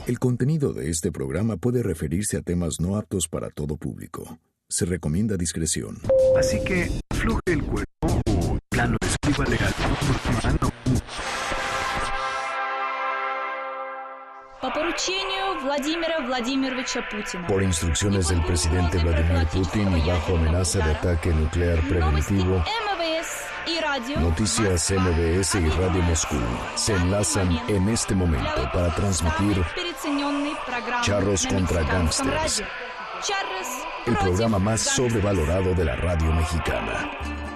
El contenido de este programa puede referirse a temas no aptos para todo público. Se recomienda discreción. Así que afloje el cuerpo o plano escríbale al mano. По поручению Владимира Владимировича Путина. Por instrucciones del presidente Vladimir Putin y bajo amenaza de ataque nuclear preventivo, Noticias MBS y Radio Moscú se enlazan en este momento para transmitir Charros contra Gangsters, el programa más sobrevalorado de la radio mexicana.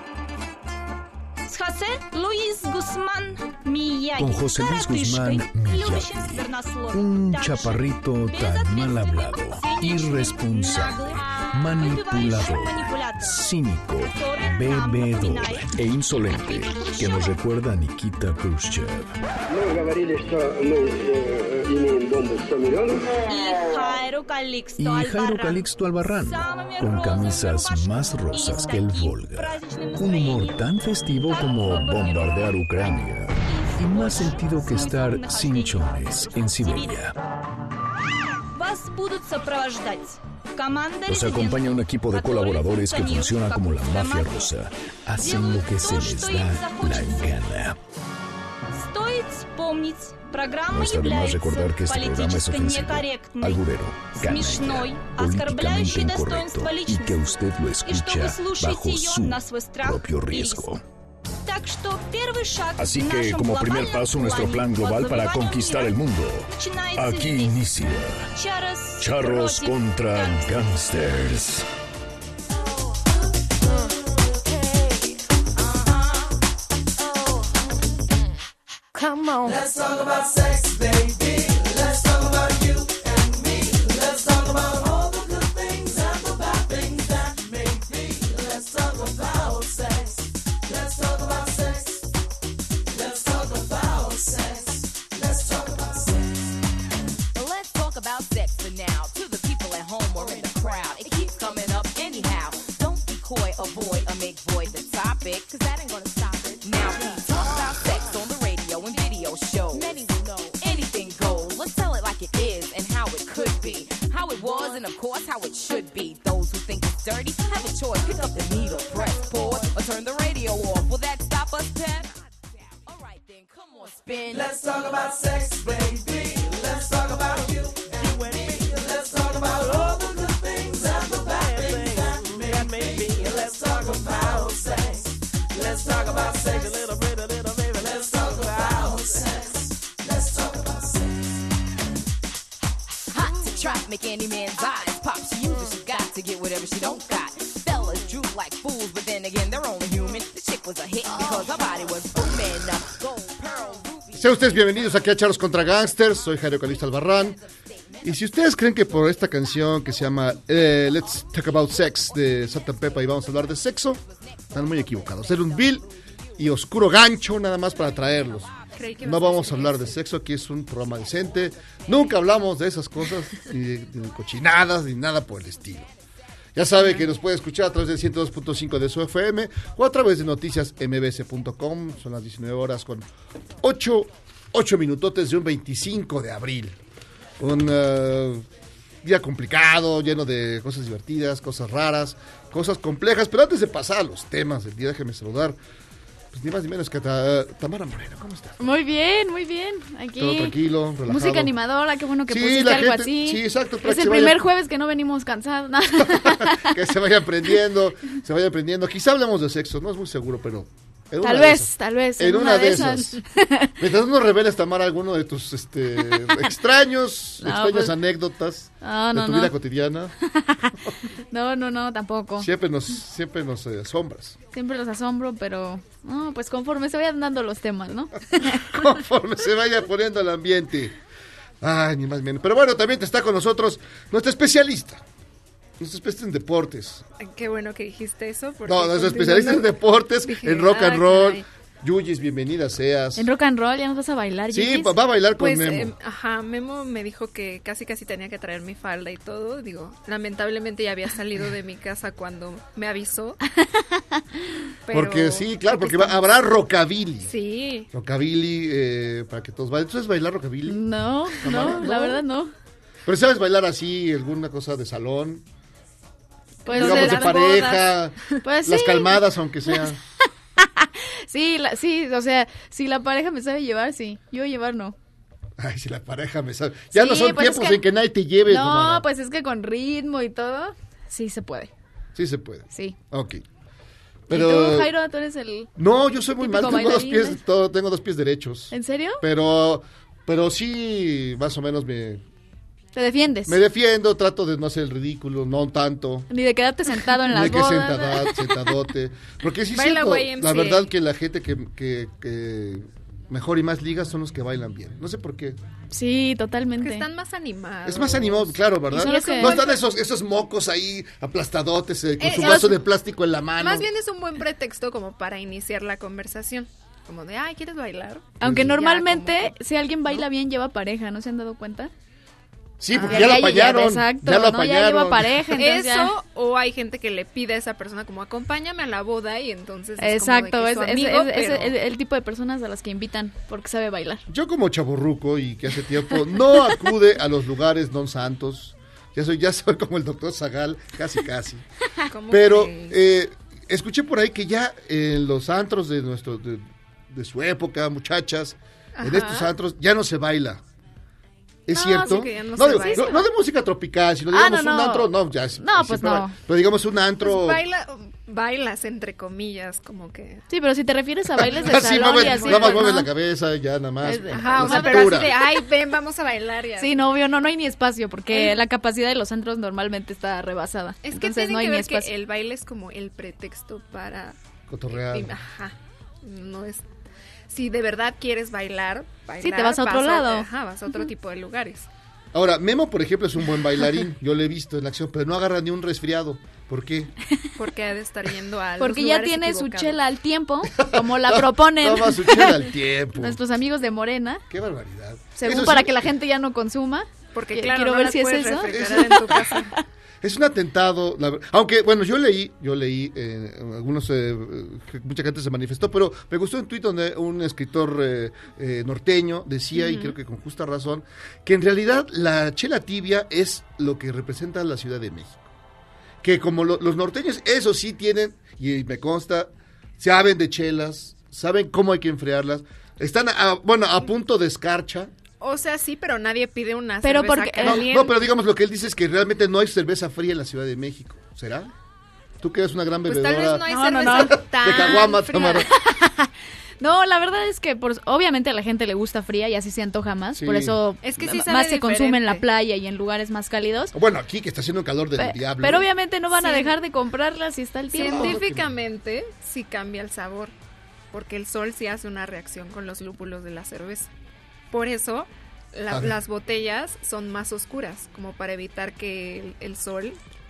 Con José Luis Guzmán Miyagi, un chaparrito tan mal hablado, irresponsable, manipulador, cínico, bebedor e insolente, que nos recuerda a Nikita Khrushchev. Y Jairo Calixto Albarrán, con camisas más rosas que el Volga, un humor tan festivo como bombardear Ucrania y más sentido que estar sin chones en Siberia. Los acompaña un equipo de colaboradores que funciona como la mafia rusa. Hacen lo que se les da la gana. No está de más recordar que este programa es ofensivo, alburero, canalla, políticamente incorrecto y que usted lo escucha bajo su propio riesgo. Así que, como primer paso, nuestro plan global para conquistar el mundo. Aquí inicia Charros contra Gangsters. Come on. Let's talk about sex, baby. Let's talk about you and me. Let's talk about all the good things and the bad things that may be. Let's talk about sex. Let's talk about sex. Let's talk about sex. Let's talk about sex. Well, let's talk about sex for now. To the people at home or in the crowd, it keeps coming up anyhow. Don't be coy, avoid, or make void the topic, cause that ain't gonna stop it. Now we talk about sex on the radio and video shows. Many will know anything goes. Let's tell it like it is and how it could be, how it was and of course how it should be. Those who think it's dirty have a choice. Pick up the needle, press pause, or turn the radio off. Will that stop us, Pep? All right then, come on, spin. Let's talk about sex, baby. Let's talk about you and me. Let's talk about all the good things and the bad things that may be. Let's talk about sex. Let's talk about sex. A little bit, baby. Let's talk about sex. Let's talk about sex. Hot to trap, make any man's eyes pop. She uses, she got to get whatever she don't got. Fellas droop like fools, but then again, they're only human. The chick was a hit because her body was booming. Gold, pearl, ruby. Sean ustedes bienvenidos aquí a Charros contra Gangsters. Soy Jairo Calixto Albarrán. Y si ustedes creen que por esta canción que se llama Let's Talk About Sex de Salt and Pepper y vamos a hablar de sexo, están muy equivocados. Era un vil y oscuro gancho nada más para traerlos. No vamos a hablar de sexo, aquí es un programa decente. Nunca hablamos de esas cosas, ni de cochinadas, ni nada por el estilo. Ya sabe que nos puede escuchar a través del 102.5 de su FM o a través de noticiasmbs.com. Son las 19 horas con 8 minutotes de un 25 de abril. Un día complicado, lleno de cosas divertidas, cosas raras, cosas complejas. Pero antes de pasar a los temas del día, déjeme saludar, pues ni más ni menos que Tamara Moreno. ¿Cómo estás? Muy bien, muy bien. Aquí. Todo tranquilo, relajado. Música animadora, qué bueno que Sí, pusiste la algo gente- así. sí, exacto, para Es que el se primer vaya- jueves que no venimos cansados. ¿no? Que se vaya aprendiendo, Quizá hablemos de sexo, no es muy seguro, pero... en una Tal de vez, esas. tal vez. En una de esas. Mientras no reveles, Tamara, alguno de tus extrañas pues, anécdotas no, de tu no. vida cotidiana. No, tampoco. Siempre nos asombras. Siempre los asombro, pero no, pues conforme se vayan dando los temas, ¿no? Conforme se vaya poniendo el ambiente. Ay, ni más ni menos. Pero bueno, también está con nosotros nuestra especialista en deportes. Qué bueno que dijiste eso. porque No es continuando- especialista en deportes, Dije, en rock and roll. caray. Yuyis, bienvenida seas. En rock and roll ya nos vas a bailar, Sí, Yuyis. va a bailar con Pues, Memo. Memo me dijo que casi tenía que traer mi falda y todo. Digo, lamentablemente ya había salido de mi casa cuando me avisó. Pero Porque sí, claro, aquí porque estamos. habrá rockabilly. Sí. Rockabilly, para que todos bailen. ¿Tú sabes bailar rockabilly? No, la verdad no. Pero ¿sabes bailar así, alguna cosa de salón? Pues Digamos de las pareja, Pues las sí. calmadas, aunque sea. Sí, o sea, si la pareja me sabe llevar, sí. Yo llevar no. Ay, si la pareja me sabe. Ya Sí, no son pues es tiempos que- en que nadie te lleve. No, Tamara. pues es que con ritmo y todo, sí se puede. Sí se puede. Sí. Ok. ¿Y Pero... tú, Jairo, tú eres el... No, yo soy muy mal, típico tengo bailarín, tengo dos pies derechos. ¿En serio? Pero sí, más o menos ¿Te defiendes? me defiendo, trato de no hacer el ridículo, no tanto. Ni de quedarte sentado en De las que bodas. sentadote. Porque sí Baila siento, YMCA. la verdad que la gente que mejor y más ligas son los que bailan bien. No sé por qué. Sí, totalmente. Que están más animados. Es más animado, claro, ¿verdad? Y son los que- No están esos mocos ahí aplastadotes con su los- vaso de plástico en la mano. Más bien es un buen pretexto como para iniciar la conversación. Como de, ay, ¿quieres bailar? Aunque Ya, normalmente, como que- si alguien baila bien, lleva pareja, ¿no se han dado cuenta? Sí, porque ya lo apañaron. Exacto, ya lo ¿no? apañaron. Ya lleva pareja, entonces ya- Eso, o hay gente que le pide a esa persona como acompáñame a la boda y entonces Exacto, es, es, como de es- que su amigo, es- es pero- el tipo de personas a las que invitan porque sabe bailar. Yo como chaburruco y que hace tiempo no acude a los lugares non santos. Ya soy como el doctor Zagal, casi. ¿cómo Pero crees? escuché por ahí que ya en los antros de su época, muchachas, en Ajá. estos antros ya no se baila. ¿Es No, cierto? sí que ya no se digo, baila. no de música tropical, sino Ah, digamos no, un no. antro, no, ya es, No, sí, pues pero, no. pero digamos un antro. Pues bailas entre comillas, como que... Sí, pero si te refieres a bailes de Así salón y así, nada más pues, mueves no. la cabeza, ya nada más. Ajá, la o sea, pero cintura. así de, ay, ven, vamos a bailar ya. Sí, no, obvio, no hay ni espacio porque la capacidad de los antros normalmente está rebasada. Es que Entonces tiene no hay que ni ver que espacio. el baile es como el pretexto para... Cotorrear. Ajá, no es... Si de verdad quieres bailar, Sí, te vas a otro lado. Ajá, vas a otro tipo de lugares. Ahora, Memo, por ejemplo, es un buen bailarín. Yo lo he visto en acción, pero no agarra ni un resfriado. ¿Por qué? Porque ha de estar yendo a Porque los ya lugares tiene su equivocados. chela al tiempo, como la proponen Toma su chela al tiempo. nuestros amigos de Morena, Qué barbaridad. según Eso para sí, que la gente ya no consuma. Porque Que- claro, quiero no ver las si es puedes eso. refrigerar en tu casa. Es un atentado, aunque bueno, yo leí, mucha gente se manifestó, pero me gustó un tuit donde un escritor norteño decía, y creo que con justa razón, que en realidad la chela tibia es lo que representa la Ciudad de México. Que como los norteños, eso sí tienen, y me consta, saben de chelas, saben cómo hay que enfriarlas, están a punto de escarcha. O sea, sí, pero nadie pide una Pero cerveza porque- caliente. No, pero digamos lo que él dice es que realmente no hay cerveza fría en la Ciudad de México. ¿Será? Tú que eres una gran Pues bebedora tal vez no hay No, cerveza no. tan de caguama, fría. Tamara. No, la verdad es que obviamente a la gente le gusta fría y así se antoja más, Sí. por eso Es que sí más sabe se consume en la diferente. playa y en lugares más cálidos. Bueno, aquí que está haciendo un calor del diablo. Pero obviamente no van a Sí. dejar de comprarla si está el tiempo. Científicamente sí cambia el sabor, porque el sol sí hace una reacción con los lúpulos de la cerveza. Por eso A ver. las botellas son más oscuras, como para evitar que el sol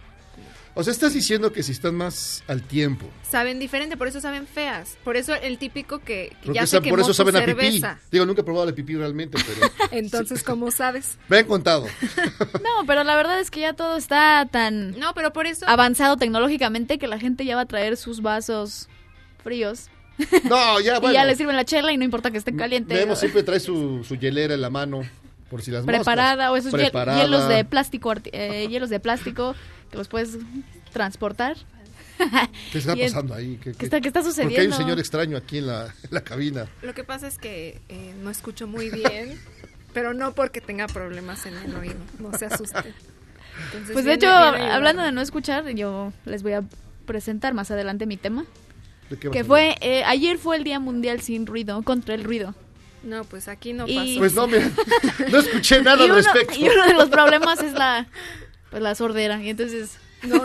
O sea, estás diciendo que si están más al tiempo. saben diferente, por eso saben feas. Por eso el típico que Porque ya se quemó por eso su saben a pipí. cerveza. Digo, nunca he probado la pipí realmente, pero Entonces, ¿cómo sabes? me han contado. No, pero la verdad es que ya todo está tan No, pero por eso avanzado tecnológicamente que la gente ya va a traer sus vasos fríos No, ya, bueno. y ya le sirven la chela y no importa que esté caliente. Memo siempre trae su hielera en la mano, por si las Preparada moscas. o esos Preparada. hielos de plástico, hielos de plástico que los puedes transportar. ¿Qué está y en- pasando ahí? ¿Qué está Porque hay un sucediendo? señor extraño aquí en la cabina. lo que pasa es que no escucho muy bien, pero no porque tenga problemas en el oído, no se asuste. Entonces, Pues de viene hecho, bien ayudarme. hablando de no escuchar, yo les voy a presentar más adelante mi tema, ¿De qué vas a que hablar? fue, ayer fue el Día Mundial sin ruido, contra el ruido. No, pues aquí no Y- pasó. Pues no, mira, no escuché nada y, al uno, respecto. y uno de los problemas es la sordera, y entonces...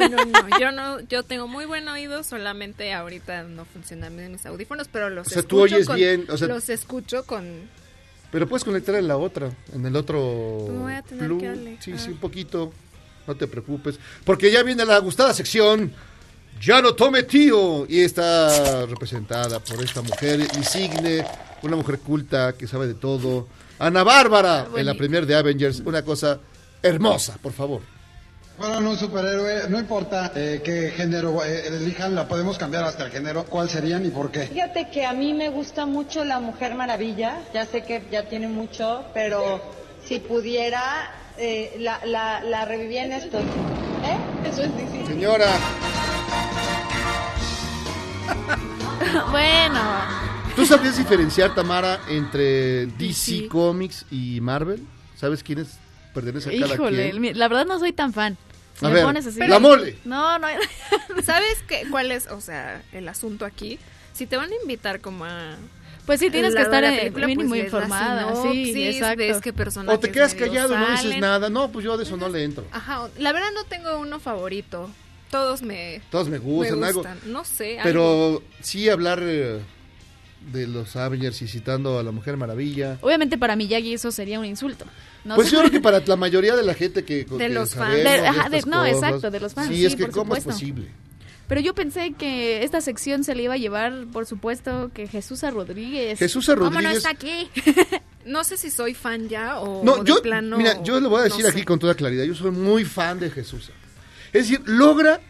No, yo tengo muy buen oído, solamente ahorita no funcionan bien mis audífonos, pero los O sea, escucho tú oyes con, bien, o sea- los escucho con... Pero puedes conectar en la otra, en el otro. Pues me voy a tener plug. que darle. Sí, sí, un poquito. No te preocupes. Porque ya viene la gustada sección Ya no tome tío. Y está representada por esta mujer insigne, una mujer culta que sabe de todo. Ana Bárbara, en la premier de Avengers, una cosa hermosa, por favor. Fueron un superhéroe, no importa qué género elijan, la podemos cambiar hasta el género. ¿Cuál serían y por qué? Fíjate que a mí me gusta mucho la Mujer Maravilla, ya sé que ya tiene mucho, pero si pudiera, la revivía en esto. Eso es difícil. Señora. Bueno. ¿Tú sabrías diferenciar, Tamara, entre DC Comics y Marvel? ¿Sabes quiénes pertenecen a cada quien? Híjole, la verdad no soy tan fan. A ver, así, la mole. No. ¿Sabes cuál es, o sea, el asunto aquí? Si te van a invitar como a... Pues sí, tienes que estar mínimo pues informada. Sí, exacto. Ves qué personajes o te quedas callado y no dices nada. No, pues yo de eso no le entro. Ajá, la verdad no tengo uno favorito. Todos me gustan. Algo. No sé. Pero algo. Sí hablar de los Avengers y citando a la Mujer Maravilla. Obviamente para Miyagi eso sería un insulto. No pues sé. yo creo que para la mayoría de la gente que los fans. Exacto, de los fans. Sí, es que cómo es posible. Pero yo pensé que esta sección se le iba a llevar, por supuesto, que Jesús Rodríguez. ¿Cómo no está aquí? No sé si soy fan ya o no, de plano. Mira, yo le voy a decir aquí con toda claridad, yo soy muy fan de Jesús. Es decir, logra...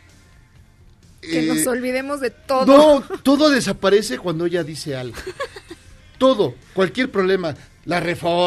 que nos olvidemos de todo. No, todo desaparece cuando ella dice algo. Todo, cualquier problema. La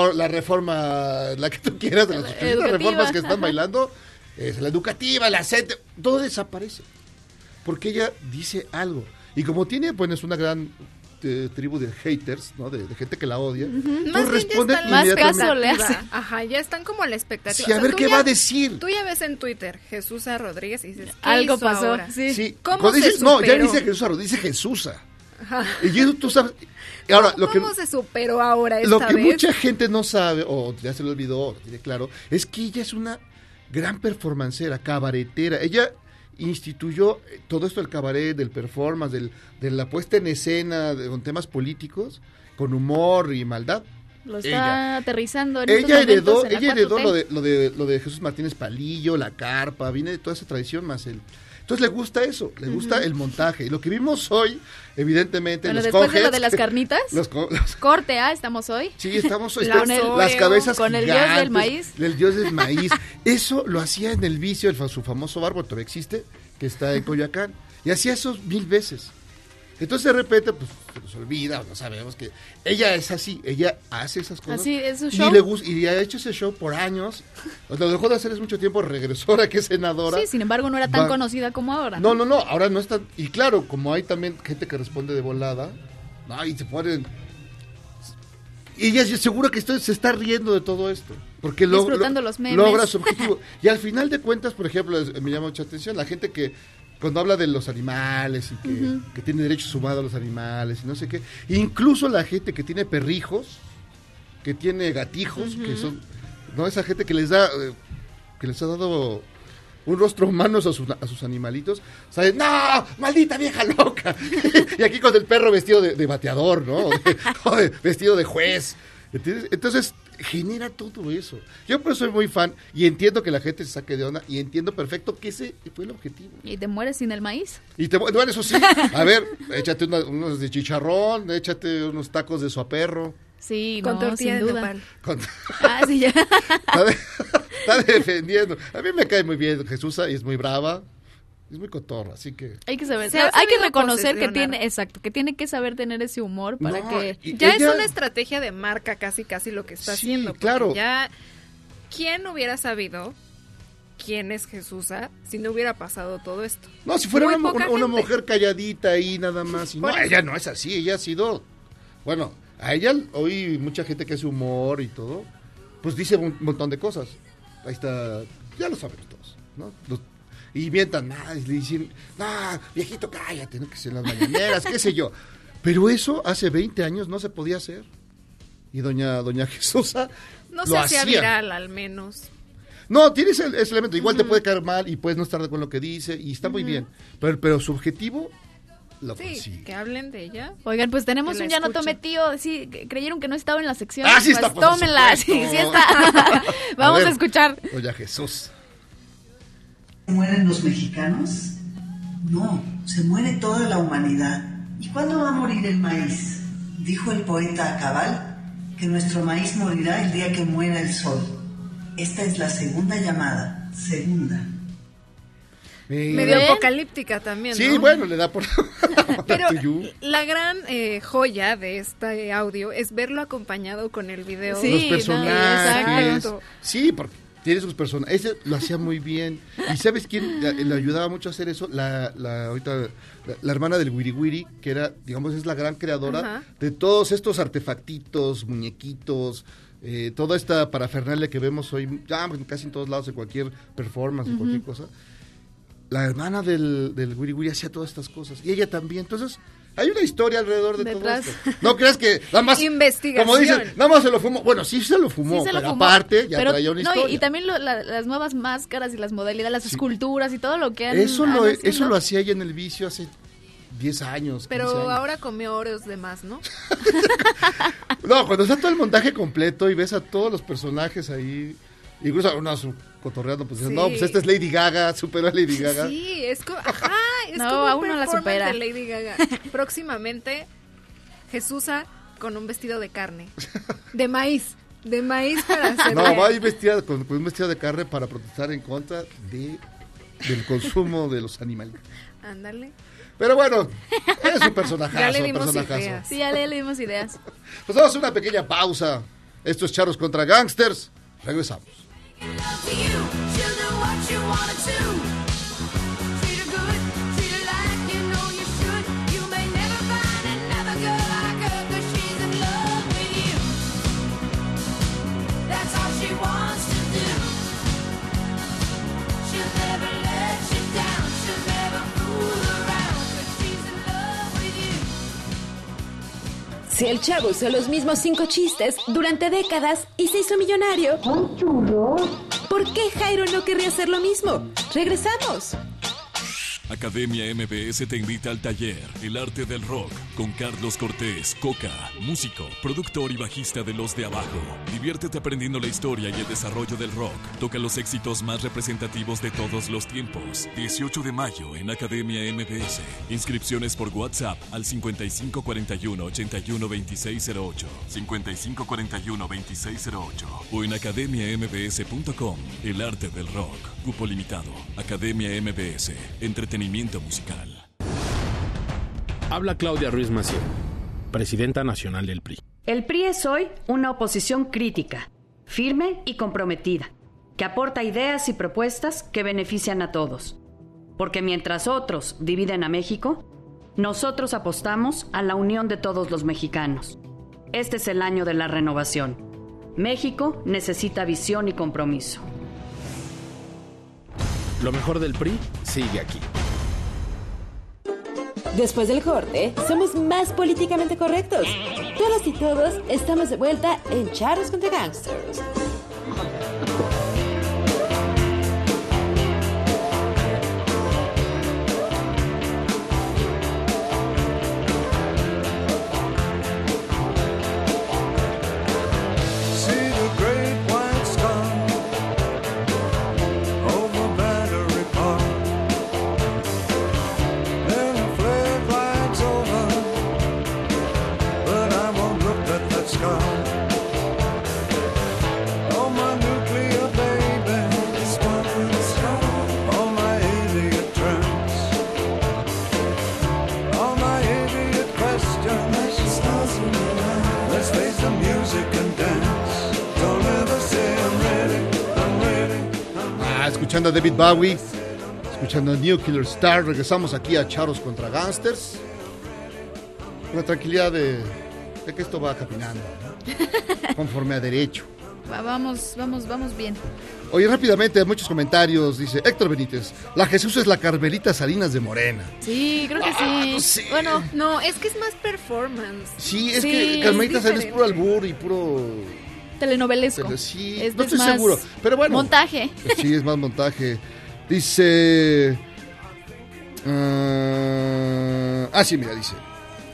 reforma, la que tú quieras, de las reformas que están bailando, la educativa, la SET, todo desaparece. Porque ella dice algo. Y como tiene, pues, es una gran tribu de haters, ¿no? De gente que la odia. Más responden más caso le hace. Ajá, ya están como a la expectativa. Sí, a ver qué va a decir. Tú ya ves en Twitter Jesús Rodríguez y dices, ¿qué algo hizo pasó ahora? Sí. ¿Cómo se dices, superó? No, ya dice Jesús Rodríguez, dice Jesusa. Ajá. Y eso tú sabes. Ahora, ¿Cómo se superó ahora esta Lo que vez? mucha gente no sabe, o ya se le olvidó, o tiene claro, es que ella es una gran performancera, cabaretera. Ella instituyó todo esto del cabaret, del performance, de la puesta en escena con temas políticos, con humor y maldad. Lo está aterrizando en ella estos heredó lo de Jesús Martínez Palillo, la carpa, viene de toda esa tradición más él. Entonces le gusta eso, le gusta el montaje. Y lo que vimos hoy, evidentemente, bueno, los después coheads, de lo de las carnitas, corte A, estamos hoy. Sí, estamos hoy. Las cabezas con el dios del maíz. El dios del maíz. Eso lo hacía en el Vicio, su famoso bar, todavía existe, que está en Coyoacán. Y hacía eso 1000 veces. Entonces de repente, pues, se nos olvida, no sabemos que ella es así, ella hace esas cosas. Así es su show. Y ha hecho ese show por años. Lo dejó de hacer hace mucho tiempo, regresó ahora que es senadora. Sí, sin embargo no era tan conocida como ahora. No, ahora no está. Y claro, como hay también gente que responde de volada, y se ponen... Y ella seguro que se está riendo de todo esto. Porque disfrutando los memes. Logra su objetivo. Y al final de cuentas, por ejemplo, me llama mucha atención la gente que cuando habla de los animales y que tiene derechos humanos a los animales y no sé qué. Incluso la gente que tiene perrijos, que tiene gatijos, que son, ¿no? Esa gente que les ha dado un rostro humano a sus animalitos, ¿sabes? ¡No! ¡Maldita vieja loca! Y aquí con el perro vestido de bateador, ¿no? Vestido de juez. ¿Entiendes? Entonces, genera todo eso. Yo por eso soy muy fan y entiendo que la gente se saque de onda y entiendo perfecto que ese fue el objetivo. ¿Y te mueres sin el maíz? Bueno, eso sí. A ver, échate unos de chicharrón, échate unos tacos de suaperro. Sí, con tortilla sin de duda. nopal. Sí, ya. Está defendiendo. A mí me cae muy bien Jesús y es muy brava. Es muy cotorra, así que... Hay que saber, hay que reconocer que tiene que saber tener ese humor para que... Ya es una estrategia de marca casi lo que está haciendo. Claro. Ya, ¿quién hubiera sabido quién es Jesusa si no hubiera pasado todo esto? No, si fuera una mujer calladita ahí nada más. No, ella no es así, ella ha sido... Bueno, a ella hoy mucha gente que hace humor y todo, pues dice un montón de cosas. Ahí está, ya lo sabemos todos, ¿no? Y mientan, le dicen, viejito, cállate, no que se las mañaneras, qué sé yo. Pero eso hace 20 años no se podía hacer. Y doña Jesusa no se hacía viral, al menos. No, tienes ese elemento. Igual te puede caer mal y puedes no estar de acuerdo con lo que dice y está muy bien. Pero su objetivo lo consigue. Que hablen de ella. Oigan, pues tenemos un Ya no tome tío. Sí, creyeron que no estaba en la sección. Sí está, pues tómenla. Sí está. Vamos a escuchar. Doña Jesús. Mueren los mexicanos No, se muere toda la humanidad. ¿Y cuándo va a morir el maíz? Dijo el poeta Cabal que nuestro maíz morirá el día que muera el sol. Esta es la segunda llamada, segunda. Medio apocalíptica también, Sí, ¿no? bueno, le da por... Pero la gran joya de este audio es verlo acompañado con el video. Sí, los personajes. No, sí, porque tiene sus personajes. Ese lo hacía muy bien. ¿Y sabes quién le ayudaba mucho a hacer eso? La hermana del Wiri Wiri, que era, digamos, es la gran creadora de todos estos artefactitos, muñequitos, toda esta parafernalia que vemos hoy, ya casi en todos lados, en cualquier performance, en cualquier cosa. La hermana del Wiri Wiri hacía todas estas cosas. Y ella también. Entonces, hay una historia alrededor de todo esto. No creas que nada más... Investigación. Como dicen, nada más se lo fumó. Bueno, sí se lo fumó, pero aparte ya traía una historia. Y también las nuevas máscaras y las modalidades, las esculturas y todo lo que han... Eso lo hacía ella en el vicio hace 10 años. Pero 15 años. ahora comió Oreos de más, ¿no? No, cuando está todo el montaje completo y ves a todos los personajes ahí... Incluso algunos cotorreando, pues dicen, no, pues esta es Lady Gaga, superó a Lady Gaga. Sí, es como No, como aún un no la performance supera. de Lady Gaga. Próximamente, Jesusa con un vestido de carne. De maíz para hacer. No, va a ir vestida con un vestido de carne para protestar en contra del consumo de los animales. Ándale. Pero bueno, es un personajazo. Ya le dimos ideas. Sí, ya le dimos ideas. Pues vamos a una pequeña pausa. Esto es Charros contra Gangsters. Regresamos. Si el chavo usó los mismos 5 chistes durante décadas y se hizo millonario, ¿por qué Jairo no querría hacer lo mismo? ¡Regresamos! Academia MBS te invita al taller El Arte del Rock con Carlos Cortés, Coca, músico, productor y bajista de Los de Abajo. Diviértete aprendiendo la historia y el desarrollo del rock. Toca los éxitos más representativos de todos los tiempos. 18 de mayo en Academia MBS. Inscripciones por WhatsApp al 5541-812608, 5541-2608 o en academiambs.com. El Arte del Rock. Cupo limitado. Academia MBS. Entretenimiento musical. Habla Claudia Ruiz Massieu, presidenta nacional del PRI. El PRI es hoy una oposición crítica, firme y comprometida, que aporta ideas y propuestas que benefician a todos. Porque mientras otros dividen a México, nosotros apostamos a la unión de todos los mexicanos. Este es el año de la renovación. México necesita visión y compromiso. Lo mejor del PRI sigue aquí. Después del corte, somos más políticamente correctos. Todas y todos estamos de vuelta en Charros contra Gangsters. Escuchando a David Bowie, escuchando a Nuclear Star, regresamos aquí a Charros contra Gangsters. Con la tranquilidad de que esto va caminando, ¿no? Conforme a derecho. Vamos bien. Oye, rápidamente, muchos comentarios. Dice Héctor Benítez, la Jesús es la Carmelita Salinas de Morena. Sí, creo que sí. No sé. Bueno, no, es que es más performance. Sí, es que Carmelita Salinas es puro albur y puro... telenovelesco. Pero sí, es no estoy más seguro. Pero bueno. Montaje. Sí, es más montaje. Dice... sí, mira, dice.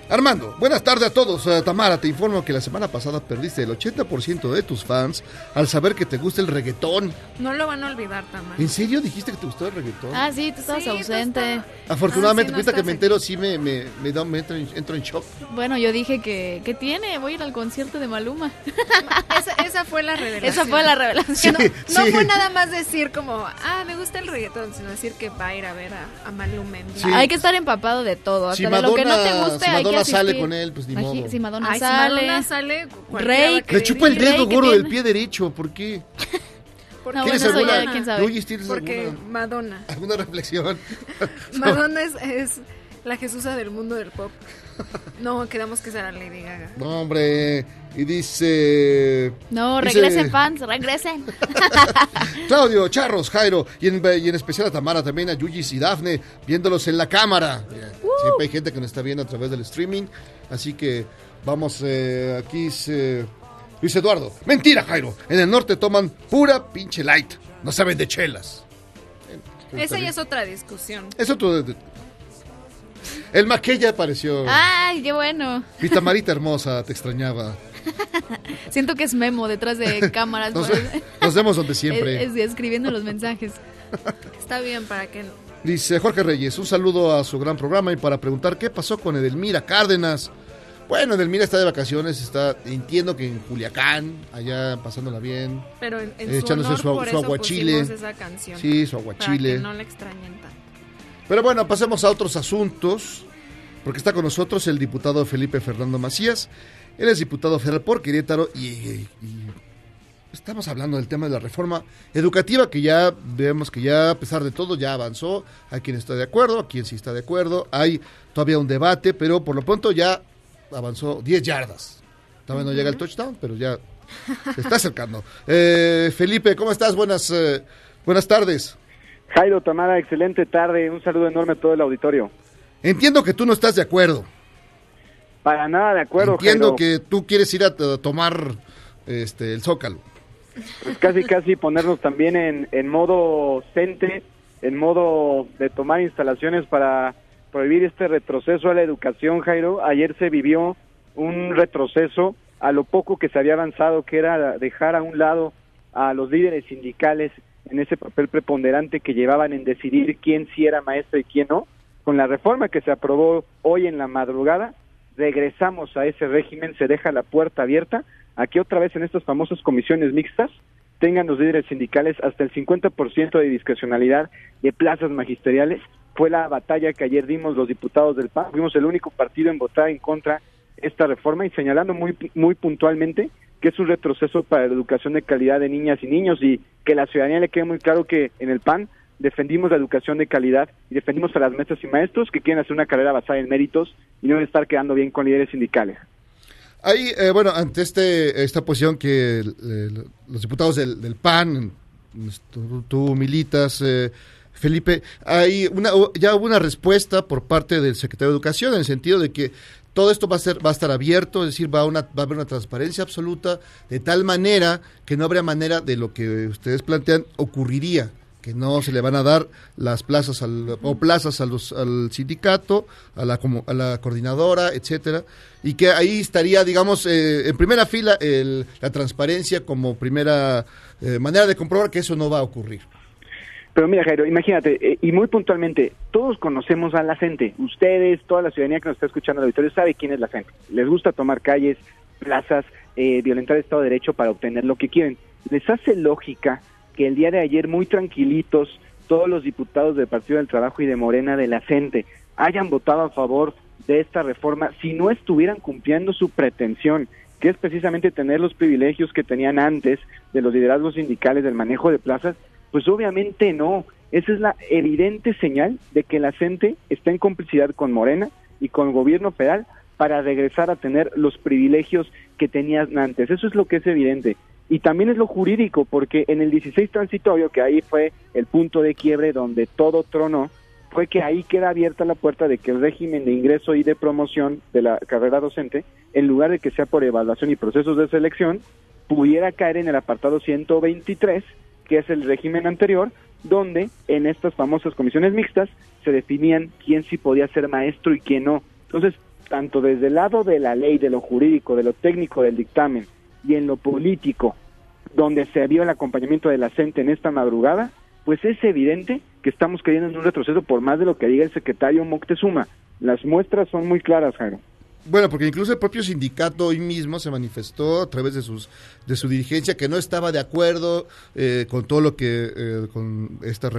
Armando, buenas tardes a todos. Tamara, te informo que la semana pasada perdiste el 80% de tus fans al saber que te gusta el reggaetón. No lo van a olvidar, Tamara. ¿En serio dijiste que te gustó el reggaetón? Ah, sí, tú estabas ausente. Afortunadamente, no ahorita que estás me entero, sí me entro en shock. Bueno, yo dije que ¿qué tiene? Voy a ir al concierto de Maluma. Esa fue la revelación. Esa fue la revelación. No fue nada más decir como, me gusta el reggaetón, sino decir que va a ir a ver a Maluma en vivo. Sí. Hay que estar empapado de todo. Hasta de lo que no te guste, si hay que Madonna asistir. sale con él, pues ni modo. Si Madonna Ay, sale. si Madonna sale, Rey. Le chupa el dedo gordo del pie derecho, ¿por qué? No, ¿Tienes bueno, alguna? ya, quién sabe. Oye, ¿tienes porque Madonna. ¿Alguna reflexión? Madonna es la Jesusa del mundo del pop. No, quedamos que será Lady Gaga. No, hombre. Y dice... No, regresen fans, regresen. Claudio, Charros, Jairo y en especial a Tamara, también a Yuyis y Dafne, viéndolos en la cámara. Siempre hay gente que nos está viendo a través del streaming, así que vamos, aquí dice Luis Eduardo. Mentira, Jairo, en el norte toman pura pinche light, no saben de chelas. Esa ya es otra discusión. Es otro... El Maquilla apareció. Ay, qué bueno. Mi Tamarita hermosa, te extrañaba. Siento que es Memo detrás de cámaras. Nos vemos donde siempre. Escribiendo los mensajes. Está bien para que... Dice Jorge Reyes, un saludo a su gran programa y para preguntar qué pasó con Edelmira Cárdenas. Bueno, Edelmira está de vacaciones, entiendo que en Culiacán, allá pasándola bien. Pero en echándose su honor, su aguachile. esa canción. Sí, su aguachile. Para que no la extrañen tanto. Pero bueno, pasemos a otros asuntos, porque está con nosotros el diputado Felipe Fernando Macías. Él es diputado federal por Querétaro y estamos hablando del tema de la reforma educativa, que ya vemos que ya, a pesar de todo, ya avanzó. Hay quien está de acuerdo, a quien sí está de acuerdo. Hay todavía un debate, pero por lo pronto ya avanzó 10 yardas. Todavía no llega el touchdown, pero ya se está acercando. Felipe, ¿cómo estás? Buenas tardes. Jairo, Tamara, excelente tarde. Un saludo enorme a todo el auditorio. Entiendo que tú no estás de acuerdo. Para nada de acuerdo, Entiendo Jairo. que tú quieres ir a tomar el Zócalo. Pues casi ponernos también en modo CENTE, en modo de tomar instalaciones para prohibir este retroceso a la educación, Jairo. Ayer se vivió un retroceso a lo poco que se había avanzado, que era dejar a un lado a los líderes sindicales en ese papel preponderante que llevaban en decidir quién sí era maestro y quién no. Con la reforma que se aprobó hoy en la madrugada, regresamos a ese régimen, se deja la puerta abierta a que otra vez en estas famosas comisiones mixtas tengan los líderes sindicales hasta el 50% de discrecionalidad de plazas magisteriales. Fue la batalla que ayer dimos los diputados del PAN, fuimos el único partido en votar en contra de esta reforma y señalando muy puntualmente que es un retroceso para la educación de calidad de niñas y niños y que la ciudadanía le quede muy claro que en el PAN defendimos la educación de calidad y defendimos a las maestras y maestros que quieren hacer una carrera basada en méritos y no estar quedando bien con líderes sindicales. Hay, bueno, ante esta posición que los diputados del PAN, tú militas, Felipe, ya hubo una respuesta por parte del secretario de Educación en el sentido de que todo esto va a estar abierto, es decir, va a haber una transparencia absoluta, de tal manera que no habrá manera de lo que ustedes plantean ocurriría, que no se le van a dar las plazas al sindicato, a la coordinadora, etcétera, y que ahí estaría, digamos, en primera fila la transparencia como primera manera de comprobar que eso no va a ocurrir. Pero mira, Jairo, imagínate, y muy puntualmente, todos conocemos a la gente, ustedes, toda la ciudadanía que nos está escuchando en el auditorio sabe quién es la gente. Les gusta tomar calles, plazas, violentar el Estado de Derecho para obtener lo que quieren. Les hace lógica que el día de ayer, muy tranquilitos, todos los diputados del Partido del Trabajo y de Morena de la gente hayan votado a favor de esta reforma si no estuvieran cumpliendo su pretensión, que es precisamente tener los privilegios que tenían antes de los liderazgos sindicales del manejo de plazas. Pues obviamente no, esa es la evidente señal de que la gente está en complicidad con Morena y con el gobierno federal para regresar a tener los privilegios que tenían antes, eso es lo que es evidente. Y también es lo jurídico, porque en el 16 transitorio, que ahí fue el punto de quiebre donde todo tronó, fue que ahí queda abierta la puerta de que el régimen de ingreso y de promoción de la carrera docente, en lugar de que sea por evaluación y procesos de selección, pudiera caer en el apartado 123, que es el régimen anterior, donde en estas famosas comisiones mixtas se definían quién sí podía ser maestro y quién no. Entonces, tanto desde el lado de la ley, de lo jurídico, de lo técnico del dictamen y en lo político, donde se vio el acompañamiento de la CENTE en esta madrugada, pues es evidente que estamos cayendo en un retroceso por más de lo que diga el secretario Moctezuma. Las muestras son muy claras, Jairo. Bueno, porque incluso el propio sindicato hoy mismo se manifestó a través de su dirigencia que no estaba de acuerdo con todo lo que con esta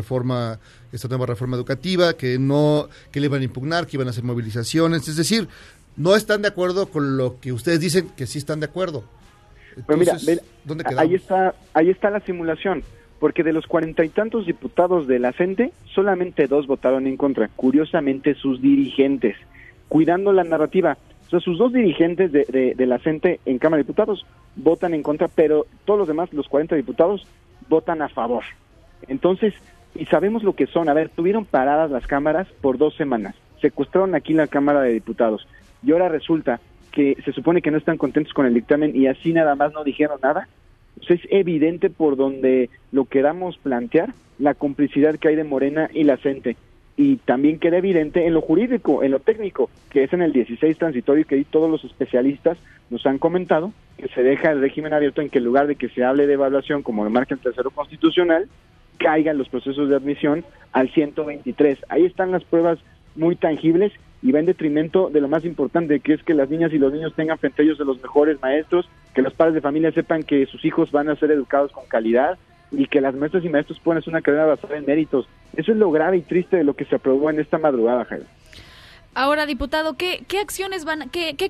nueva reforma educativa, que le iban a impugnar, que iban a hacer movilizaciones, es decir, no están de acuerdo con lo que ustedes dicen que sí están de acuerdo. Entonces, pero mira, ¿dónde quedamos? ahí está la simulación, porque de los 40 y tantos diputados de la CENTE, solamente 2 votaron en contra, curiosamente sus dirigentes, cuidando la narrativa. O sea, sus 2 dirigentes de la CENTE en Cámara de Diputados votan en contra, pero todos los demás, los 40 diputados, votan a favor. Entonces, y sabemos lo que son. A ver, tuvieron paradas las cámaras por 2 semanas. Secuestraron aquí la Cámara de Diputados. Y ahora resulta que se supone que no están contentos con el dictamen y así nada más no dijeron nada. O sea, es evidente por donde lo queramos plantear, la complicidad que hay de Morena y la CENTE. Y también queda evidente en lo jurídico, en lo técnico, que es en el 16 transitorio, que ahí todos los especialistas nos han comentado, que se deja el régimen abierto en que en lugar de que se hable de evaluación, como lo marca el tercero constitucional, caigan los procesos de admisión al 123. Ahí están las pruebas muy tangibles y va en detrimento de lo más importante, que es que las niñas y los niños tengan frente a ellos de los mejores maestros, que los padres de familia sepan que sus hijos van a ser educados con calidad, y que las maestras y maestros puedan hacer una carrera basada en méritos. Eso es lo grave y triste de lo que se aprobó en esta madrugada, Jairo. Ahora, diputado, ¿qué acciones van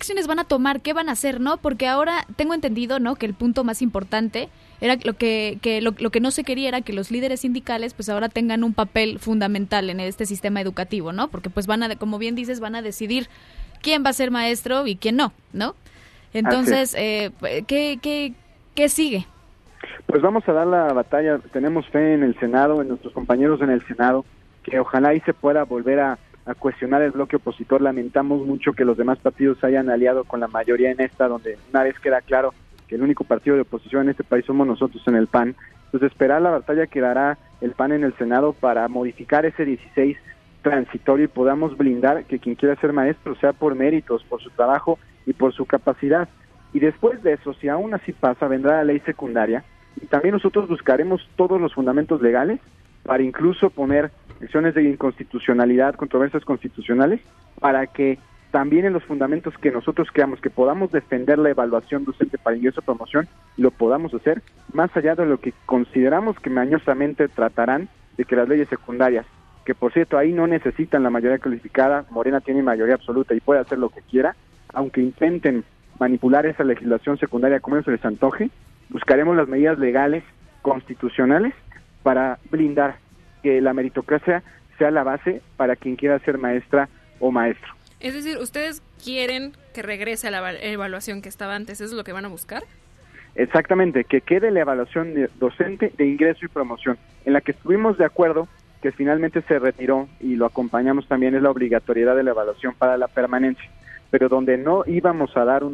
a tomar? ¿Qué van a hacer, no? Porque ahora tengo entendido, ¿no?, que el punto más importante era lo que no se quería era que los líderes sindicales pues ahora tengan un papel fundamental en este sistema educativo, ¿no? Porque pues como bien dices, van a decidir quién va a ser maestro y quién no, ¿no? Entonces, ¿qué sigue? Pues vamos a dar la batalla. Tenemos fe en el Senado, en nuestros compañeros en el Senado, que ojalá ahí se pueda volver a cuestionar el bloque opositor. Lamentamos mucho que los demás partidos hayan aliado con la mayoría en esta, donde una vez queda claro que el único partido de oposición en este país somos nosotros en el PAN. Entonces esperar la batalla que dará el PAN en el Senado para modificar ese 16 transitorio y podamos blindar que quien quiera ser maestro sea por méritos, por su trabajo y por su capacidad. Y después de eso, si aún así pasa, vendrá la ley secundaria y también nosotros buscaremos todos los fundamentos legales para incluso poner acciones de inconstitucionalidad, controversias constitucionales, para que también en los fundamentos que nosotros creamos, que podamos defender la evaluación docente para ingreso a promoción, lo podamos hacer, más allá de lo que consideramos que mañosamente tratarán de que las leyes secundarias, que por cierto ahí no necesitan la mayoría calificada, Morena tiene mayoría absoluta y puede hacer lo que quiera, aunque intenten manipular esa legislación secundaria como se les antoje, buscaremos las medidas legales, constitucionales, para blindar que la meritocracia sea la base para quien quiera ser maestra o maestro. Es decir, ¿ustedes quieren que regrese a la evaluación que estaba antes? ¿Eso es lo que van a buscar? Exactamente, que quede la evaluación docente de ingreso y promoción, en la que estuvimos de acuerdo, que finalmente se retiró y lo acompañamos también, es la obligatoriedad de la evaluación para la permanencia, pero donde no íbamos a dar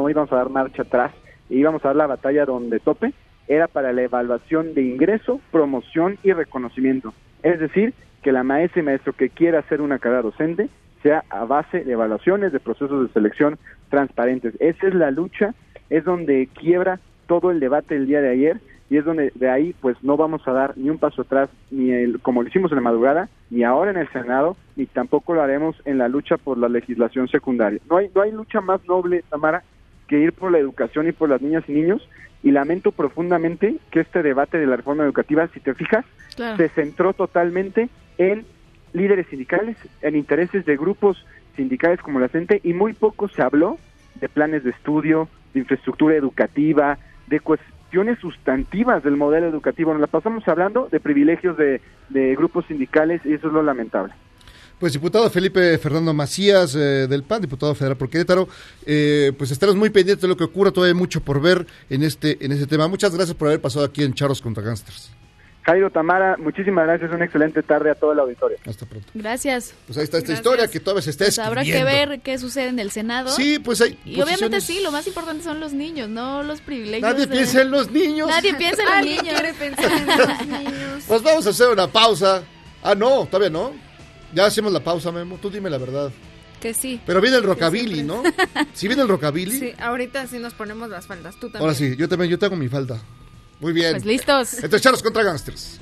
marcha atrás, íbamos a dar la batalla donde tope, era para la evaluación de ingreso, promoción y reconocimiento. Es decir, que la maestra y maestro que quiera hacer una carrera docente sea a base de evaluaciones, de procesos de selección transparentes. Esa es la lucha, es donde quiebra todo el debate del día de ayer y es donde de ahí pues no vamos a dar ni un paso atrás, como lo hicimos en la madrugada, ni ahora en el Senado, ni tampoco lo haremos en la lucha por la legislación secundaria. No hay lucha más noble, Tamara, que ir por la educación y por las niñas y niños, y lamento profundamente que este debate de la reforma educativa, si te fijas, claro, se centró totalmente en líderes sindicales, en intereses de grupos sindicales como la CENTE, y muy poco se habló de planes de estudio, de infraestructura educativa, de cuestiones sustantivas del modelo educativo. Nos la pasamos hablando de privilegios de grupos sindicales y eso es lo lamentable. Pues diputado Felipe Fernando Macías del PAN, diputado federal por Querétaro, pues estaremos muy pendientes de lo que ocurra, todavía hay mucho por ver en este tema. Muchas gracias por haber pasado aquí en Charros contra Gangsters. Jairo, Tamara, muchísimas gracias, una excelente tarde a todo el auditorio. Hasta pronto. Gracias. Pues ahí está esta historia que todavía se está escribiendo. Habrá que ver qué sucede en el Senado. Sí, pues hay y obviamente sí, lo más importante son los niños, no los privilegios. Nadie piensa en los niños. Nadie piensa en los niños. Quiere pensar en los niños. Pues vamos a hacer una pausa. Ah, no, todavía no. Ya hacemos la pausa, Memo. Tú dime la verdad. Que sí. Pero viene el rockabilly, ¿no? ¿Sí viene el rockabilly? Sí, ahorita sí nos ponemos las faldas, tú también. Ahora sí, yo tengo mi falda. Muy bien. Pues listos. Entonces, Charros contra Gangsters.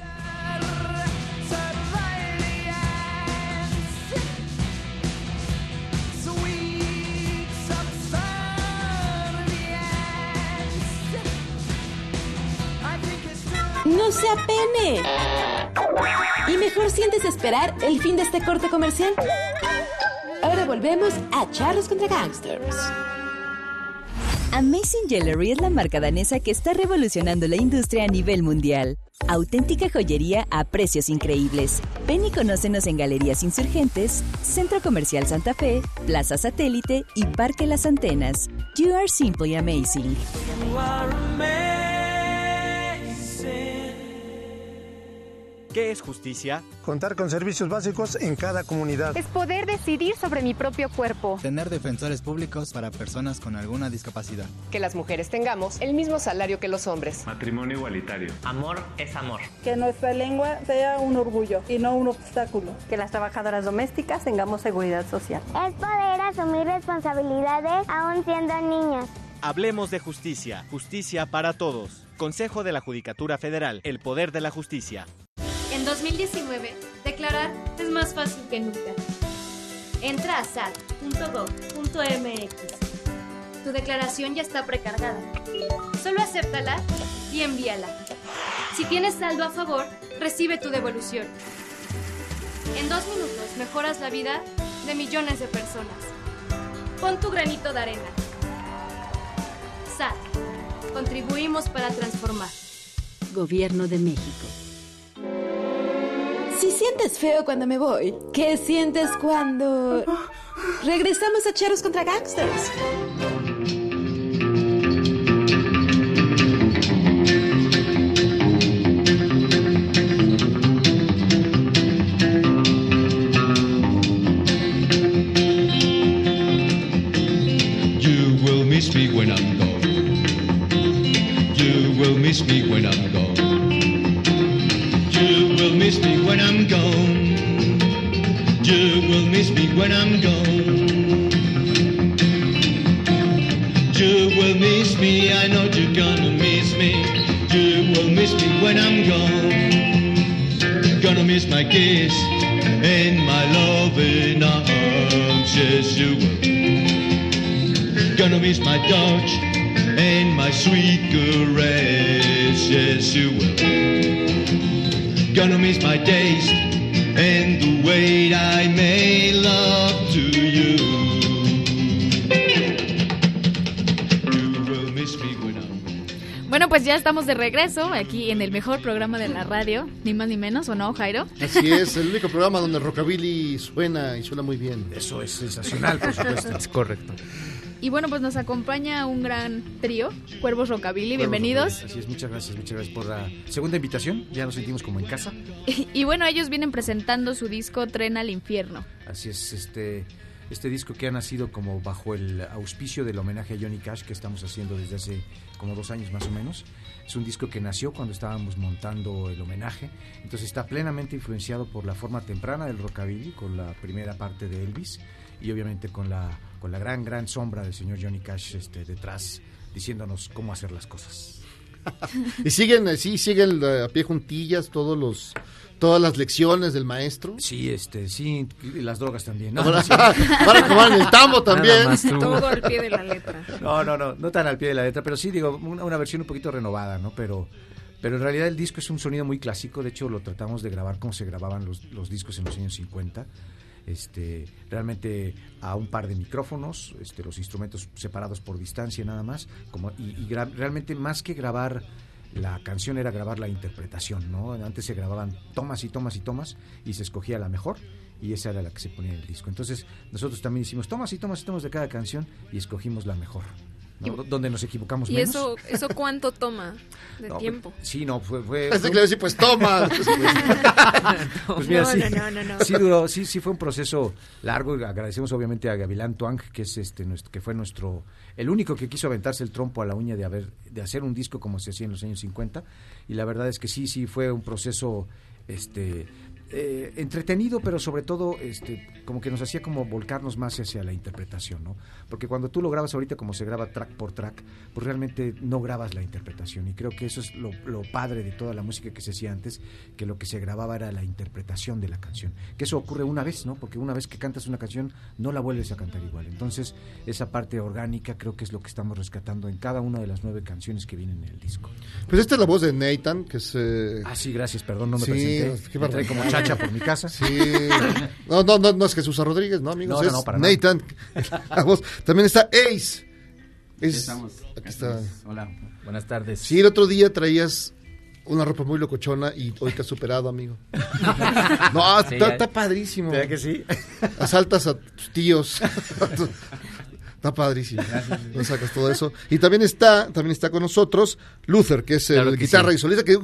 ¡No se apene! Y mejor sientes esperar el fin de este corte comercial. Ahora volvemos a Charros contra Gangsters. Amazing Jewelry es la marca danesa que está revolucionando la industria a nivel mundial. Auténtica joyería a precios increíbles. Ven y conócenos en Galerías Insurgentes, Centro Comercial Santa Fe, Plaza Satélite y Parque Las Antenas. You are simply amazing. ¿Qué es justicia? Contar con servicios básicos en cada comunidad. Es poder decidir sobre mi propio cuerpo. Tener defensores públicos para personas con alguna discapacidad. Que las mujeres tengamos el mismo salario que los hombres. Matrimonio igualitario. Amor es amor. Que nuestra lengua sea un orgullo y no un obstáculo. Que las trabajadoras domésticas tengamos seguridad social. Es poder asumir responsabilidades aún siendo niños. Hablemos de justicia. Justicia para todos. Consejo de la Judicatura Federal. El poder de la justicia. En 2019, declarar es más fácil que nunca. Entra a sat.gov.mx. Tu declaración ya está precargada. Solo acéptala y envíala. Si tienes saldo a favor, recibe tu devolución. En 2 minutos mejoras la vida de millones de personas. Pon tu granito de arena. SAT. Contribuimos para transformar. Gobierno de México. Si sientes feo cuando me voy, ¿qué sientes cuando regresamos a Charros contra Gangsters? You will miss me when I'm gone. You will miss me when I'm gone. You will miss me when I'm gone. You will miss me when I'm gone. You will miss me, I know you're gonna miss me. You will miss me when I'm gone. Gonna miss my kiss and my loving arms, yes you will. Gonna miss my touch and my sweet caress, yes you will. Gonna miss my taste and the way I made love to you. You will miss me when I'm... Bueno, pues ya estamos de regreso aquí en el mejor programa de la radio, ni más ni menos, ¿o no, Jairo? Así es, el único programa donde el rockabilly suena y suena muy bien. Eso es sensacional, por supuesto. Es correcto. Y bueno, pues nos acompaña un gran trío, Cuervos Rockabilly, bienvenidos. Así es, muchas gracias por la segunda invitación, ya nos sentimos como en casa. Y bueno, ellos vienen presentando su disco Tren al Infierno. Así es, este disco que ha nacido como bajo el auspicio del homenaje a Johnny Cash que estamos haciendo desde hace como 2 años más o menos. Es un disco que nació cuando estábamos montando el homenaje, entonces está plenamente influenciado por la forma temprana del rockabilly, con la primera parte de Elvis y obviamente con la gran sombra del señor Johnny Cash detrás diciéndonos cómo hacer las cosas. Y siguen a pie juntillas todas las lecciones del maestro. Sí, sí, y las drogas también. ¿No? Para tomar el tambo también. Todo al pie de la letra. No tan al pie de la letra, pero sí digo una versión un poquito renovada, ¿no? Pero en realidad el disco es un sonido muy clásico. De hecho lo tratamos de grabar como se grababan los discos en los años 50. Realmente a un par de micrófonos, los instrumentos separados por distancia nada más, realmente más que grabar la canción era grabar la interpretación, ¿no? Antes se grababan tomas y tomas y tomas y se escogía la mejor y esa era la que se ponía en el disco. Entonces nosotros también hicimos tomas y tomas y tomas de cada canción y escogimos la mejor, ¿no? Donde nos equivocamos menos. ¿Y eso cuánto toma de tiempo? Sí, no, fue pues toma. Pues mira, no. Sí duró, sí fue un proceso largo. Agradecemos obviamente a Gavilán Twang, que es que fue el único que quiso aventarse el trompo a la uña de hacer un disco como se hacía en los años 50, y la verdad es que sí fue un proceso entretenido, pero sobre todo como que nos hacía como volcarnos más hacia la interpretación, ¿no? Porque cuando tú lo grabas ahorita como se graba track por track, pues realmente no grabas la interpretación, y creo que eso es lo padre de toda la música que se hacía antes, que lo que se grababa era la interpretación de la canción, que eso ocurre una vez, ¿no? Porque una vez que cantas una canción no la vuelves a cantar igual. Entonces esa parte orgánica creo que es lo que estamos rescatando en cada una de las 9 canciones que vienen en el disco. Pues esta es la voz de Nathan, que es... sí, gracias, perdón, no me presenté. Me trae como chacha por mi casa. Sí. No es Jesús Rodríguez, ¿no, amigos? No, para Nathan. La voz. También está Ace. Estamos. Aquí está. Hola, buenas tardes. Sí, el otro día traías una ropa muy locochona y hoy te has superado, amigo. No, sí, está padrísimo. ¿Verdad que sí? Asaltas a tus tíos. Está padrísimo. Gracias. Nos sacas todo eso. Y también está con nosotros Luther, que es el guitarra y solista, que es un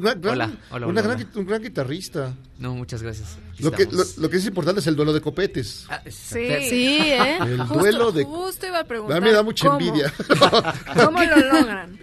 gran guitarrista. No, muchas gracias. Lo que es importante es el duelo de copetes. Sí, El duelo de... Justo iba a preguntar. A mí me da mucha envidia. ¿Cómo lo logran?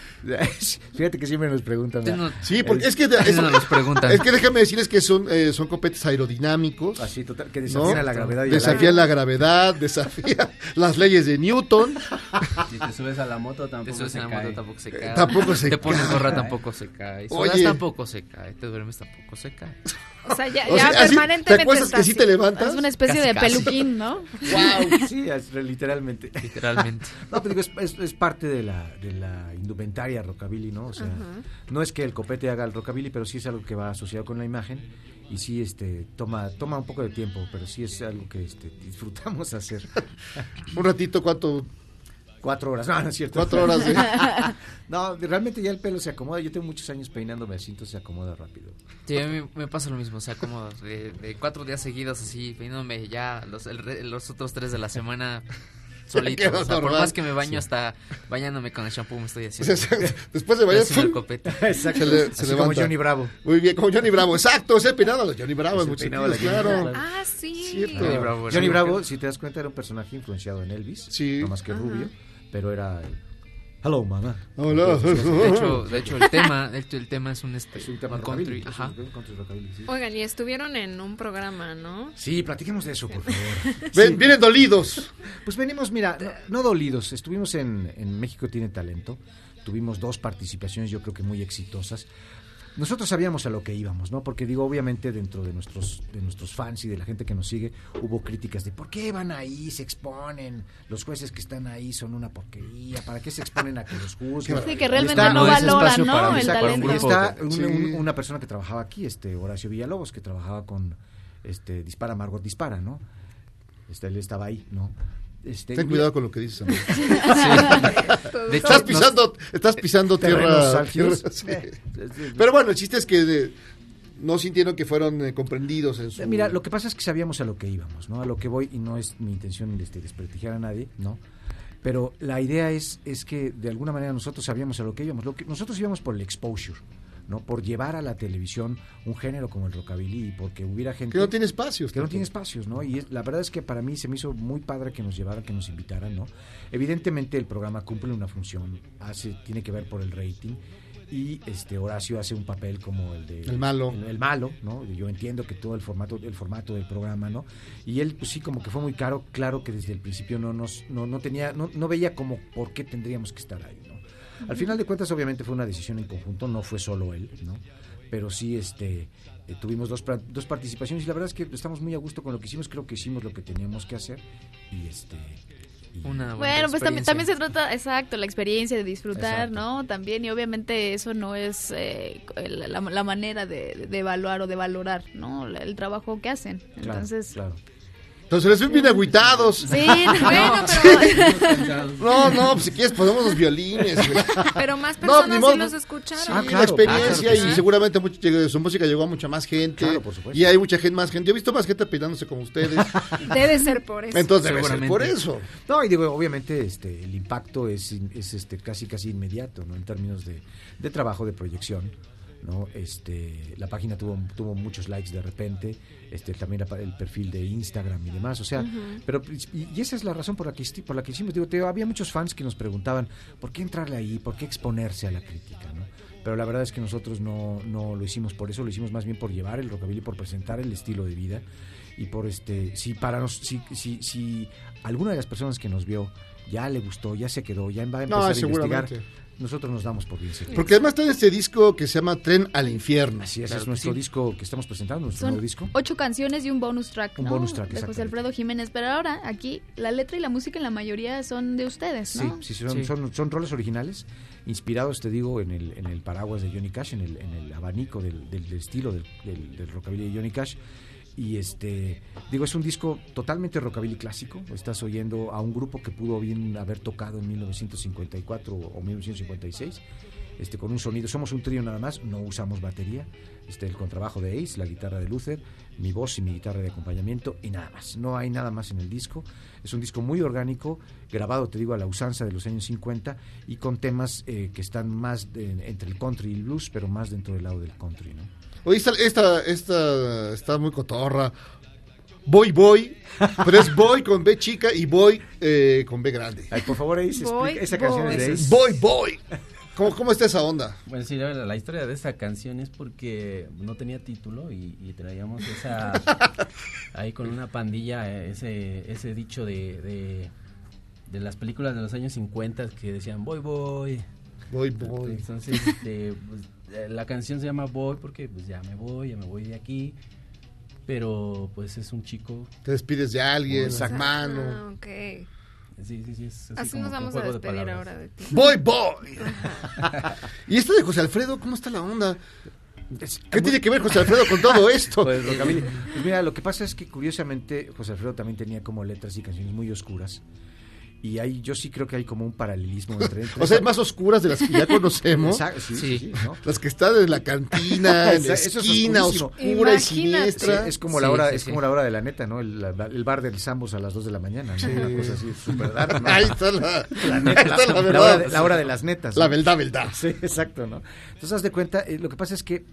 Fíjate que siempre nos preguntan. Sí, porque es que nos preguntan. Es que déjame decirles que son copetes aerodinámicos. Así, total, que desafían la gravedad. Desafían la gravedad, desafían las leyes de Newton. Si te subes a la moto tampoco se cae. Tampoco se te cae. pones gorra tampoco se cae. Oye. Tampoco se cae. Te duermes tampoco se cae. O sea, ya así, permanentemente ¿te acuerdas que sí te levantas? Es una especie de peluquín, ¿no? Wow, sí, literalmente. No, pero digo, es parte de la indumentaria rockabilly, ¿no? O sea, no es que el copete haga el rockabilly, pero sí es algo que va asociado con la imagen, y sí toma un poco de tiempo, pero sí es algo que disfrutamos hacer. Un ratito, ¿cuánto? 4 horas, no es cierto. 4 horas, ¿sí? No, realmente ya el pelo se acomoda. Yo tengo muchos años peinándome así, entonces se acomoda rápido. Sí, a mí me pasa lo mismo, se acomoda. De 4 días seguidos así, peinándome ya los otros 3 de la semana solito. O sea, por más que me baño, hasta bañándome con el shampoo me estoy haciendo. Después de bañar, el copete. Exacto. Se levanta. Como Johnny Bravo. Muy bien, como Johnny Bravo. Exacto, ese peinado de Johnny Bravo. Es el peinado de claro. Ah, sí. Cierto. Johnny Bravo, si te das cuenta, era un personaje influenciado en Elvis. Sí. No más que rubio. Pero era Hello, mamá. Hola. De hecho el tema es un tema country. Ajá. Oigan, y estuvieron en un programa, ¿no? Sí, platiquemos de eso, por favor. Vienen dolidos. Pues venimos, mira, no dolidos. Estuvimos en México Tiene Talento. Tuvimos 2 participaciones, yo creo que muy exitosas. Nosotros sabíamos a lo que íbamos, ¿no? Porque digo, obviamente dentro de nuestros fans y de la gente que nos sigue, hubo críticas de ¿por qué van ahí? Se exponen, los jueces que están ahí son una porquería, ¿para qué se exponen a que los juzguen? Sí, que realmente no valoran, ¿no? El talento. Y está una persona que trabajaba aquí, Horacio Villalobos, que trabajaba con Dispara, Margot Dispara, ¿no? Él estaba ahí, ¿no? Ten cuidado con lo que dices, amigo. De hecho, estás pisando tierra. Sí. Pero bueno, el chiste es que no sintieron que fueron comprendidos en su... Mira, lo que pasa es que sabíamos a lo que íbamos, ¿no? A lo que voy, y no es mi intención desprestigiar a nadie, ¿no? Pero la idea es que de alguna manera nosotros sabíamos a lo que íbamos. Nosotros íbamos por el exposure, ¿no? Por llevar a la televisión un género como el rockabilly, porque hubiera gente que no tiene espacios, ¿no? Y la verdad es que para mí se me hizo muy padre que nos llevaran, que nos invitaran, ¿no? Evidentemente el programa cumple una función, tiene que ver por el rating, y Horacio hace un papel como el malo, ¿no? Yo entiendo que todo el formato del programa, ¿no? Y él pues sí, como que fue muy claro que desde el principio no veía como por qué tendríamos que estar ahí, ¿no? Al final de cuentas, obviamente fue una decisión en conjunto, no fue solo él, ¿no? Pero sí, tuvimos dos participaciones, y la verdad es que estamos muy a gusto con lo que hicimos. Creo que hicimos lo que teníamos que hacer, y bueno, pues también se trata, exacto, la experiencia de disfrutar, exacto, ¿no? También, y obviamente eso no es la manera de evaluar o de valorar, ¿no? El trabajo que hacen. Entonces, claro. Entonces les ven bien agüitados. Sí, bueno, pero... No, pues si quieres ponemos los violines. Pero más personas sí los escucharon. Sí, la experiencia, y seguramente su música llegó a mucha más gente. Claro, por supuesto. Y hay más gente. Yo he visto más gente peinándose como ustedes. Debe ser por eso. Entonces debe ser por eso. No, y digo, obviamente el impacto es casi inmediato, ¿no? En términos de trabajo, de proyección. ¿no? La página tuvo muchos likes de repente, también el perfil de Instagram y demás, o sea, pero y esa es la razón por la que hicimos, había muchos fans que nos preguntaban ¿por qué entrarle ahí? ¿Por qué exponerse a la crítica? ¿no? Pero la verdad es que nosotros no lo hicimos por eso, lo hicimos más bien por llevar el rockabilly, por presentar el estilo de vida y por si alguna de las personas que nos vio ya le gustó, ya se quedó, ya va a empezar a investigar, nosotros nos damos por bien servidos. Porque además está este disco que se llama Tren al Infierno. Así es, es nuestro disco que estamos presentando, nuestro nuevo disco. 8 canciones y un bonus track, Un bonus track, de José Alfredo Jiménez. Pero ahora, aquí, la letra y la música en la mayoría son de ustedes, ¿no? Sí, son roles originales, inspirados, te digo, en el paraguas de Johnny Cash, en el abanico del estilo del rockabilly de Johnny Cash. Y es un disco totalmente rockabilly clásico. Estás oyendo a un grupo que pudo bien haber tocado en 1954 o 1956, con un sonido. Somos un trío nada más, no usamos batería. El contrabajo de Ace, la guitarra de Luther, mi voz y mi guitarra de acompañamiento y nada más. No hay nada más en el disco. Es un disco muy orgánico, grabado, te digo, a la usanza de los años 50 y con temas que están más entre el country y el blues, pero más dentro del lado del country, ¿no? Oye, esta está muy cotorra. Boy, pero es boy con B chica y boy con B grande. Ay, por favor, Ace, explica esa canción es de Ace. Boy. ¿Cómo está esa onda? Bueno, sí, la historia de esa canción es porque no tenía título y traíamos esa ahí con una pandilla, ese dicho de las películas de los años 50 que decían boy. Entonces, la canción se llama Boy porque pues ya me voy de aquí, pero pues es un chico. Te despides de alguien, hermano. Ah, ok. Sí, es así nos vamos a despedir ahora de ti. Boy. Y esto de José Alfredo, ¿cómo está la onda? ¿Qué tiene que ver José Alfredo con todo esto? Pues mira, lo que pasa es que curiosamente José Alfredo también tenía como letras y canciones muy oscuras. Y yo sí creo que hay como un paralelismo entre o sea, más oscuras de las que ya conocemos. Sí, ¿no? Las que están en la cantina, en la esquina, oscura y siniestra. Sí, es como la hora de la neta, ¿no? El bar del Sambos a las 2 de la mañana, ¿no? Una cosa así súper dark, ¿no? Ahí está la verdad. La hora de las netas, ¿no? La verdad. Sí, exacto, ¿no? Entonces, haz de cuenta, lo que pasa es que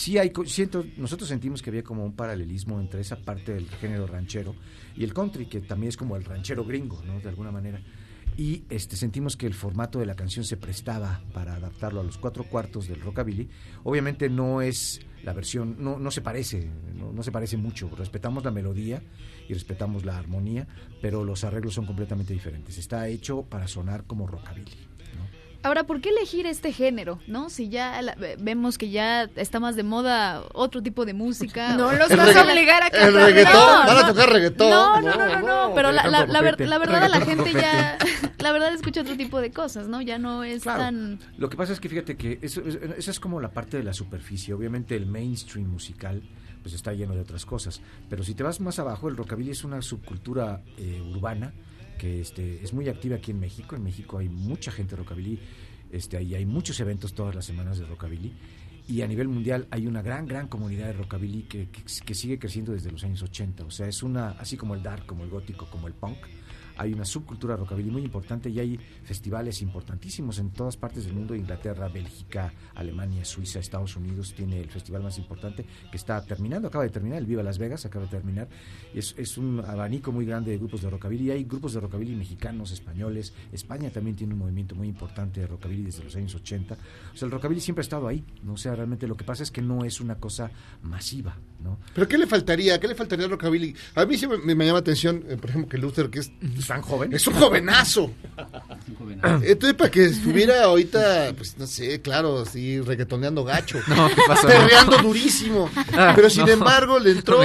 nosotros sentimos que había como un paralelismo entre esa parte del género ranchero y el country, que también es como el ranchero gringo, ¿no? De alguna manera. Y sentimos que el formato de la canción se prestaba para adaptarlo a los 4/4 del rockabilly. Obviamente no es la versión, no se parece, no se parece mucho. Respetamos la melodía y respetamos la armonía, pero los arreglos son completamente diferentes. Está hecho para sonar como rockabilly, ¿no? Ahora, ¿por qué elegir este género, no? Si ya vemos que ya está más de moda otro tipo de música. No los vas a obligar a cantar. El reggaetón, van a tocar reggaetón. No, pero la verdad la gente ya, la verdad escucha otro tipo de cosas, ¿no? Ya no es tan... Lo que pasa es que fíjate que eso es como la parte de la superficie. Obviamente el mainstream musical pues está lleno de otras cosas, pero si te vas más abajo, el rockabilly es una subcultura urbana que es muy activa aquí en México. En México hay mucha gente rockabilly, y hay muchos eventos todas las semanas de rockabilly, y a nivel mundial hay una gran comunidad de rockabilly que sigue creciendo desde los años 80. O sea, es así como el dark, como el gótico, como el punk, hay una subcultura rockabilly muy importante y hay festivales importantísimos en todas partes del mundo. Inglaterra, Bélgica, Alemania, Suiza, Estados Unidos tiene el festival más importante que está terminando, acaba de terminar, el Viva Las Vegas acaba de terminar. Es un abanico muy grande de grupos de rockabilly. Hay grupos de rockabilly mexicanos, españoles. España también tiene un movimiento muy importante de rockabilly desde los años 80. O sea, el rockabilly siempre ha estado ahí, ¿no? O sea, realmente lo que pasa es que no es una cosa masiva, ¿no? ¿Pero qué le faltaría? ¿Qué le faltaría al rockabilly? A mí siempre me llama atención, por ejemplo, que Luther, que es tan joven. Es un jovenazo. Entonces, para que estuviera ahorita, pues no sé, claro, así reggaetoneando gacho. No, ¿qué pasó? Perreando durísimo. Pero sin embargo, le entró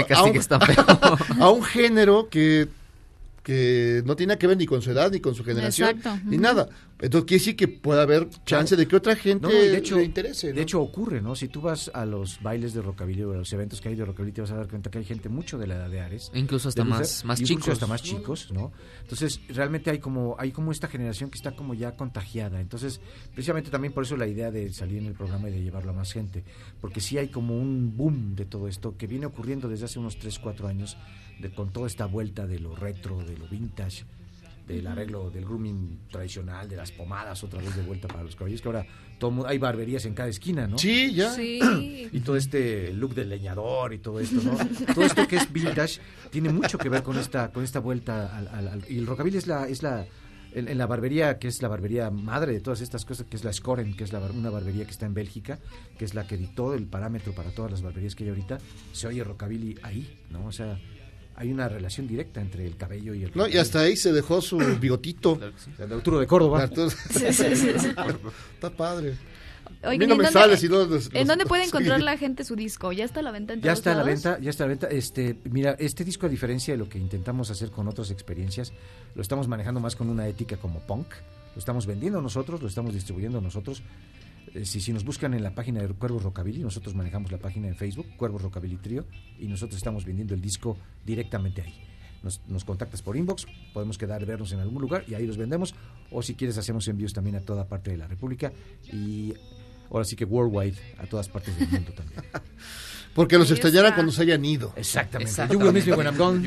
a un género que no tiene que ver ni con su edad, ni con su generación, ni nada. Entonces quiere decir que puede haber chance de que otra gente le interese, ¿no? De hecho ocurre, ¿no? Si tú vas a los bailes de rockabilly o a los eventos que hay de rockabilly, te vas a dar cuenta que hay gente mucho de la edad de Ares. Incluso hasta más chicos. Hasta más chicos, ¿no? Entonces realmente hay como esta generación que está como ya contagiada. Entonces precisamente también por eso la idea de salir en el programa y de llevarlo a más gente. Porque sí hay como un boom de todo esto que viene ocurriendo desde hace unos 3-4 años con toda esta vuelta de lo retro, de lo vintage, del arreglo del grooming tradicional, de las pomadas otra vez de vuelta para los caballeros, que ahora hay barberías en cada esquina, ¿no? Sí, ya. Sí. Y todo este look del leñador y todo esto, ¿no? Todo esto que es vintage tiene mucho que ver con esta vuelta al y el rockabilly es en la barbería, que es la barbería madre de todas estas cosas, que es la Scoren, que es una barbería que está en Bélgica, que es la que dictó el parámetro para todas las barberías que hay ahorita. Se oye rockabilly ahí, ¿no? O sea, hay una relación directa entre el cabello y el rockabilly. No, y hasta ahí se dejó su bigotito. Claro que sí. El de Arturo de Córdoba. Sí. Está padre. Oigan, no me sale, si no, ¿en dónde puede encontrar la gente su disco? ¿Ya está a la venta en todos lados? Ya está a la venta. Mira, este disco, a diferencia de lo que intentamos hacer con otras experiencias, lo estamos manejando más con una ética como punk. Lo estamos vendiendo nosotros, lo estamos distribuyendo nosotros. Si nos buscan en la página de Cuervos Rockabilly, nosotros manejamos la página en Facebook, Cuervos Rockabilly Trio, y nosotros estamos vendiendo el disco directamente ahí. Nos contactas por inbox, podemos vernos en algún lugar y ahí los vendemos, o si quieres hacemos envíos también a toda parte de la República y ahora sí que worldwide, a todas partes del mundo también. Porque los extrañarán cuando se hayan ido. Exactamente. You will miss me when I'm gone.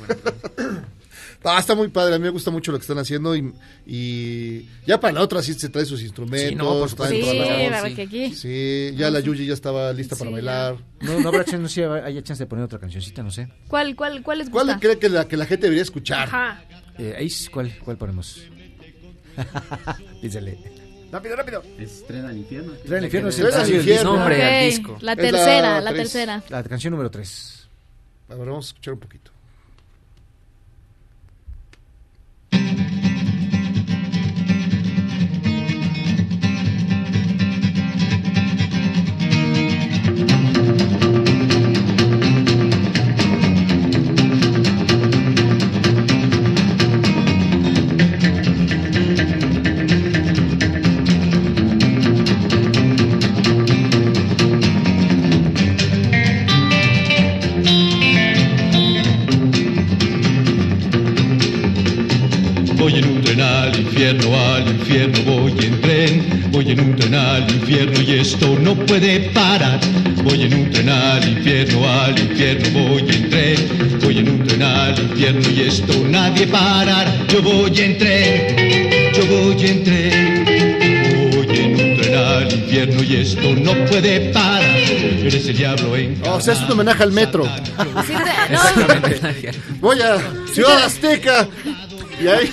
Está muy padre, a mí me gusta mucho lo que están haciendo y ya para la otra sí se trae sus instrumentos. Sí, no, por supuesto. Sí, ya la Yuyi ya estaba lista para bailar. No habrá chance, no sé, haya chance de poner otra cancioncita, no sé. ¿Cuál les gusta? ¿Cuál cree que la gente debería escuchar? Ajá. ¿Cuál ponemos? Dísele. Rápido. Es Tren al Infierno. Tren al Infierno es el nombre del disco. La tercera. La canción número 3. A ver, vamos a escuchar un poquito. Al infierno voy en tren, voy en un tren al infierno y esto no puede parar. Voy en un tren al infierno voy en tren, voy en un tren al infierno y esto nadie parar. Yo voy en tren, voy en un tren al infierno y esto no puede parar. Eres el diablo en O sea, es un homenaje al metro. Voy a Ciudad Azteca y ahí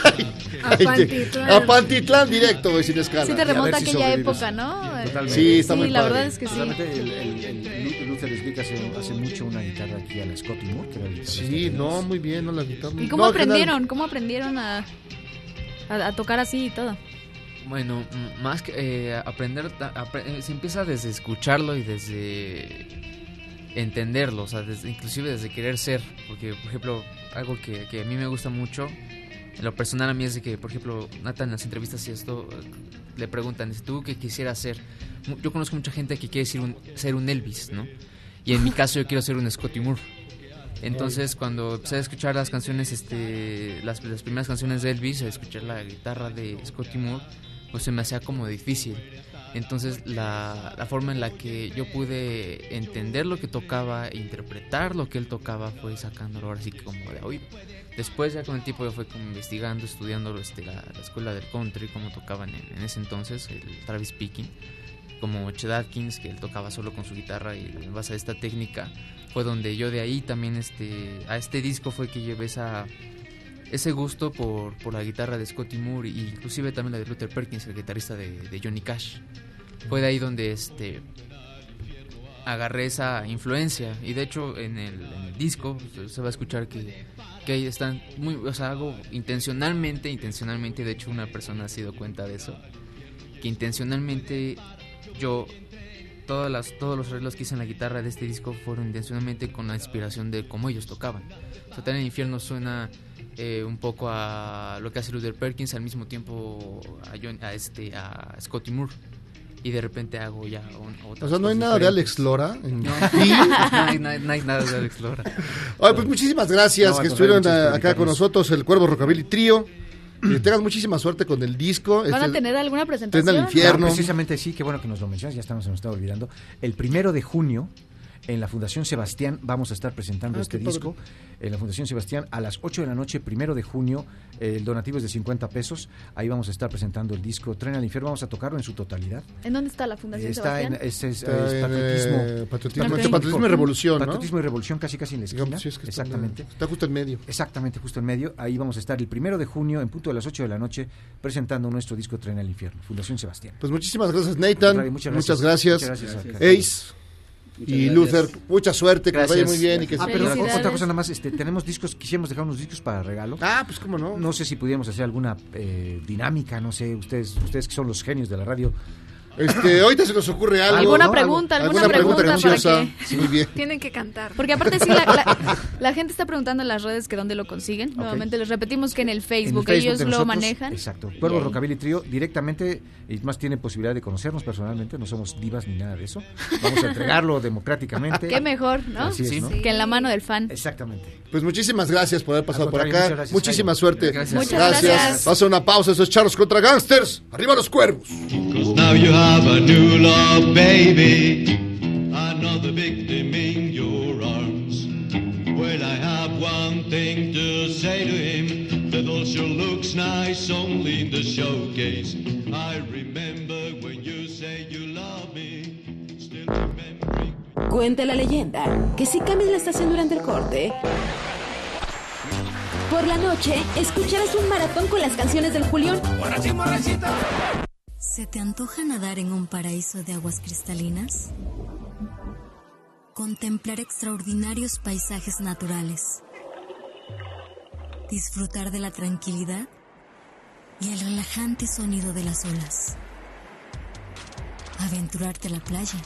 a Pantitlán directo, voy sin escala. Sí te remonta a aquella época, ¿no? Totalmente. Sí, está muy la padre. verdad es que sí. El Luther Slick hace mucho una guitarra aquí a la Scotty Moore, que era el Sí, no, muy bien, no la guitarra. ¿Y cómo aprendieron? ¿Cómo aprendieron a tocar así y todo? Bueno, más que aprender, se empieza desde escucharlo y desde entenderlo, o sea, inclusive desde querer ser, porque, por ejemplo, algo que a mí me gusta mucho, en lo personal a mí es de que, por ejemplo, Nathan en las entrevistas y esto, le preguntan, ¿tú qué quisieras ser? Yo conozco mucha gente que quiere ser un Elvis, ¿no? Y en mi caso yo quiero ser un Scotty Moore. Entonces, cuando empecé a escuchar las canciones, las primeras canciones de Elvis, a escuchar la guitarra de Scotty Moore, pues se me hacía como difícil. Entonces, la forma en la que yo pude entender lo que tocaba e interpretar lo que él tocaba fue sacándolo ahora sí como de oído. Después, ya con el tiempo, yo fui como investigando, estudiando la escuela del country, cómo tocaban en ese entonces, el Travis Picking, como Chet Atkins, que él tocaba solo con su guitarra, y en base a esta técnica fue donde yo de ahí también a este disco fue que llevé ese gusto por la guitarra de Scotty Moore, e inclusive también la de Luther Perkins, el guitarrista de Johnny Cash. Fue de ahí donde agarré esa influencia, y de hecho en el disco se va a escuchar que ahí están muy, o sea, hago intencionalmente, de hecho una persona se dio cuenta de eso, que intencionalmente yo todos los arreglos que hice en la guitarra de este disco fueron intencionalmente con la inspiración de cómo ellos tocaban. O sea, Tren al Infierno suena un poco a lo que hace Luther Perkins, al mismo tiempo a Scotty Moore. Y de repente hago ya otras. O sea, ¿no hay nada de Alex Lora? No hay nada de Alex Lora. Oye, pues muchísimas gracias que estuvieron acá con nosotros, el Cuervo Rockabilly Trio. Que tengan muchísima suerte con el disco. ¿Van a tener alguna presentación? Tren al Infierno. Precisamente sí, qué bueno que nos lo mencionas, ya se nos estaba olvidando. El 1 de junio en la Fundación Sebastián vamos a estar presentando este disco. En la Fundación Sebastián a las 8 de la noche, 1 de junio. El donativo es de 50 pesos. Ahí vamos a estar presentando el disco Tren al Infierno. Vamos a tocarlo en su totalidad. ¿En dónde está la Fundación Sebastián? Patriotismo y Revolución, ¿no? Patriotismo y Revolución, casi en la esquina. Sí, es que exactamente. Está justo en medio. Exactamente, justo en medio. Ahí vamos a estar el 1 de junio, en punto de las 8 de la noche, presentando nuestro disco Tren al Infierno, Fundación Sebastián. Pues muchísimas gracias, Nathan. Muchas gracias. Ace. Y Luther, mucha suerte, que vaya muy bien y que pero otra cosa nada más, tenemos discos, quisiéramos dejar unos discos para regalo. Pues cómo no. No sé si pudiéramos hacer alguna dinámica, no sé, ustedes que son los genios de la radio. Ahorita se nos ocurre algo. ¿Alguna pregunta graciosa? para que... Sí, muy bien. Tienen que cantar. Porque aparte sí, la gente está preguntando en las redes que dónde lo consiguen. Okay. Nuevamente les repetimos que en el Facebook ellos lo manejan. Exacto. Cuervo Rockabilly Trío directamente, y más tienen posibilidad de conocernos personalmente, no somos divas ni nada de eso. Vamos a entregarlo democráticamente. Qué mejor, ¿no? Así es, ¿no? Que en la mano del fan. Exactamente. Pues muchísimas gracias por haber pasado por acá. Gracias, muchísima suerte. Muchas gracias. Vamos a hacer una pausa. Eso es Charros contra Gangsters. ¡Arriba los cuervos! Now you have a new love, baby, another victim in your arms. Well, I have one thing to say to him, that all sure looks nice only in the showcase. I remember when you say you love me, still remembering. Cuenta la leyenda que si cambias la estación durante el corte, por la noche escucharás un maratón con las canciones del Julión. ¿Se te antoja nadar en un paraíso de aguas cristalinas? Contemplar extraordinarios paisajes naturales. Disfrutar de la tranquilidad y el relajante sonido de las olas. Aventurarte a la playa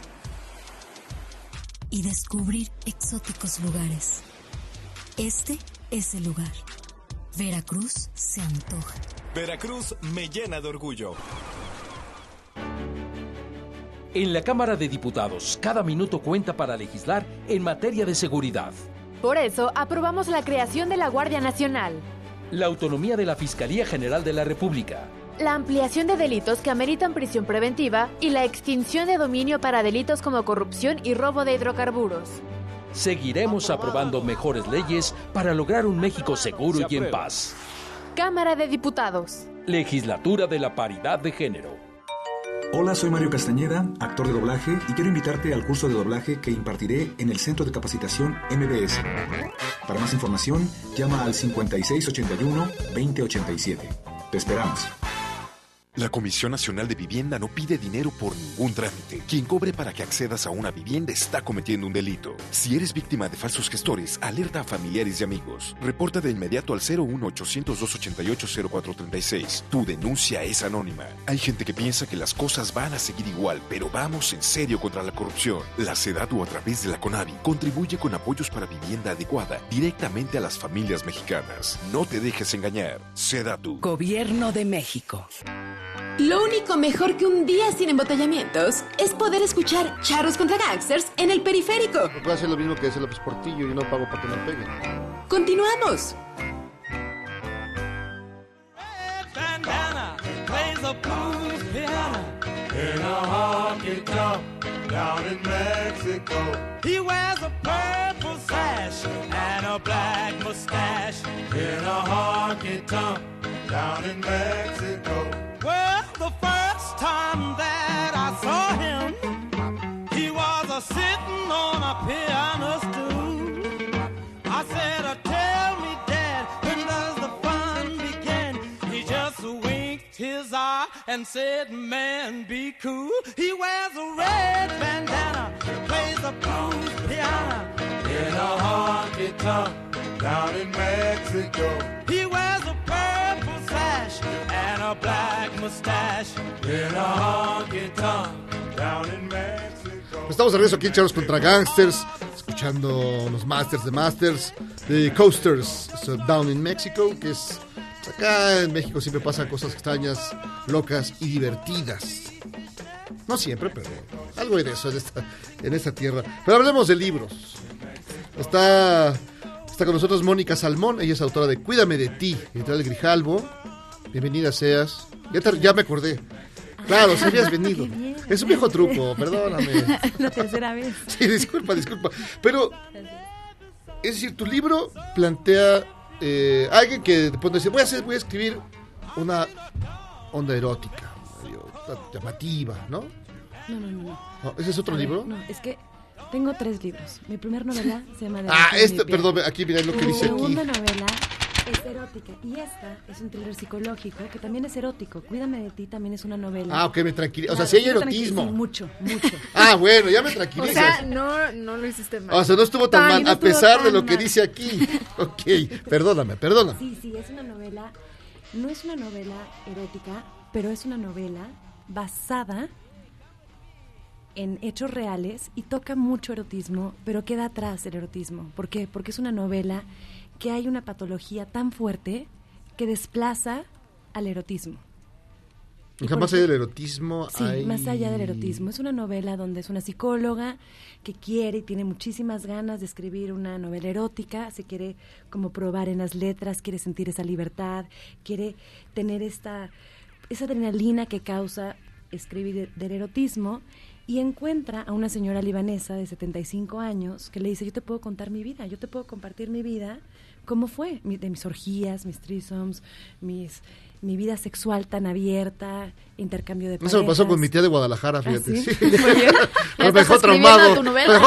y descubrir exóticos lugares. Este es el lugar. Veracruz se antoja. Veracruz me llena de orgullo. En la Cámara de Diputados, cada minuto cuenta para legislar en materia de seguridad. Por eso, aprobamos la creación de la Guardia Nacional, La autonomía de la Fiscalía General de la República, la ampliación de delitos que ameritan prisión preventiva y la extinción de dominio para delitos como corrupción y robo de hidrocarburos. Seguiremos aprobando mejores leyes para lograr un México seguro y en paz. Cámara de Diputados. Legislatura de la Paridad de Género. Hola, soy Mario Castañeda, actor de doblaje, y quiero invitarte al curso de doblaje que impartiré en el Centro de Capacitación MBS. Para más información, llama al 5681-2087. Te esperamos. La Comisión Nacional de Vivienda no pide dinero por ningún trámite. Quien cobre para que accedas a una vivienda está cometiendo un delito. Si eres víctima de falsos gestores, alerta a familiares y amigos. Reporta de inmediato al 01800-288-0436. Tu denuncia es anónima. Hay gente que piensa que las cosas van a seguir igual, pero vamos en serio contra la corrupción. La SEDATU, a través de la CONAVI, contribuye con apoyos para vivienda adecuada directamente a las familias mexicanas. No te dejes engañar. SEDATU. Gobierno de México. Lo único mejor que un día sin embotellamientos es poder escuchar Charros contra Gangsters en el periférico. No puedo hacer lo mismo que hace López Portillo y no pago para que me peguen. Continuamos. Bandana plays a blues piano in a honky tonk down in Mexico. He wears a purple sash and a black mustache in a honky tonk down in Mexico. Well, the first time that I saw him, he was a-sitting on a piano stool. I said, tell me, Dad, when does the fun begin? He just winked his eye and said, man, be cool. He wears a red bandana, plays a blues piano in a honky-tonk down in Mexico. He wears a purple sash and a black mustache in a honky-tonk down in Mexico. Estamos de regreso aquí en Charros contra Gangsters, escuchando los Masters de Masters, de Coasters, Down in Mexico, que es... Acá en México siempre pasan cosas extrañas, locas y divertidas. No siempre, pero algo de eso en esta tierra. Pero hablemos de libros. Está con nosotros Mónica Salmón, ella es autora de Cuídame de ti, editorial Grijalbo. Bienvenida seas. Ya me acordé. Claro, se habías venido. Es un viejo truco, perdóname. La tercera vez. Sí, disculpa. Pero, es decir, tu libro plantea alguien que de pronto dice, voy a escribir una onda erótica, llamativa, ¿no? No. ¿Ese es otro libro? No, es que tengo 3 libros. Mi primer novela se llama... Perdón, aquí mira lo que dice aquí. Mi segunda novela es erótica y esta es un thriller psicológico que también es erótico. Cuídame de ti también es una novela. Ok, me tranquiliza. O sea, sí hay erotismo. Sí, mucho. Bueno, ya me tranquilizas. O sea, no lo hiciste mal. O sea, no estuvo tan mal, a pesar de lo que dice aquí. Ok, perdóname. Sí, es una novela, no es una novela erótica, pero es una novela basada en hechos reales y toca mucho erotismo, pero queda atrás el erotismo. ¿Por qué? Porque es una novela que hay una patología tan fuerte que desplaza al erotismo. Más allá del erotismo Sí, más allá del erotismo. Es una novela donde es una psicóloga que quiere y tiene muchísimas ganas de escribir una novela erótica, se quiere como probar en las letras, quiere sentir esa libertad, quiere tener esa adrenalina que causa escribir del erotismo, y encuentra a una señora libanesa de 75 años que le dice, yo te puedo contar mi vida, yo te puedo compartir mi vida, cómo fue, de mis orgías, mis threesomes, mi vida sexual tan abierta, intercambio de parejas. Eso me pasó con mi tía de Guadalajara, fíjate. ¿Ah, sí? Sí. Me dejó traumado.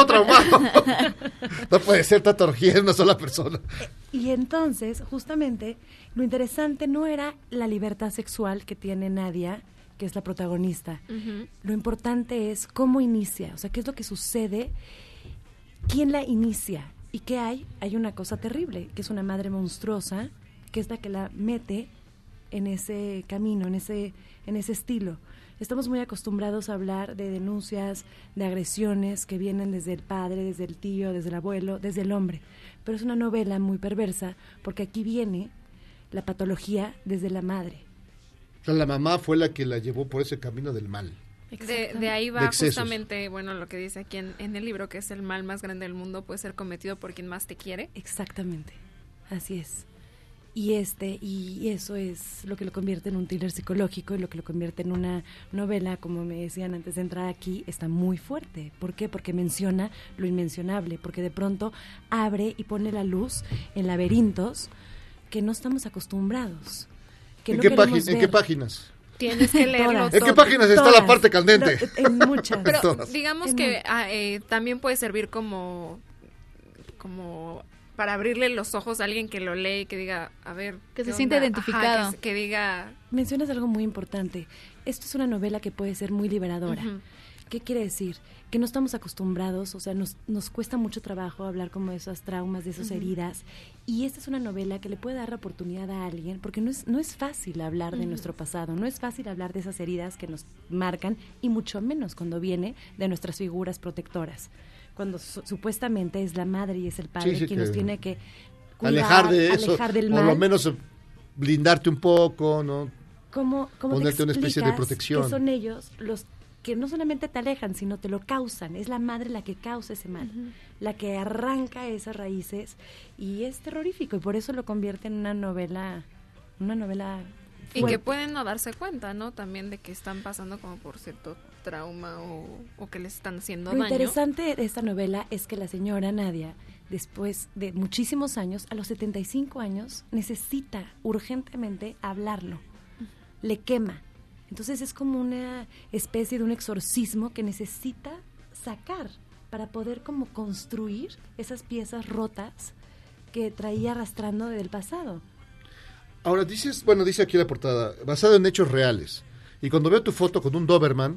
No puede ser tanta orgía en una sola persona. Y entonces, justamente, lo interesante no era la libertad sexual que tiene Nadia, que es la protagonista. Uh-huh. Lo importante es cómo inicia, o sea, qué es lo que sucede, quién la inicia y qué hay. Hay una cosa terrible, que es una madre monstruosa, que es la que la mete en ese camino, en ese estilo. Estamos muy acostumbrados a hablar de denuncias, de agresiones que vienen desde el padre, desde el tío, desde el abuelo, desde el hombre. Pero es una novela muy perversa porque aquí viene la patología desde la madre. O sea, la mamá fue la que la llevó por ese camino del mal. De ahí va justamente, lo que dice aquí en el libro, que es el mal más grande del mundo, puede ser cometido por quien más te quiere. Exactamente, así es. Y eso es lo que lo convierte en un thriller psicológico y lo que lo convierte en una novela, como me decían antes de entrar aquí, está muy fuerte. ¿Por qué? Porque menciona lo inmencionable, porque de pronto abre y pone la luz en laberintos que no estamos acostumbrados. ¿En qué páginas? Tienes que leerlo. ¿En qué páginas está la parte candente? En muchas. Pero digamos que también puede servir como para abrirle los ojos a alguien que lo lee y que diga, a ver, que se siente identificado. Ajá, que diga... Mencionas algo muy importante. Esto es una novela que puede ser muy liberadora. Uh-huh. ¿Qué quiere decir? Que no estamos acostumbrados, o sea, nos cuesta mucho trabajo hablar como de esos traumas, de esas uh-huh. heridas, y esta es una novela que le puede dar la oportunidad a alguien, porque no es fácil hablar de uh-huh. nuestro pasado, no es fácil hablar de esas heridas que nos marcan, y mucho menos cuando viene de nuestras figuras protectoras, cuando supuestamente es la madre y es el padre quien nos tiene que cuidar, alejar del mal. Por lo menos blindarte un poco, ¿no? ¿Cómo ponerte una especie de protección? Que son ellos los que no solamente te alejan, sino te lo causan. Es la madre la que causa ese mal, uh-huh. la que arranca esas raíces, y es terrorífico, y por eso lo convierte en una novela fuerte. Y que pueden no darse cuenta, ¿no? También de que están pasando como por cierto trauma o que les están haciendo daño. Lo interesante de esta novela es que la señora Nadia, después de muchísimos años, a los 75 años, necesita urgentemente hablarlo. Uh-huh. Le quema. Entonces es como una especie de un exorcismo que necesita sacar para poder como construir esas piezas rotas que traía arrastrando desde el pasado. Ahora dice aquí la portada, basado en hechos reales. Y cuando veo tu foto con un Doberman...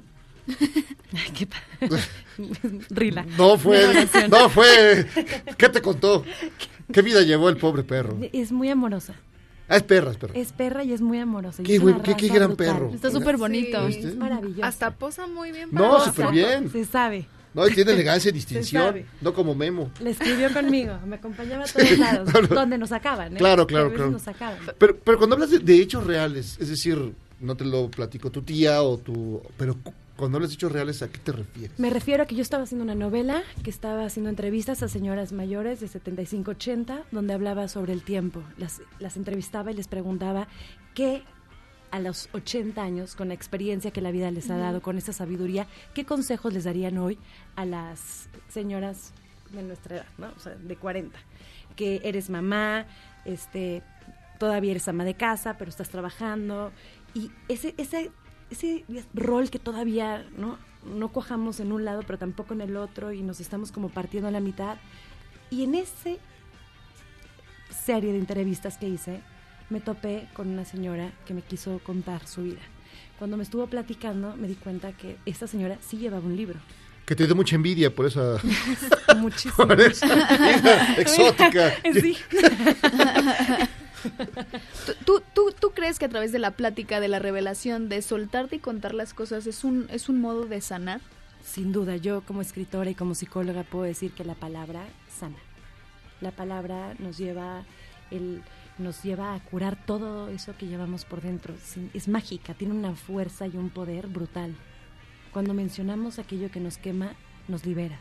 Rila. No fue. ¿Qué te contó? ¿Qué vida llevó el pobre perro? Es muy amorosa. Es perra. Es perra y es muy amorosa. Qué gran perro. Está súper bonito. Sí, es maravilloso. Hasta posa muy bien. No, súper bien. Se sabe. No, y tiene elegancia y distinción. No como Memo. Le escribió conmigo. Me acompañaba a todos lados. Donde nos sacaban. Claro. Nos sacaban. Pero cuando hablas de hechos reales, es decir, no te lo platico tu tía o tu... Pero cuando hablas de hechos reales, ¿a qué te refieres? Me refiero a que yo estaba haciendo una novela, que estaba haciendo entrevistas a señoras mayores de 75, 80, donde hablaba sobre el tiempo. Las entrevistaba y les preguntaba qué a los 80 años, con la experiencia que la vida les ha dado, con esa sabiduría, ¿qué consejos les darían hoy a las señoras de nuestra edad, ¿no? O sea, de 40, que eres mamá, todavía eres ama de casa, pero estás trabajando, y ese rol que todavía no cuajamos en un lado, pero tampoco en el otro, y nos estamos como partiendo a la mitad. Y en ese serie de entrevistas que hice, me topé con una señora que me quiso contar su vida. Cuando me estuvo platicando, me di cuenta que esta señora sí llevaba un libro. Que te dio mucha envidia por esa... Muchísimo. Por esa vida exótica. Sí. ¿Tú crees que a través de la plática, de la revelación, de soltarte y contar las cosas, es un modo de sanar? Sin duda, yo como escritora y como psicóloga puedo decir que la palabra sana. La palabra nos lleva a curar todo eso que llevamos por dentro. Es mágica, tiene una fuerza y un poder brutal. Cuando mencionamos aquello que nos quema, nos libera.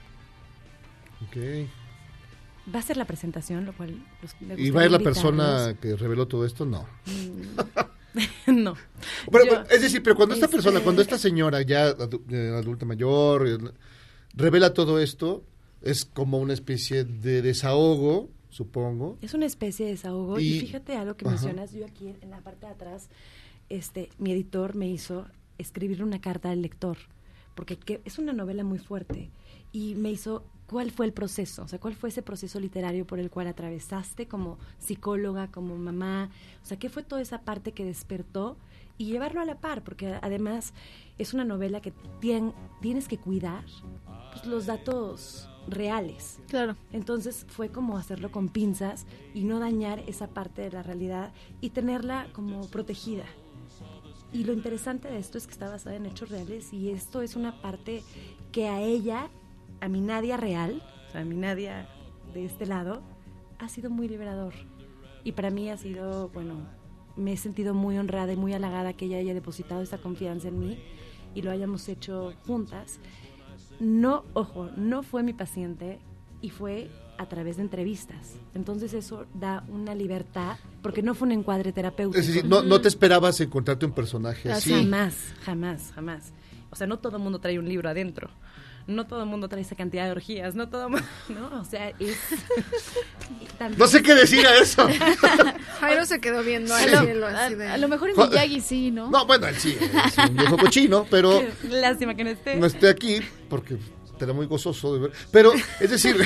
Okay. Va a ser la presentación, lo cual ¿Y va a ir la persona que reveló todo esto? No. No. Pero, es decir, pero cuando esta persona, cuando esta señora ya adulta mayor revela todo esto, es como una especie de desahogo, supongo. Es una especie de desahogo y fíjate algo que mencionas, yo aquí en la parte de atrás, mi editor me hizo escribir una carta al lector, porque es una novela muy fuerte, y me hizo, ¿cuál fue el proceso? O sea, ¿cuál fue ese proceso literario por el cual atravesaste como psicóloga, como mamá? O sea, ¿qué fue toda esa parte que despertó? Y llevarlo a la par, porque además es una novela que tienes que cuidar pues, los datos reales. Claro. Entonces fue como hacerlo con pinzas y no dañar esa parte de la realidad y tenerla como protegida. Y lo interesante de esto es que está basada en hechos reales y esto es una parte que a ella, a mi Nadia real, o sea, a mi Nadia de este lado, ha sido muy liberador. Y para mí ha sido, me he sentido muy honrada y muy halagada que ella haya depositado esa confianza en mí y lo hayamos hecho juntas. No fue mi paciente y fue a través de entrevistas. Entonces eso da una libertad, porque no fue un encuadre terapéutico. Es decir, no te esperabas encontrarte un personaje así. Jamás. O sea, no todo el mundo trae un libro adentro. No todo el mundo trae esa cantidad de orgías. No todo el mundo, ¿no? O sea, es... No sé qué decir a eso. Jairo se quedó viendo al cielo así de... A lo mejor en Miyagi sí, ¿no? No, bueno, él sí, es un viejo cochino, pero... Lástima que no esté. No esté aquí, porque estaría muy gozoso de ver. Pero, es decir...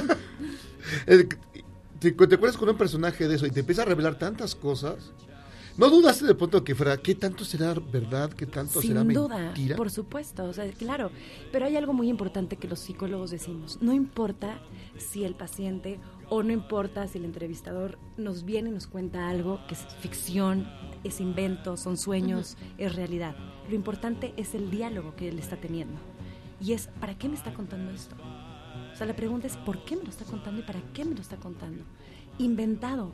¿Te acuerdas con un personaje de eso y te empieza a revelar tantas cosas? ¿No dudaste de pronto que fuera qué tanto será verdad, qué tanto será mentira? Sin duda, por supuesto, o sea, claro. Pero hay algo muy importante que los psicólogos decimos. No importa si el paciente o no importa si el entrevistador nos viene y nos cuenta algo que es ficción, es invento, son sueños, es realidad. Lo importante es el diálogo que él está teniendo. Y es, ¿para qué me está contando esto? O sea, la pregunta es, ¿por qué me lo está contando y para qué me lo está contando? ¿Inventado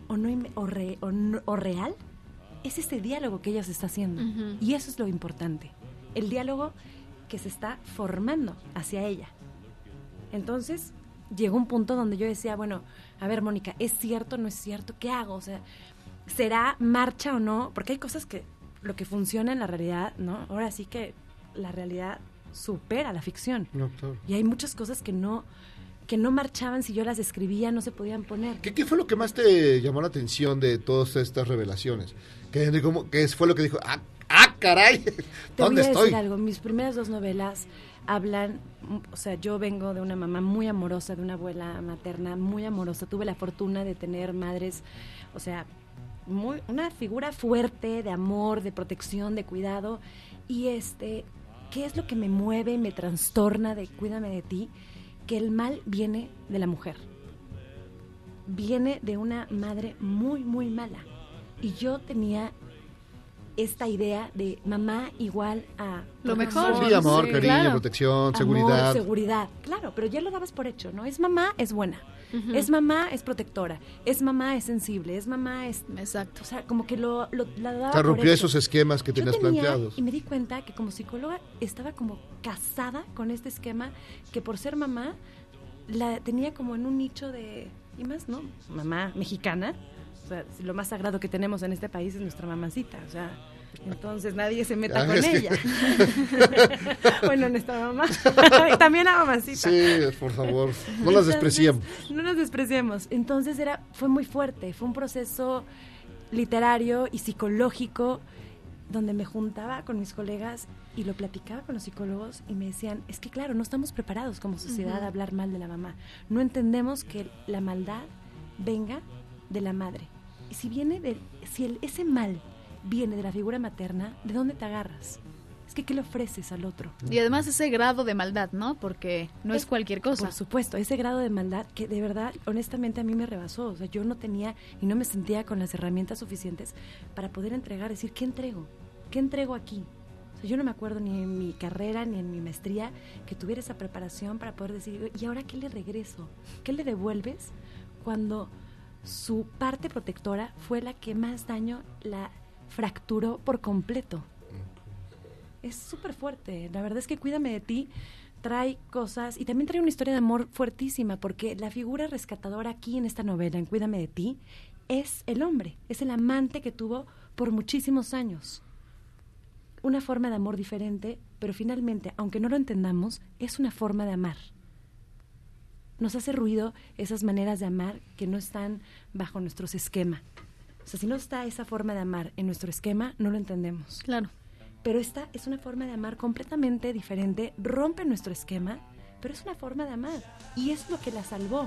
o real? Es ese diálogo que ella se está haciendo. Y eso es lo importante. El diálogo que se está formando hacia ella. Entonces, llegó un punto donde yo decía, bueno, a ver, Mónica, ¿es cierto o no es cierto? ¿Qué hago? O sea, ¿será marcha o no? Porque hay cosas que lo que funciona en la realidad, ¿no? Ahora sí que la realidad supera la ficción. No, claro. Y hay muchas cosas que no marchaban, si yo las escribía, no se podían poner. ¿Qué fue lo que más te llamó la atención de todas estas revelaciones? ¿Qué fue lo que dijo? ¡Ah, caray! ¿Dónde estoy? Te voy a decir algo, mis primeras 2 novelas hablan, o sea, yo vengo de una mamá muy amorosa, de una abuela materna muy amorosa, tuve la fortuna de tener madres, o sea, una figura fuerte de amor, de protección, de cuidado, y ¿qué es lo que me mueve, me trastorna de cuídame de ti? Que el mal viene de la mujer, viene de una madre muy, muy mala. Y yo tenía esta idea de mamá igual a... Lo mejor. Sí, amor, cariño, claro. Protección, seguridad. Amor, seguridad, claro, pero ya lo dabas por hecho, ¿no? Es mamá, es buena. Es mamá, es protectora. Es mamá, es sensible. Es mamá, es... Exacto. O sea, como que la daba te rompió por hecho. Esos esquemas que tenías planteados. Y me di cuenta que como psicóloga estaba como casada con este esquema que por ser mamá la tenía como en un nicho de... Y más, ¿no? Mamá mexicana. O sea, lo más sagrado que tenemos en este país es nuestra mamacita. O sea, Entonces nadie se meta con ella. Bueno, nuestra mamá. También a mamacita. Sí, por favor, no las despreciemos. No las despreciemos. Entonces fue muy fuerte, fue un proceso literario y psicológico donde me juntaba con mis colegas y lo platicaba con los psicólogos y me decían, es que claro, no estamos preparados como sociedad a hablar mal de la mamá. No entendemos que la maldad venga de la madre. Y si ese mal viene de la figura materna, ¿de dónde te agarras? Es que ¿qué le ofreces al otro? Y además ese grado de maldad, ¿no? Porque no es cualquier cosa. Por supuesto, ese grado de maldad que de verdad, honestamente, a mí me rebasó. O sea, yo no tenía y no me sentía con las herramientas suficientes para poder entregar, decir, ¿qué entrego? ¿Qué entrego aquí? O sea, yo no me acuerdo ni en mi carrera ni en mi maestría que tuviera esa preparación para poder decir, ¿y ahora qué le regreso? ¿Qué le devuelves cuando su parte protectora fue la que más daño la fracturó por completo? Es súper fuerte. La verdad es que Cuídame de ti trae cosas y también trae una historia de amor fuertísima, porque la figura rescatadora aquí en esta novela, en Cuídame de ti, es el hombre, es el amante que tuvo por muchísimos años. Una forma de amor diferente, pero finalmente, aunque no lo entendamos, es una forma de amar. Nos hace ruido esas maneras de amar que no están bajo nuestros esquemas. O sea, si no está esa forma de amar en nuestro esquema, no lo entendemos. Claro. Pero esta es una forma de amar completamente diferente, rompe nuestro esquema, pero es una forma de amar. Y es lo que la salvó.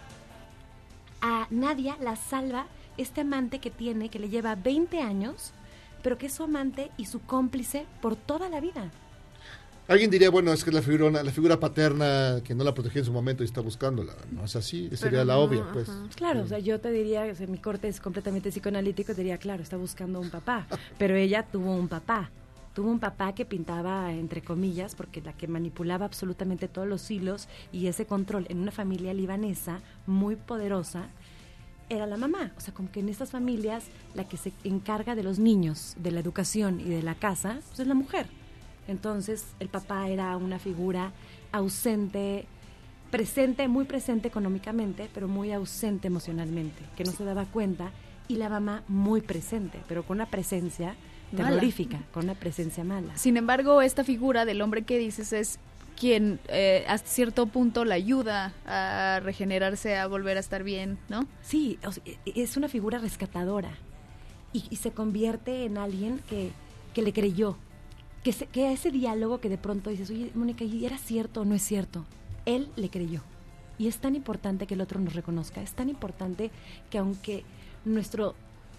A Nadia la salva este amante que le lleva 20 años, pero que es su amante y su cómplice por toda la vida. Alguien diría, bueno, es que la figura paterna que no la protegió en su momento y está buscándola. No es así, sería la obvia, pues. Claro, o sea, yo te diría, o sea, mi corte es completamente psicoanalítico, te diría, claro, está buscando un papá, pero ella tuvo un papá que pintaba, entre comillas, porque la que manipulaba absolutamente todos los hilos y ese control en una familia libanesa muy poderosa era la mamá. O sea, como que en estas familias la que se encarga de los niños, de la educación y de la casa, pues es la mujer. Entonces, el papá era una figura ausente, presente, muy presente económicamente, pero muy ausente emocionalmente, que no se daba cuenta, y la mamá muy presente, pero con una presencia terrorífica, con una presencia mala. Sin embargo, esta figura del hombre que dices es quien hasta cierto punto la ayuda a regenerarse, a volver a estar bien, ¿no? Sí, o sea, es una figura rescatadora y se convierte en alguien que le creyó, que a ese diálogo que de pronto dices, oye, Mónica, ¿y era cierto o no es cierto? Él le creyó. Y es tan importante que el otro nos reconozca, es tan importante que aunque nuestro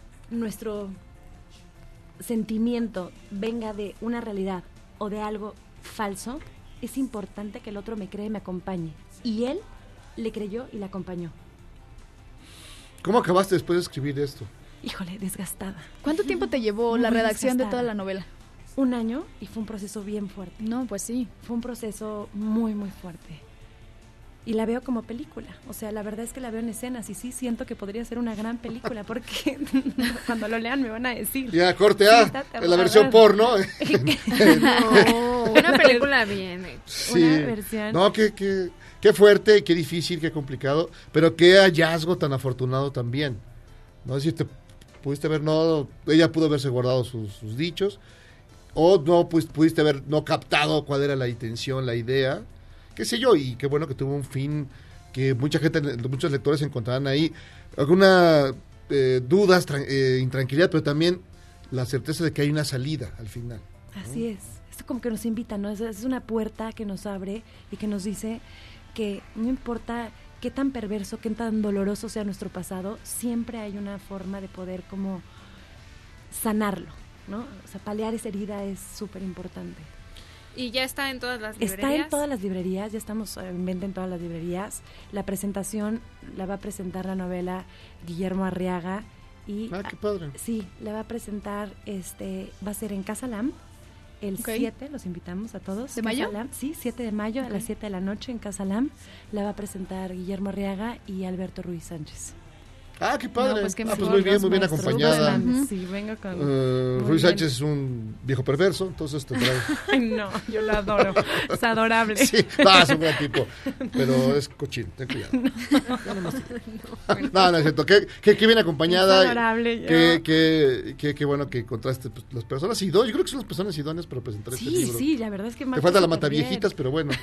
sentimiento venga de una realidad o de algo falso, es importante que el otro me cree y me acompañe. Y él le creyó y la acompañó. ¿Cómo acabaste después de escribir esto? Híjole, desgastada. ¿Cuánto tiempo te llevó la redacción de toda la novela? 1 año y fue un proceso bien fuerte. No, pues sí. Fue un proceso muy, muy fuerte. Y la veo como película. O sea, la verdad es que la veo en escenas y sí siento que podría ser una gran película porque cuando lo lean me van a decir. Ya, corte A, en la versión porno. No, una película bien hecha. Sí. Una versión. No, qué fuerte, qué difícil, qué complicado, pero qué hallazgo tan afortunado también. No sé si te pudiste ver, no, ella pudo haberse guardado sus dichos, o no pudiste haber no captado cuál era la intención, la idea, qué sé yo, y qué bueno que tuvo un fin que muchos lectores encontrarán ahí alguna dudas, intranquilidad, pero también la certeza de que hay una salida al final, ¿no? Así es, esto como que nos invita, ¿no? Es una puerta que nos abre y que nos dice que no importa qué tan perverso, qué tan doloroso sea nuestro pasado, siempre hay una forma de poder como sanarlo, ¿no? O sea, paliar esa herida es súper importante. ¿Y ya está en todas las librerías? Está en todas las librerías, ya estamos en venta en todas las librerías. La presentación la va a presentar la novela Guillermo Arriaga y qué padre. Sí, la va a presentar, va a ser en Casa Lam el 7, los invitamos a todos. ¿De mayo? Lam, sí, 7 de mayo a las 7 de la noche en Casa Lam. La va a presentar Guillermo Arriaga y Alberto Ruiz Sánchez. Ah, qué padre. No, pues muy bien acompañada. Sí, vengo con... Ruiz Sánchez es un viejo perverso, entonces te trae... Ay, no, yo lo adoro. Es adorable. Sí, es un gran tipo, pero es cochino, ten cuidado. No, es cierto. Qué bien acompañada. Es adorable. Qué bueno que encontraste las personas idóneas. Yo creo que son las personas idóneas para presentar este libro. Sí, la verdad es que... Te falta la mataviejitas, pero bueno,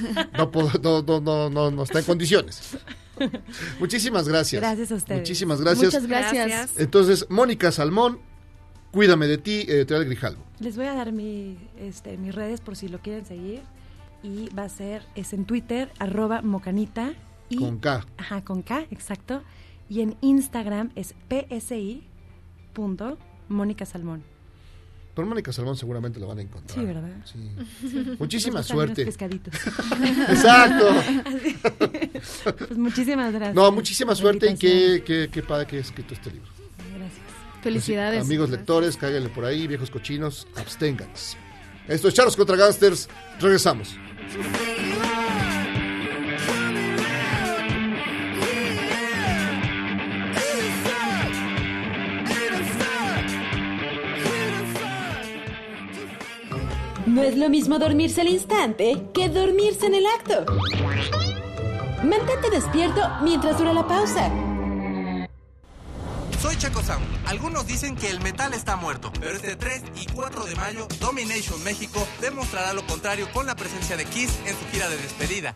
no está en condiciones. Muchísimas gracias. Gracias a ustedes. Muchísimas gracias. Muchas gracias. Entonces, Mónica Salmón, Cuídame de ti, Editorial Grijalbo. Les voy a dar mis redes por si lo quieren seguir. Y es en Twitter, @mocanita. Y, con K. Ajá, con K, exacto. Y en Instagram es psi.Mónica Salmón. Pero Mónica Salmón seguramente lo van a encontrar. Sí, ¿verdad? Sí. Muchísima suerte. Pescaditos. Exacto. Pues muchísimas gracias. No, muchísima suerte y qué padre que he escrito este libro. Gracias. Felicidades. Pues, amigos lectores, cáiganle por ahí, viejos cochinos, absténganse. Esto es Charros contra Gangsters. Regresamos. No es lo mismo dormirse al instante que dormirse en el acto. Mantente despierto mientras dura la pausa. Soy Chaco Sound. Algunos dicen que el metal está muerto, pero este 3 y 4 de mayo, Domination México demostrará lo contrario con la presencia de Kiss en su gira de despedida.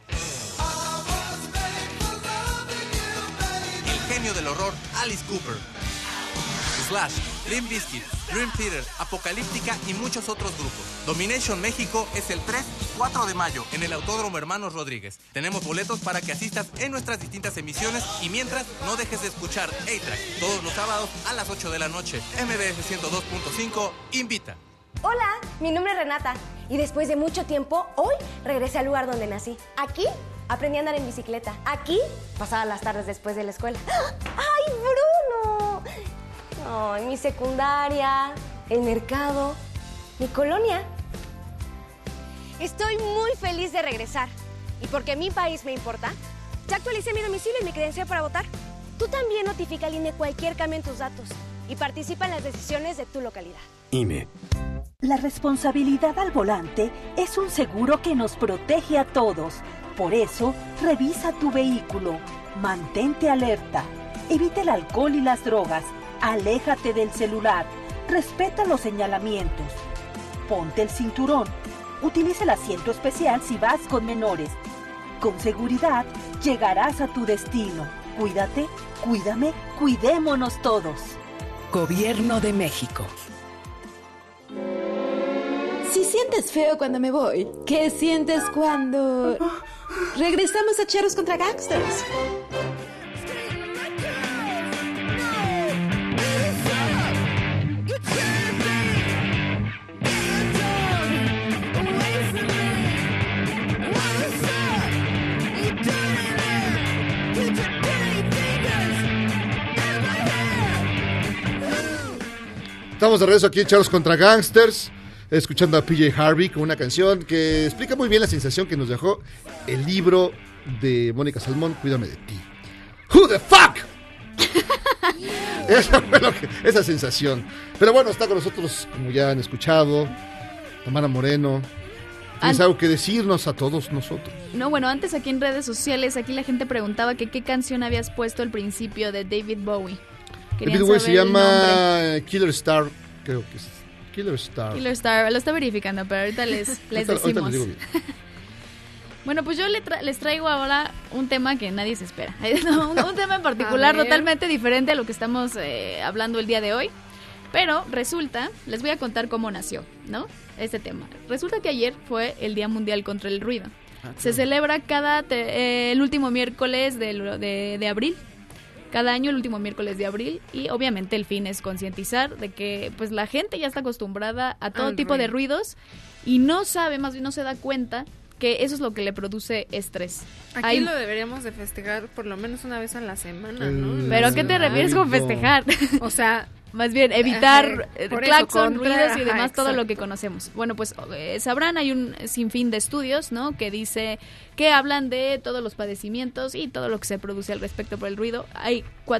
El genio del horror, Alice Cooper, Slash, Limp Bizkit, Dream Theater, Apocalíptica y muchos otros grupos. Domination México es el 3 y 4 de mayo en el Autódromo Hermanos Rodríguez. Tenemos boletos para que asistas en nuestras distintas emisiones y mientras no dejes de escuchar A-Track todos los sábados a las 8 de la noche. MBS 102.5 invita. Hola, mi nombre es Renata y después de mucho tiempo, hoy regresé al lugar donde nací. Aquí aprendí a andar en bicicleta. Aquí pasaba las tardes después de la escuela. ¡Ay, Bruno! Ay, mi secundaria, el mercado, mi colonia. Estoy muy feliz de regresar. Y porque mi país me importa, ya actualicé mi domicilio y mi credencial para votar. Tú también notifica al INE cualquier cambio en tus datos y participa en las decisiones de tu localidad. INE. La responsabilidad al volante es un seguro que nos protege a todos. Por eso, revisa tu vehículo, mantente alerta, evita el alcohol y las drogas, aléjate del celular, respeta los señalamientos, ponte el cinturón, utiliza el asiento especial si vas con menores. Con seguridad llegarás a tu destino. Cuídate, cuídame, cuidémonos todos. Gobierno de México. Si sientes feo cuando me voy, ¿qué sientes cuando regresamos a Charros contra Gangsters? Estamos de regreso aquí en Charros contra Gangsters, escuchando a PJ Harvey con una canción que explica muy bien la sensación que nos dejó el libro de Mónica Salmón, Cuídame de ti. Who the fuck? Esa fue esa sensación. Pero bueno, está con nosotros, como ya han escuchado, Tamara Moreno. ¿Tienes algo que decirnos a todos nosotros? No, bueno, antes aquí en redes sociales, aquí la gente preguntaba que qué canción habías puesto al principio de David Bowie. David Bowie se llama Killer Star, creo que es. Killer Star. Killer Star, lo está verificando, pero ahorita les decimos. Ahorita les digo bien. Bueno, pues yo les traigo ahora un tema que nadie se espera. un tema en particular totalmente diferente a lo que estamos hablando el día de hoy. Pero resulta, les voy a contar cómo nació, ¿no? Este tema. Resulta que ayer fue el Día Mundial contra el Ruido. Se celebra el último miércoles de abril. Cada año el último miércoles de abril, y obviamente el fin es concientizar de que pues la gente ya está acostumbrada a todo tipo de ruidos y no sabe, más bien no se da cuenta que eso es lo que le produce estrés. Aquí lo deberíamos de festejar por lo menos una vez a la semana, ¿no? ¿Pero a qué te refieres con festejar? O sea, más bien evitar claxon, ruidos y demás, exacto. todo lo que conocemos. Bueno, pues sabrán, hay un sinfín de estudios, ¿no? Que dice que hablan de todos los padecimientos y todo lo que se produce al respecto por el ruido. Hay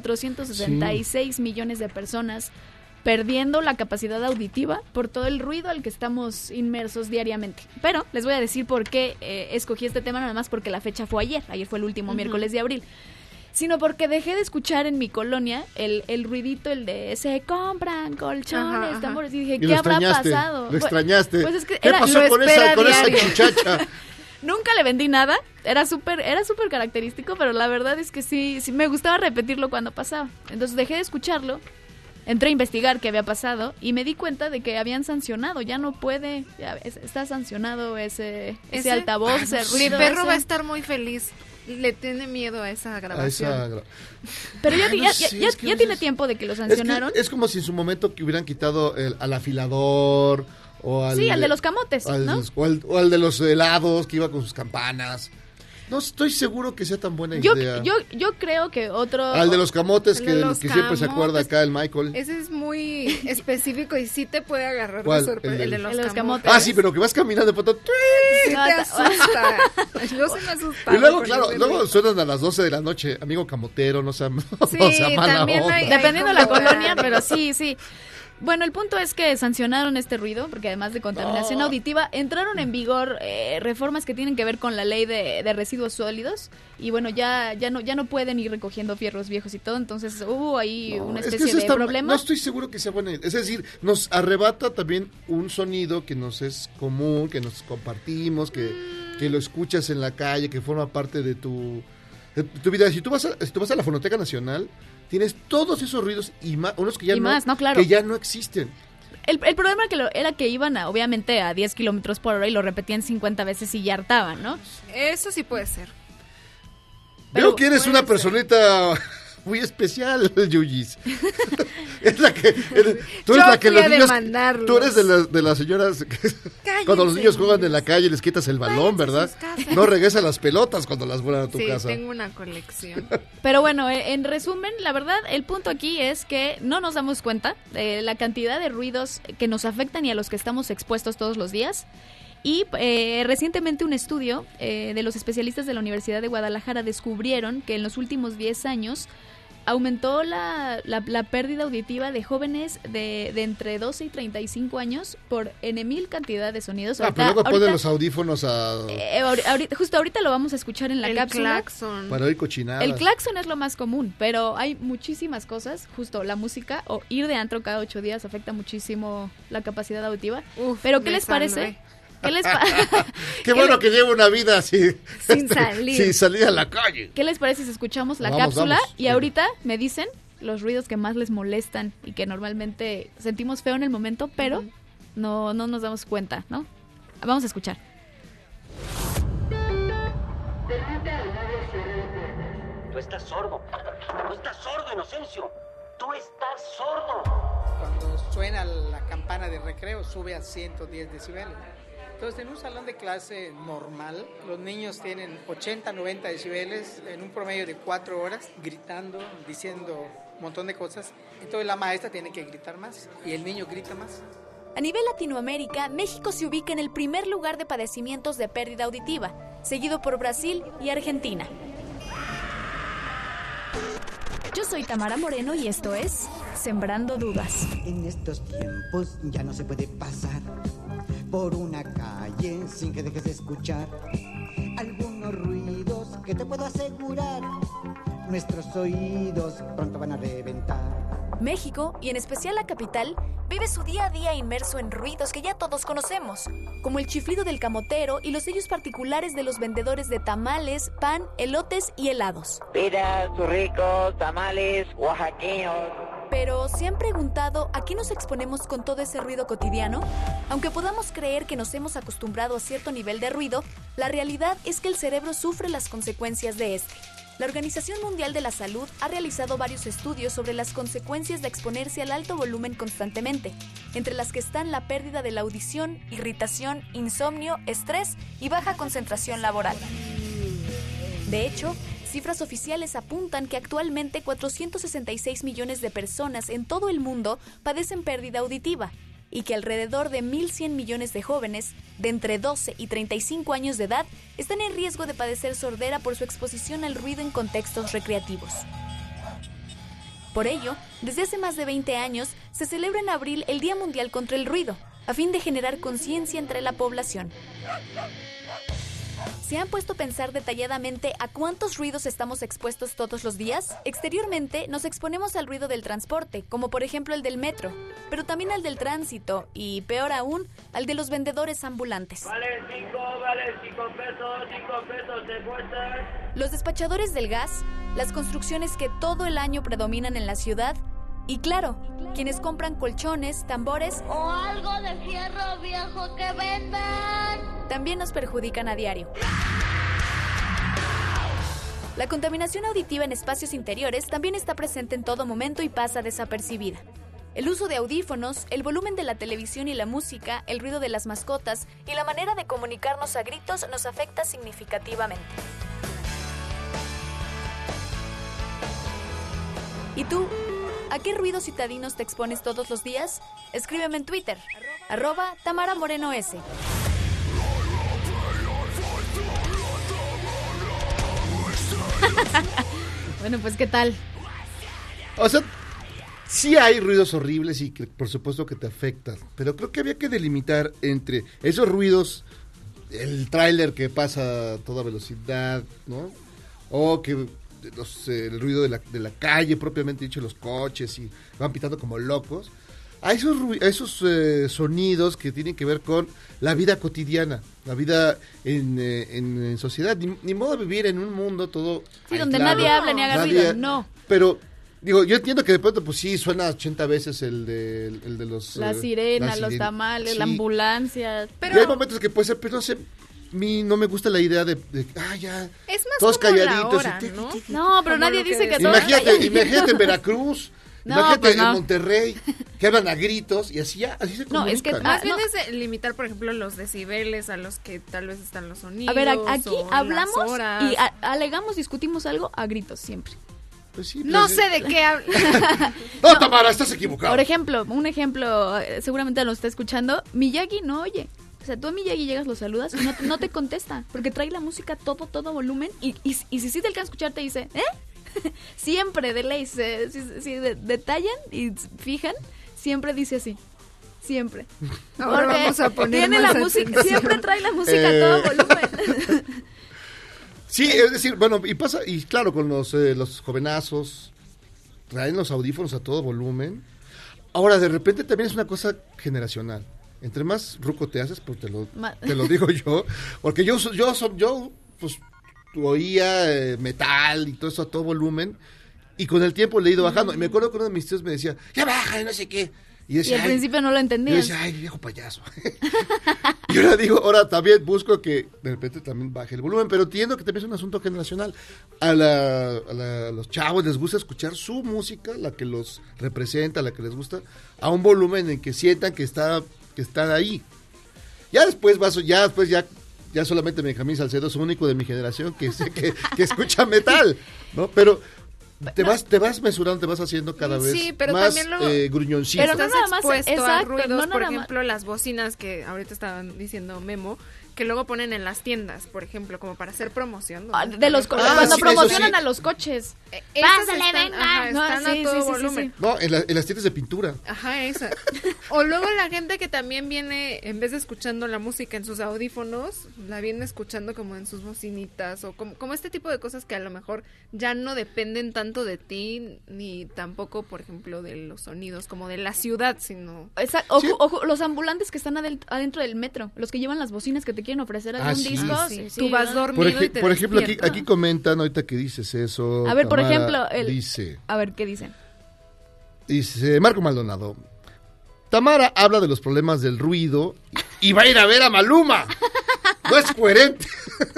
466 millones de personas perdiendo la capacidad auditiva por todo el ruido al que estamos inmersos diariamente. Pero les voy a decir por qué escogí este tema, nada más porque la fecha fue ayer fue el último miércoles de abril, sino porque dejé de escuchar en mi colonia el ruidito, el de se compran colchones, tambores, y dije, ¿qué habrá pasado? Lo extrañaste. Pues es que ¿Qué pasó con esa muchacha? Nunca le vendí nada, era súper característico, pero la verdad es que sí me gustaba repetirlo cuando pasaba. Entonces dejé de escucharlo. Entré a investigar qué había pasado y me di cuenta de que habían sancionado, ya no puede, está sancionado ese altavoz, ese ruido. Mi perro va a estar muy feliz, le tiene miedo a esa grabación. Pero ya tiene tiempo de que lo sancionaron. Es como si en su momento que hubieran quitado al afilador o al... Sí, al de los camotes, ¿no? O al de los helados que iba con sus campanas. No estoy seguro que sea tan buena idea. Yo creo que otro... Al de los camotes, que siempre se acuerda acá el Michael. Ese es muy específico y sí te puede agarrar de sorpresa. El de los camotes. Ah, sí, pero que vas caminando de pronto... Sí te asusta. Yo se me asusta. Y luego, claro, luego suenan a las 12 de la noche. Amigo camotero, no sea mala onda. Dependiendo de la colonia, pero sí. Bueno, el punto es que sancionaron este ruido, porque además de contaminación auditiva, entraron en vigor reformas que tienen que ver con la ley de residuos sólidos, y bueno, ya no pueden ir recogiendo fierros viejos y todo, entonces hubo ahí una especie de problema. No estoy seguro que sea buena idea. Es decir, nos arrebata también un sonido que nos es común, que nos compartimos, que lo escuchas en la calle, que forma parte de tu vida. Si tú vas a la Fonoteca Nacional, tienes todos esos ruidos y más, unos que ya que ya no existen. El problema era que iban obviamente a 10 kilómetros por hora y lo repetían 50 veces y ya hartaban, ¿no? Eso sí puede ser. Veo que eres una personita muy especial, Yuyis. Tú eres la que los niños... Tú eres de las señoras que cuando los niños juegan en la calle les quitas el balón, ¿verdad? No regresan las pelotas cuando las vuelan a tu casa. Sí, tengo una colección. Pero bueno, en resumen, la verdad, el punto aquí es que no nos damos cuenta de la cantidad de ruidos que nos afectan y a los que estamos expuestos todos los días. Y recientemente un estudio de los especialistas de la Universidad de Guadalajara descubrieron que en los últimos 10 años aumentó la pérdida auditiva de jóvenes de entre 12 y 35 años por N,000 cantidad de sonidos. Pero luego ponen los audífonos justo ahorita lo vamos a escuchar en la cápsula. Claxon. Para oír cochinadas. El claxon es lo más común, pero hay muchísimas cosas. Justo la música o ir de antro cada 8 días afecta muchísimo la capacidad auditiva. Pero ¿qué les parece? Qué bueno que llevo una vida sin salir a la calle. ¿Qué les parece si escuchamos la cápsula? Y ahorita me dicen los ruidos que más les molestan y que normalmente sentimos feo en el momento, pero no nos damos cuenta, ¿no? Vamos a escuchar. Tú estás sordo. No estás sordo, Inocencio. Tú estás sordo. Cuando suena la campana de recreo sube a 110 decibeles. Entonces, en un salón de clase normal, los niños tienen 80, 90 decibeles en un promedio de 4 horas, gritando, diciendo un montón de cosas. Entonces, la maestra tiene que gritar más y el niño grita más. A nivel Latinoamérica, México se ubica en el primer lugar de padecimientos de pérdida auditiva, seguido por Brasil y Argentina. Yo soy Tamara Moreno y esto es Sembrando Dudas. En estos tiempos ya no se puede pasar por una calle sin que dejes de escuchar algunos ruidos que te puedo asegurar nuestros oídos pronto van a reventar. México, y en especial la capital, vive su día a día inmerso en ruidos que ya todos conocemos, como el chiflido del camotero y los sellos particulares de los vendedores de tamales, pan, elotes y helados. Piras, ricos, tamales, oaxaqueños. Pero, ¿se han preguntado a qué nos exponemos con todo ese ruido cotidiano? Aunque podamos creer que nos hemos acostumbrado a cierto nivel de ruido, la realidad es que el cerebro sufre las consecuencias de este. La Organización Mundial de la Salud ha realizado varios estudios sobre las consecuencias de exponerse al alto volumen constantemente, entre las que están la pérdida de la audición, irritación, insomnio, estrés y baja concentración laboral. De hecho, cifras oficiales apuntan que actualmente 466 millones de personas en todo el mundo padecen pérdida auditiva y que alrededor de 1.100 millones de jóvenes de entre 12 y 35 años de edad están en riesgo de padecer sordera por su exposición al ruido en contextos recreativos. Por ello, desde hace más de 20 años se celebra en abril el Día Mundial contra el Ruido, a fin de generar conciencia entre la población. ¿Se han puesto a pensar detalladamente a cuántos ruidos estamos expuestos todos los días? Exteriormente nos exponemos al ruido del transporte, como por ejemplo el del metro, pero también al del tránsito y, peor aún, al de los vendedores ambulantes. Vale 5 pesos, te cuesta. Los despachadores del gas, las construcciones que todo el año predominan en la ciudad y, claro, quienes compran colchones, tambores o algo de fierro viejo que vendan. También nos perjudican a diario. La contaminación auditiva en espacios interiores también está presente en todo momento y pasa desapercibida. El uso de audífonos, el volumen de la televisión y la música, el ruido de las mascotas y la manera de comunicarnos a gritos nos afecta significativamente. ¿Y tú? ¿A qué ruidos citadinos te expones todos los días? Escríbeme en Twitter, @TamaraMorenoS. Bueno, pues, ¿qué tal? O sea, sí hay ruidos horribles y que por supuesto que te afectan, pero creo que había que delimitar entre esos ruidos, el tráiler que pasa a toda velocidad, ¿no? O que el ruido de la calle, propiamente dicho, los coches, y van pitando como locos, a esos sonidos que tienen que ver con la vida cotidiana, la vida en sociedad, ni modo de vivir en un mundo todo sí, donde nadie habla ni haga ruido, no. Pero digo, yo entiendo que de pronto pues sí suena 80 veces el de los la sirena, los tamales, sí, la ambulancia, pero y hay momentos que puede ser, pero no sé, no me gusta la idea de ya es más todos como calladitos, la hora, ¿no? No, pero nadie dice que todos imagínate en Veracruz, no, imagínate pues no. en Monterrey, que hablan a gritos y así se comunican. No, es que más bien es limitar, por ejemplo, los decibeles a los que tal vez están los sonidos. A ver, aquí hablamos las horas. y alegamos, discutimos algo a gritos siempre. Pues sí, no sé de qué hablas. No, Tamara, estás equivocado. Por ejemplo, seguramente lo está escuchando, Miyagi no oye. O sea, tú a Miyagi llegas, lo saludas y no te contesta, porque trae la música todo volumen y si sí te alcanza a escuchar te dice, siempre de ley, si detallan y fijan, siempre dice así, siempre. Ahora porque vamos a poner tiene más la música, atención. siempre trae la música a todo volumen. Sí, es decir, bueno, y pasa, y claro, con los jovenazos, traen los audífonos a todo volumen. Ahora, de repente también es una cosa generacional. Entre más ruco te haces, pues te lo digo yo, porque yo pues oía metal y todo eso a todo volumen, y con el tiempo le he ido bajando. Y me acuerdo que uno de mis tíos me decía, ya baja, no sé qué. Y al principio no lo entendía. Yo decía, ay, viejo payaso. Y ahora también busco que de repente también baje el volumen, pero entiendo que también es un asunto generacional. A los chavos les gusta escuchar su música, la que los representa, la que les gusta, a un volumen en que sientan que están ahí. Ya después ya solamente Benjamín Salcedo es único de mi generación que escucha metal, ¿no? Pero te vas mesurando, te vas haciendo cada vez pero más también gruñoncito. Pero no nada más exacto, a ruidos, no por nada ejemplo, las bocinas que ahorita estaban diciendo Memo, que luego ponen en las tiendas, por ejemplo, como para hacer promoción. De los coches, cuando promocionan a los coches. Pásale, venga. Están a todo volumen. Sí. No, en las tiendas de pintura. Ajá, esa. O luego la gente que también viene, en vez de escuchando la música en sus audífonos, la viene escuchando como en sus bocinitas, o como este tipo de cosas que a lo mejor ya no dependen tanto de ti, ni tampoco, por ejemplo, de los sonidos, como de la ciudad, sino... Exacto. Ojo, los ambulantes que están adentro del metro, los que llevan las bocinas que te quieren ofrecer algún disco. Sí. Tú vas dormido y te por ejemplo, aquí comentan ahorita que dices eso. A ver, por Tamara, ejemplo, dice... A ver, ¿qué dicen? Dice Marco Maldonado, Tamara habla de los problemas del ruido y va a ir a ver a Maluma. No es coherente.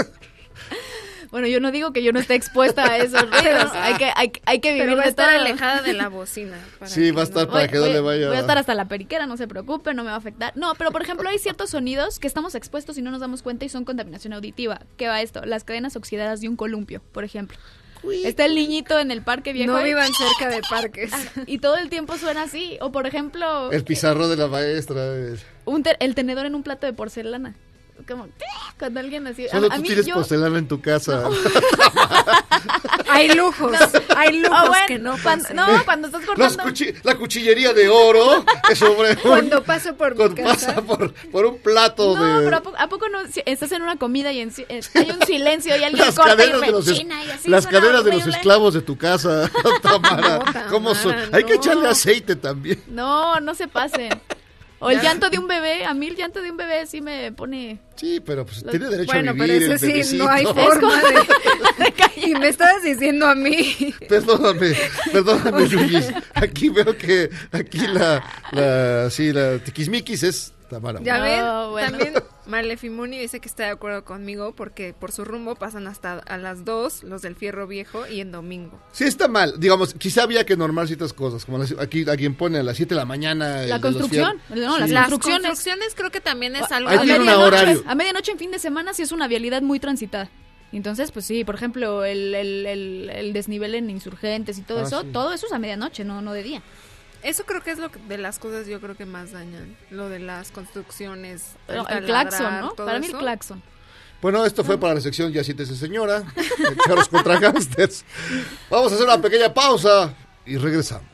Bueno, yo no digo que yo no esté expuesta a esos ruidos. Hay que vivir pero va a de estar todo. alejada de la bocina. Sí, va a estar para que no le vaya. Voy a estar hasta la periquera, no se preocupe, no me va a afectar. No, pero por ejemplo hay ciertos sonidos que estamos expuestos y no nos damos cuenta y son contaminación auditiva. ¿Qué va esto? Las cadenas oxidadas de un columpio, por ejemplo. Está el niñito en el parque viejo. No vivan cerca de parques. Y todo el tiempo suena así. O por ejemplo... El pizarro de la maestra. el tenedor en un plato de porcelana. Como, cuando alguien así... Solo tú tienes porcelana en tu casa. No. Hay lujos que no pasan. Cuando estás cortando... La cuchillería de oro es sobre cuando paso por mi casa. Pasa por un plato de... No, pero ¿a poco no? Si estás en una comida y hay un silencio y alguien corta y rechina y así. Las caderas de los esclavos de tu casa, Tamara. No, ¿Cómo son? Hay que echarle aceite también. No se pasen. O el llanto de un bebé, a mí el llanto de un bebé sí me pone... Sí, pero pues tiene derecho a vivir. Bueno, pero eso sí, no hay forma de... Y me estabas diciendo a mí. Perdóname, Luis. Aquí veo que la tiquismiquis es Tamara. Ya ven, bueno. También Malefimuni dice que está de acuerdo conmigo porque por su rumbo pasan hasta a las 2 los del Fierro Viejo y en domingo. Sí está mal, digamos, quizá había que normar ciertas cosas, como aquí alguien pone a las 7 de la mañana. La construcción, las construcciones creo que también es algo. Ahí tiene un horario. A medianoche en fin de semana sí es una vialidad muy transitada. Entonces, pues sí, por ejemplo, el desnivel en Insurgentes y todo eso, sí. Todo eso es a medianoche, no de día. Eso creo que es lo de las cosas yo creo que más dañan, lo de las construcciones, el claxon, ¿no? Para mí el claxon. Bueno, esto fue para la sección Ya siéntese señora, Charros contra Gangsters. Vamos a hacer una pequeña pausa y regresamos.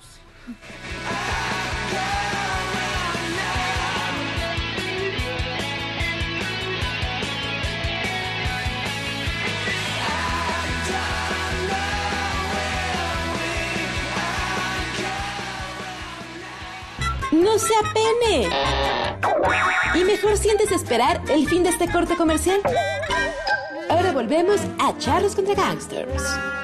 ¡No se apene! Y mejor siéntese esperar el fin de este corte comercial. Ahora volvemos a Charros contra Gangsters.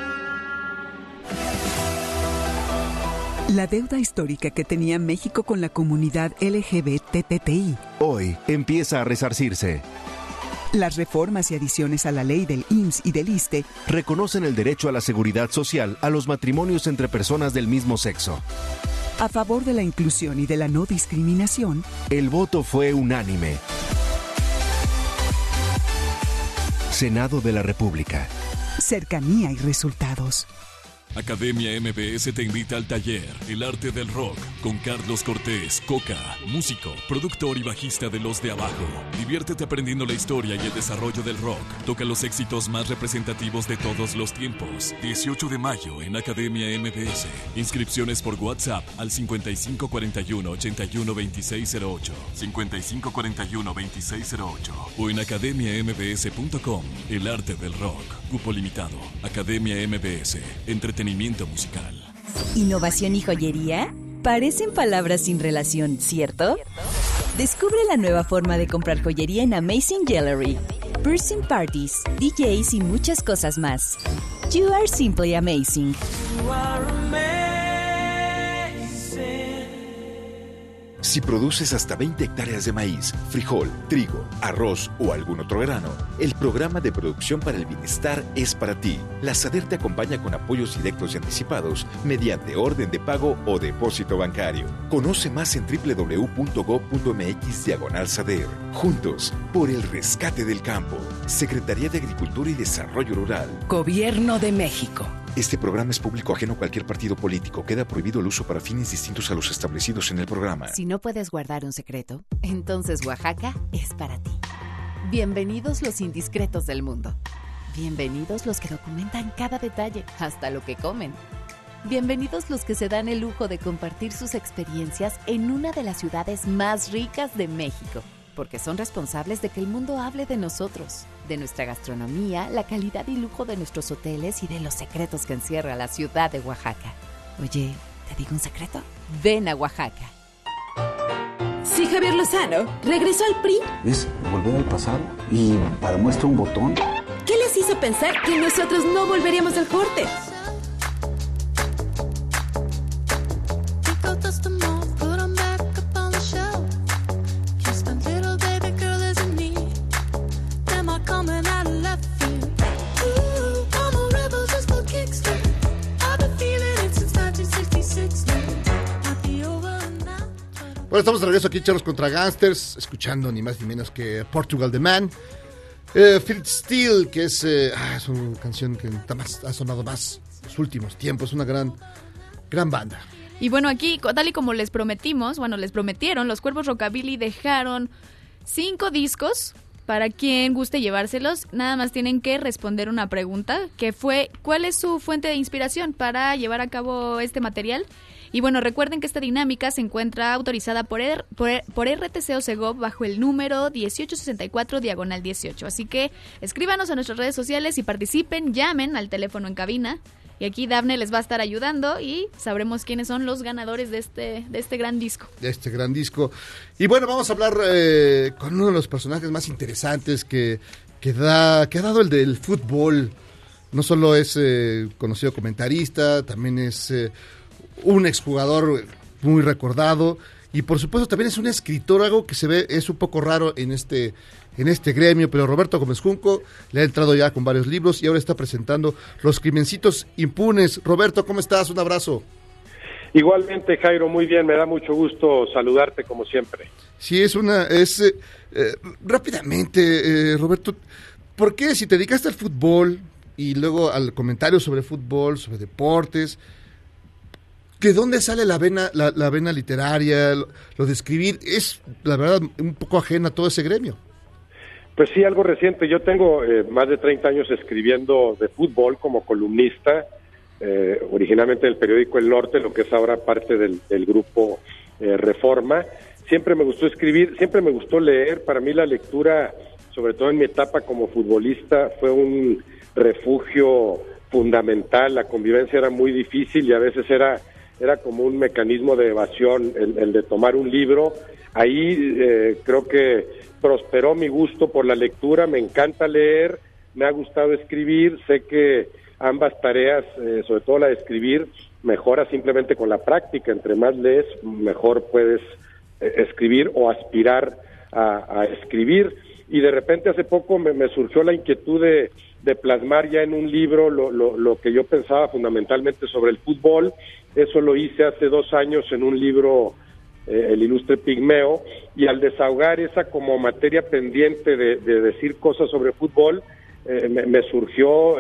La deuda histórica que tenía México con la comunidad LGBTTI hoy empieza a resarcirse. Las reformas y adiciones a la ley del IMSS y del ISSSTE reconocen el derecho a la seguridad social a los matrimonios entre personas del mismo sexo. A favor de la inclusión y de la no discriminación, el voto fue unánime. Senado de la República. Cercanía y resultados. Academia MBS te invita al taller El Arte del Rock con Carlos Cortés, Coca, músico, productor y bajista de Los de Abajo. Diviértete aprendiendo la historia y el desarrollo del rock. Toca los éxitos más representativos de todos los tiempos. 18 de mayo en Academia MBS. Inscripciones por WhatsApp al 5541-812608, 5541-2608 o en academiambs.com. El Arte del Rock. Cupo limitado. Academia MBS. Entretenimiento musical. ¿Innovación y joyería? Parecen palabras sin relación, ¿cierto? Descubre la nueva forma de comprar joyería en Amazing Jewelry. Piercing parties, DJs y muchas cosas más. You are simply amazing. You are amazing. Si produces hasta 20 hectáreas de maíz, frijol, trigo, arroz o algún otro grano, el programa de producción para el bienestar es para ti. La SADER te acompaña con apoyos directos y anticipados mediante orden de pago o depósito bancario. Conoce más en www.gov.mx/SADER. Juntos, por el rescate del campo. Secretaría de Agricultura y Desarrollo Rural. Gobierno de México. Este programa es público ajeno a cualquier partido político. Queda prohibido el uso para fines distintos a los establecidos en el programa. Si no puedes guardar un secreto, entonces Oaxaca es para ti. Bienvenidos los indiscretos del mundo. Bienvenidos los que documentan cada detalle, hasta lo que comen. Bienvenidos los que se dan el lujo de compartir sus experiencias en una de las ciudades más ricas de México, porque son responsables de que el mundo hable de nosotros, de nuestra gastronomía, la calidad y lujo de nuestros hoteles y de los secretos que encierra la ciudad de Oaxaca. Oye, ¿te digo un secreto? Ven a Oaxaca. Si Javier Lozano regresó al PRI, es volver al pasado y para muestra un botón. ¿Qué les hizo pensar que nosotros no volveríamos al corte? Bueno, estamos de regreso aquí, Charros contra Gangsters, escuchando ni más ni menos que Portugal The Man. Feel Still, que es una canción que ha sonado más en los últimos tiempos, una gran banda. Y bueno, aquí, tal y como les prometieron, los Cuervos Rockabilly dejaron 5 discos. Para quien guste llevárselos, nada más tienen que responder una pregunta, que fue, ¿cuál es su fuente de inspiración para llevar a cabo este material? Y bueno, recuerden que esta dinámica se encuentra autorizada por RTC Osegov bajo el número 1864/18. Así que escríbanos a nuestras redes sociales y participen, llamen al teléfono en cabina. Y aquí Dafne les va a estar ayudando y sabremos quiénes son los ganadores de este gran disco. De este gran disco. Y bueno, vamos a hablar con uno de los personajes más interesantes que ha dado el del fútbol. No solo es conocido comentarista, también es un exjugador muy recordado. Y por supuesto también es un escritor, algo que se ve, es un poco raro en este gremio, pero Roberto Gómez Junco le ha entrado ya con varios libros y ahora está presentando Los Crimencitos Impunes. Roberto, ¿cómo estás? Un abrazo. Igualmente, Jairo, muy bien, me da mucho gusto saludarte como siempre. Sí, rápidamente, Roberto, ¿por qué si te dedicaste al fútbol y luego al comentario sobre fútbol, sobre deportes, ¿de dónde sale la vena literaria, lo de escribir? Es, la verdad, un poco ajena a todo ese gremio. Pues sí, algo reciente. Yo tengo más de 30 años escribiendo de fútbol como columnista, originalmente del periódico El Norte, lo que es ahora parte del grupo Reforma. Siempre me gustó escribir, siempre me gustó leer. Para mí la lectura, sobre todo en mi etapa como futbolista, fue un refugio fundamental. La convivencia era muy difícil y a veces era como un mecanismo de evasión el de tomar un libro. Ahí creo que prosperó mi gusto por la lectura, me encanta leer, me ha gustado escribir, sé que ambas tareas, sobre todo la de escribir, mejora simplemente con la práctica. Entre más lees, mejor puedes escribir o aspirar a escribir. Y de repente hace poco me surgió la inquietud de plasmar ya en un libro lo que yo pensaba fundamentalmente sobre el fútbol. Eso lo hice hace 2 años en un libro, El Ilustre Pigmeo, y al desahogar esa como materia pendiente de decir cosas sobre fútbol, me surgió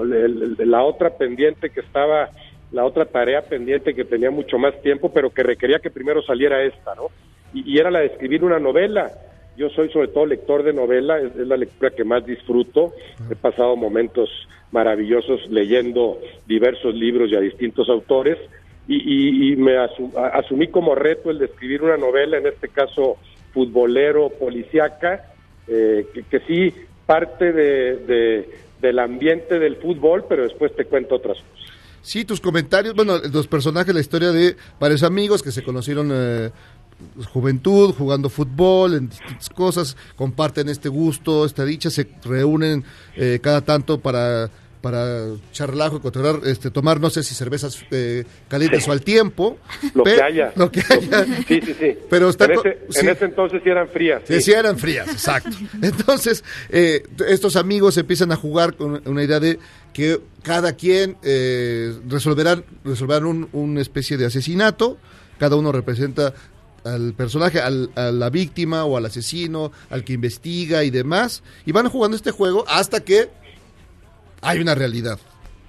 la otra pendiente que estaba, la otra tarea pendiente que tenía mucho más tiempo, pero que requería que primero saliera esta, ¿no? Y era la de escribir una novela. Yo soy sobre todo lector de novela, es la lectura que más disfruto. He pasado momentos maravillosos leyendo diversos libros y a distintos autores, y me asumí como reto el de escribir una novela, en este caso futbolero, policíaca, que sí parte del ambiente del fútbol, pero después te cuento otras cosas. Sí, tus comentarios, bueno, los personajes, la historia de varios amigos que se conocieron juventud, jugando fútbol, en distintas cosas, comparten este gusto, esta dicha, se reúnen cada tanto para echar relajo, tomar, no sé si cervezas calientes o al tiempo. Lo que haya. Sí. Pero en ese entonces sí eran frías. Sí, eran frías, exacto. Entonces, estos amigos empiezan a jugar con una idea de que cada quien resolverán una especie de asesinato, cada uno representa al personaje, a la víctima o al asesino, al que investiga y demás, y van jugando este juego hasta que hay una realidad,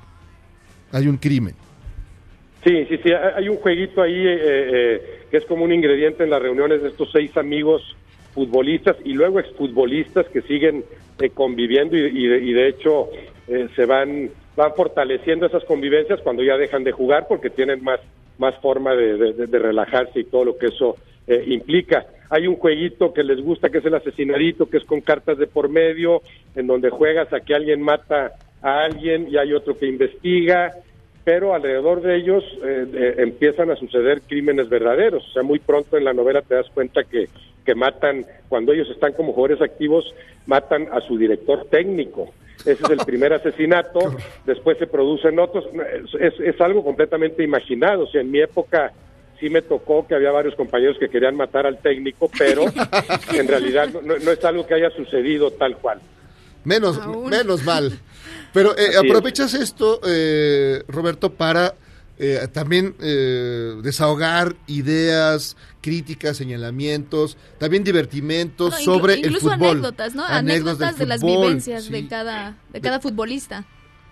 hay un crimen. Sí, hay un jueguito ahí que es como un ingrediente en las reuniones de estos 6 amigos futbolistas y luego exfutbolistas que siguen conviviendo y de hecho se van fortaleciendo esas convivencias cuando ya dejan de jugar porque tienen más forma de relajarse y todo lo que eso implica. Hay un jueguito que les gusta, que es el asesinadito, que es con cartas de por medio, en donde juegas a que alguien mata a alguien y hay otro que investiga, pero alrededor de ellos empiezan a suceder crímenes verdaderos. O sea, muy pronto en la novela te das cuenta que matan, cuando ellos están como jugadores activos, matan a su director técnico. Ese es el primer asesinato, después se producen otros. Es algo completamente imaginado. O sea, en mi época sí me tocó que había varios compañeros que querían matar al técnico, pero en realidad no es algo que haya sucedido tal cual. Menos mal. Pero aprovechas esto, Roberto, para también desahogar ideas, críticas, señalamientos, también divertimentos sobre el incluso fútbol. Anécdotas, ¿no? Anécdotas de las vivencias de cada futbolista.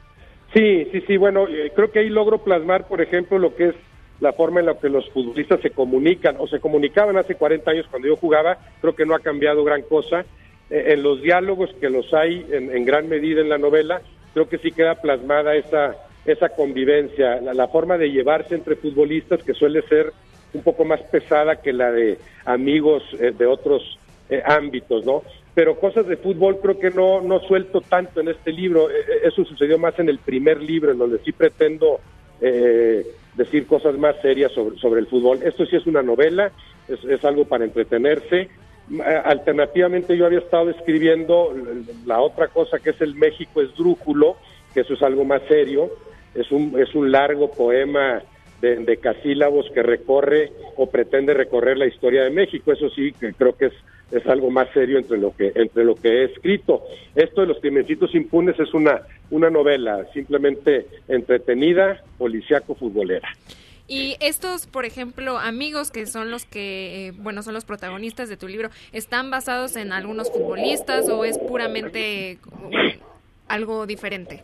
Sí, bueno, creo que ahí logro plasmar, por ejemplo, lo que es la forma en la que los futbolistas se comunican, o se comunicaban hace 40 años cuando yo jugaba. Creo que no ha cambiado gran cosa. En los diálogos que los hay en gran medida en la novela, creo que sí queda plasmada esa convivencia, la forma de llevarse entre futbolistas, que suele ser un poco más pesada que la de amigos de otros ámbitos, ¿no? Pero cosas de fútbol creo que no suelto tanto en este libro. Eso sucedió más en el primer libro, en donde sí pretendo decir cosas más serias sobre el fútbol. Esto sí es una novela, es algo para entretenerse. Alternativamente yo había estado escribiendo la otra cosa, que es el México esdrújulo, que eso es algo más serio. Es un largo poema de decasílabos que recorre o pretende recorrer la historia de México. Eso sí, que creo que es algo más serio entre lo que he escrito. Esto de Los Crimencitos Impunes es una novela simplemente entretenida, policíaco, futbolera. Y estos, por ejemplo, amigos que son los que, son los protagonistas de tu libro, ¿están basados en algunos futbolistas o es puramente algo diferente?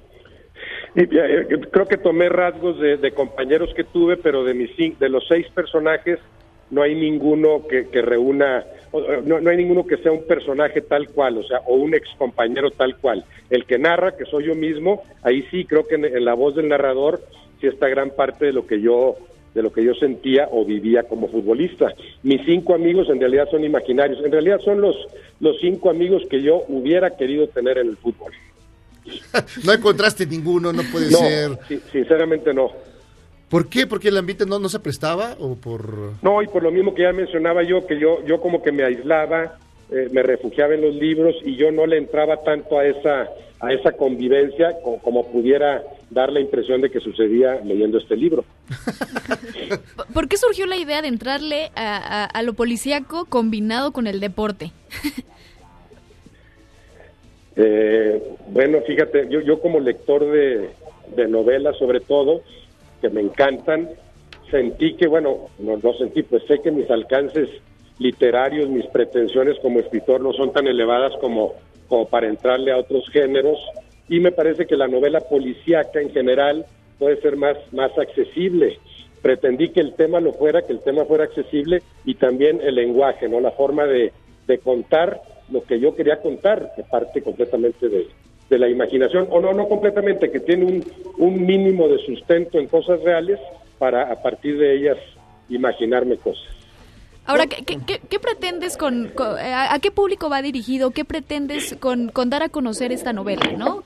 Creo que tomé rasgos de compañeros que tuve, pero de los 6 personajes no hay ninguno que reúna, no hay ninguno que sea un personaje tal cual, o un ex compañero tal cual. El que narra, que soy yo mismo, ahí sí creo que en la voz del narrador sí está gran parte de lo que yo sentía o vivía como futbolista. Mis 5 amigos en realidad son imaginarios, en realidad son los 5 amigos que yo hubiera querido tener en el fútbol. No encontraste ninguno, no puede ser. Sinceramente no. ¿Por qué? ¿Porque el ambiente no se prestaba o por...? No, y por lo mismo que ya mencionaba yo, que yo como que me aislaba, me refugiaba en los libros y yo no le entraba tanto a esa convivencia como pudiera dar la impresión de que sucedía leyendo este libro. ¿Por qué surgió la idea de entrarle a lo policíaco combinado con el deporte? Bueno, fíjate, yo como lector de novelas sobre todo, que me encantan, sentí que, sé que mis alcances literarios, mis pretensiones como escritor no son tan elevadas como para entrarle a otros géneros, y me parece que la novela policíaca en general puede ser más accesible. Pretendí que el tema fuera accesible, y también el lenguaje, ¿no? La forma de contar lo que yo quería contar, que parte completamente de la imaginación, o no completamente, que tiene un mínimo de sustento en cosas reales para a partir de ellas imaginarme cosas. Ahora, ¿qué pretendes a qué público va dirigido? ¿Qué pretendes con dar a conocer esta novela, no?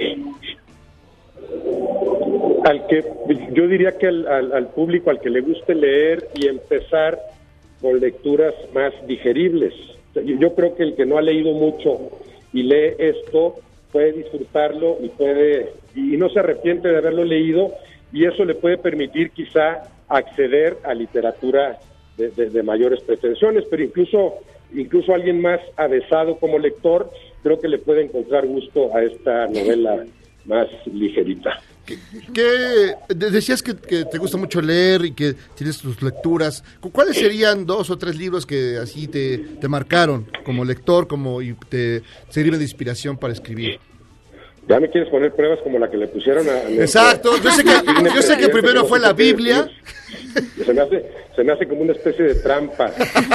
Yo diría que al público al que le guste leer y empezar con lecturas más digeribles. Yo creo que el que no ha leído mucho y lee esto puede disfrutarlo y no se arrepiente de haberlo leído, y eso le puede permitir quizá acceder a literatura de mayores pretensiones, pero incluso alguien más avesado como lector creo que le puede encontrar gusto a esta novela más ligerita. Decías que te gusta mucho leer y que tienes tus lecturas. ¿Cuáles serían 2 o 3 libros que así te marcaron como lector, y te sirven de inspiración para escribir? Ya me quieres poner pruebas como la que le pusieron a... Exacto, yo sé que primero fue la Biblia. Se me hace como una especie de trampa.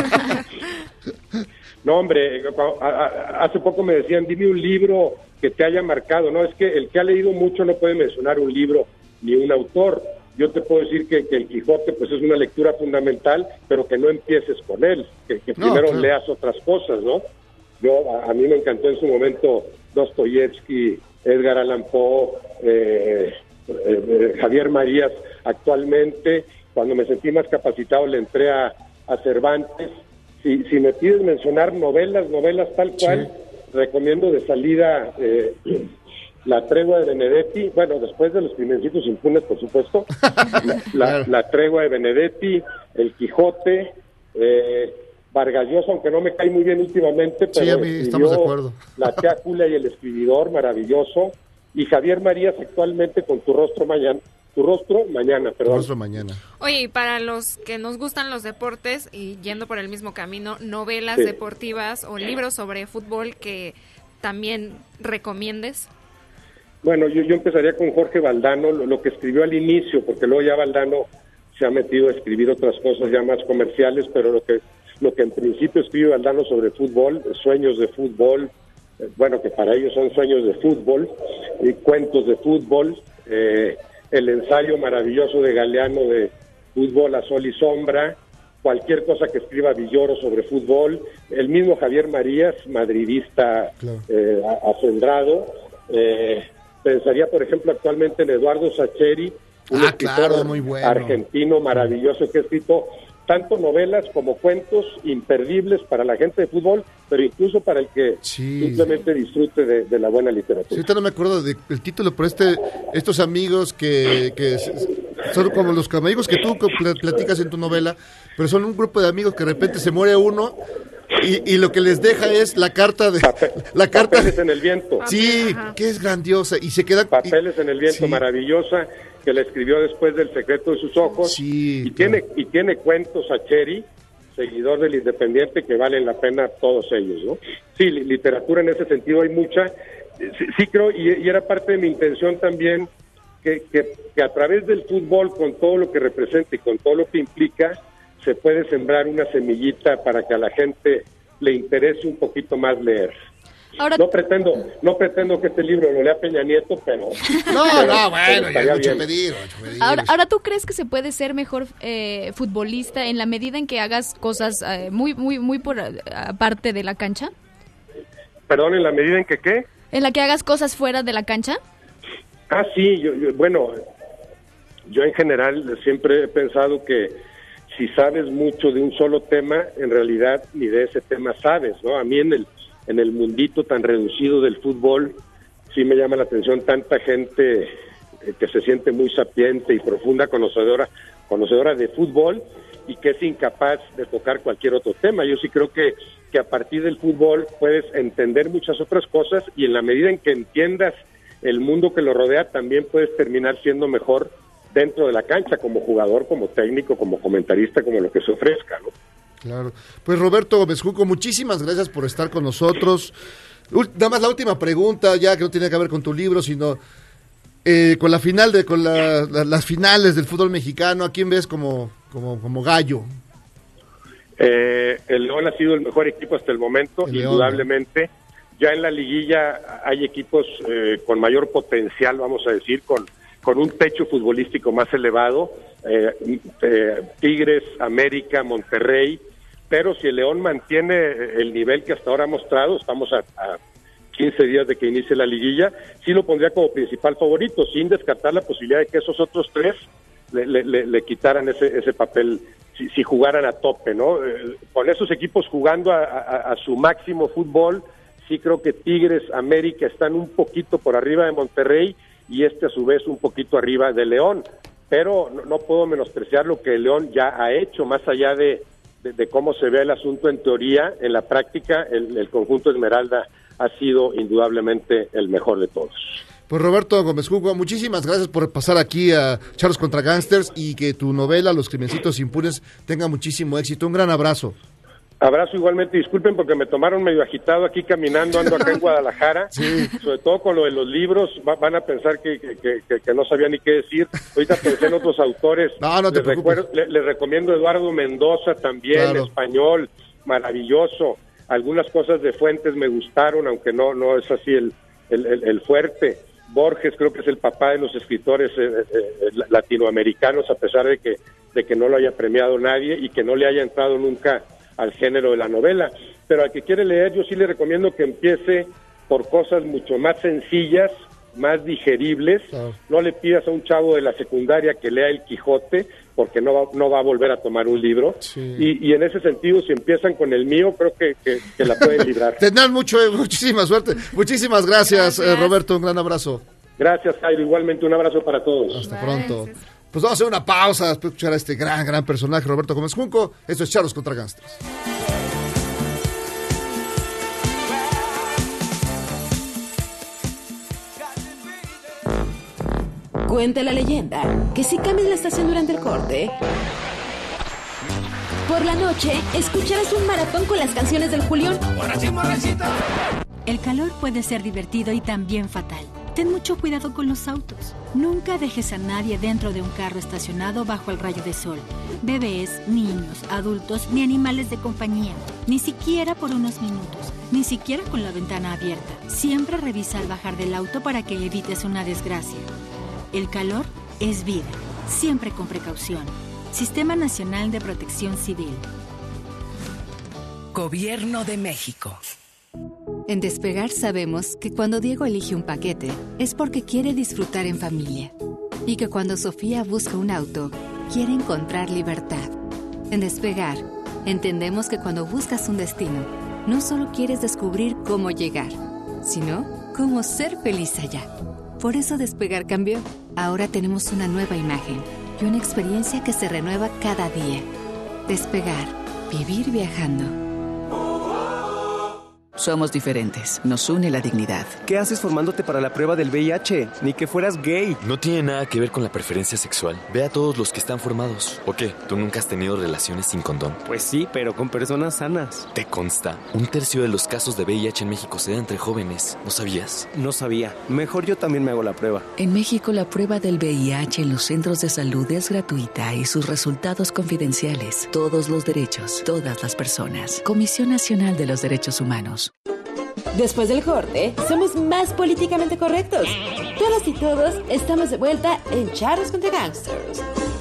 No, hombre, hace poco me decían, dime un libro que te haya marcado. No, es que el que ha leído mucho no puede mencionar un libro ni un autor. Yo te puedo decir que el Quijote pues es una lectura fundamental, pero que no empieces con él, que primero leas otras cosas, ¿no? A mí me encantó en su momento Dostoyevsky, Edgar Allan Poe, Javier Marías. Actualmente, cuando me sentí más capacitado, le entré a Cervantes. Si me pides mencionar novelas tal cual, recomiendo de salida La Tregua de Benedetti, después de Los Crimencitos Impunes, por supuesto, la Tregua de Benedetti, El Quijote, Vargas Llosa, aunque no me cae muy bien últimamente, pero estamos de acuerdo. La Tía y el Escribidor, maravilloso, y Javier Marías actualmente con Tu Rostro Mañana, Tu rostro mañana, perdón. Tu rostro mañana. Oye, y para los que nos gustan los deportes y yendo por el mismo camino, novelas Sí. deportivas o libros sobre fútbol que también recomiendes. Bueno, yo empezaría con Jorge Valdano, lo que escribió al inicio, porque luego ya Valdano se ha metido a escribir otras cosas ya más comerciales, pero lo que en principio escribe Valdano sobre fútbol, sueños de fútbol, bueno, que para ellos son sueños de fútbol, y cuentos de fútbol, el ensayo maravilloso de Galeano de Fútbol a Sol y Sombra, cualquier cosa que escriba Villoro sobre fútbol, el mismo Javier Marías, madridista acendrado, pensaría, por ejemplo, actualmente en Eduardo Sacheri, un escritor muy bueno. argentino maravilloso que ha escrito tanto novelas como cuentos imperdibles para la gente de fútbol, pero incluso para el que simplemente disfrute de la buena literatura. Sí, ahorita no me acuerdo del título, pero estos amigos que son como los amigos que tú platicas en tu novela, pero son un grupo de amigos que de repente se muere uno y lo que les deja es la carta de... Papeles en el viento. Sí, que es grandiosa y se queda... Papeles en el viento, maravillosa, que la escribió después del Secreto de sus ojos, y tiene cuentos Sacheri, seguidor del Independiente, que valen la pena todos ellos, ¿no? Sí, literatura en ese sentido hay mucha, sí creo, y era parte de mi intención también, que a través del fútbol, con todo lo que representa y con todo lo que implica, se puede sembrar una semillita para que a la gente le interese un poquito más leer. Ahora, no pretendo que este libro lo lea Peña Nieto, pero... bueno, ya es mucho pedir. Ahora, ¿tú crees que se puede ser mejor futbolista en la medida en que hagas cosas muy por aparte de la cancha? Perdón, ¿en la medida en que qué? ¿En la que hagas cosas fuera de la cancha? Sí, yo en general siempre he pensado que si sabes mucho de un solo tema, en realidad ni de ese tema sabes, ¿no? A mí en el mundito tan reducido del fútbol, sí me llama la atención tanta gente que se siente muy sapiente y profunda conocedora de fútbol y que es incapaz de tocar cualquier otro tema. Yo sí creo que a partir del fútbol puedes entender muchas otras cosas y en la medida en que entiendas el mundo que lo rodea, también puedes terminar siendo mejor dentro de la cancha, como jugador, como técnico, como comentarista, como lo que se ofrezca, ¿no? Claro. Pues Roberto Gómez Junco, muchísimas gracias por estar con nosotros. Nada más la última pregunta, ya que no tiene que ver con tu libro, sino con la final las finales del fútbol mexicano, ¿a quién ves como gallo? El León ha sido el mejor equipo hasta el momento, indudablemente. Ya en la liguilla hay equipos con mayor potencial, vamos a decir, con un techo futbolístico más elevado, Tigres, América, Monterrey, pero si el León mantiene el nivel que hasta ahora ha mostrado, estamos a 15 días de que inicie la liguilla, sí lo pondría como principal favorito, sin descartar la posibilidad de que esos otros tres le quitaran ese papel si jugaran a tope, ¿no? Con esos equipos jugando a su máximo fútbol, sí creo que Tigres, América están un poquito por arriba de Monterrey y a su vez un poquito arriba de León, pero no puedo menospreciar lo que León ya ha hecho, más allá de cómo se ve el asunto en teoría, en la práctica el conjunto Esmeralda ha sido indudablemente el mejor de todos. Pues Roberto Gómez Junco, muchísimas gracias por pasar aquí a Charlos contra Gangsters y que tu novela Los Crimencitos Impunes tenga muchísimo éxito. Un gran abrazo. Abrazo igualmente, disculpen porque me tomaron medio agitado aquí caminando, ando acá en Guadalajara, sobre todo con lo de los libros, van a pensar que no sabía ni qué decir. Ahorita pensé en otros autores, les recomiendo Eduardo Mendoza también, español, maravilloso. Algunas cosas de Fuentes me gustaron, aunque no es así el fuerte. Borges creo que es el papá de los escritores latinoamericanos, a pesar de que no lo haya premiado nadie y que no le haya entrado nunca al género de la novela, pero al que quiere leer yo sí le recomiendo que empiece por cosas mucho más sencillas, más digeribles. No le pidas a un chavo de la secundaria que lea El Quijote, porque no va a volver a tomar un libro, y en ese sentido, si empiezan con el mío, creo que la pueden librar. Tendrán muchísima suerte. Muchísimas gracias. Roberto, un gran abrazo. Gracias, Jairo, igualmente un abrazo para todos. Hasta pronto. Pues vamos a hacer una pausa después de escuchar a este gran personaje, Roberto Gómez Junco. Esto es Charlos contra Gangsters. Cuenta la leyenda que si cambias la estación durante el corte, por la noche escucharás un maratón con las canciones del Julión. El calor puede ser divertido y también fatal. Ten mucho cuidado con los autos. Nunca dejes a nadie dentro de un carro estacionado bajo el rayo de sol. Bebés, niños, adultos ni animales de compañía. Ni siquiera por unos minutos. Ni siquiera con la ventana abierta. Siempre revisa al bajar del auto para que evites una desgracia. El calor es vida. Siempre con precaución. Sistema Nacional de Protección Civil. Gobierno de México. En Despegar sabemos que cuando Diego elige un paquete es porque quiere disfrutar en familia y que cuando Sofía busca un auto quiere encontrar libertad. En Despegar entendemos que cuando buscas un destino no solo quieres descubrir cómo llegar, sino cómo ser feliz allá. Por eso Despegar cambió. Ahora tenemos una nueva imagen y una experiencia que se renueva cada día. Despegar, vivir viajando. Somos diferentes. Nos une la dignidad. ¿Qué haces formándote para la prueba del VIH? Ni que fueras gay. No tiene nada que ver con la preferencia sexual. Ve a todos los que están formados. ¿O qué? ¿Tú nunca has tenido relaciones sin condón? Pues sí, pero con personas sanas. ¿Te consta? 1/3 de los casos de VIH en México se da entre jóvenes. ¿No sabías? No sabía. Mejor yo también me hago la prueba. En México, la prueba del VIH en los centros de salud es gratuita y sus resultados confidenciales. Todos los derechos, todas las personas. Comisión Nacional de los Derechos Humanos. Después del corte, somos más políticamente correctos. Todas y todos estamos de vuelta en Charros contra Gangsters.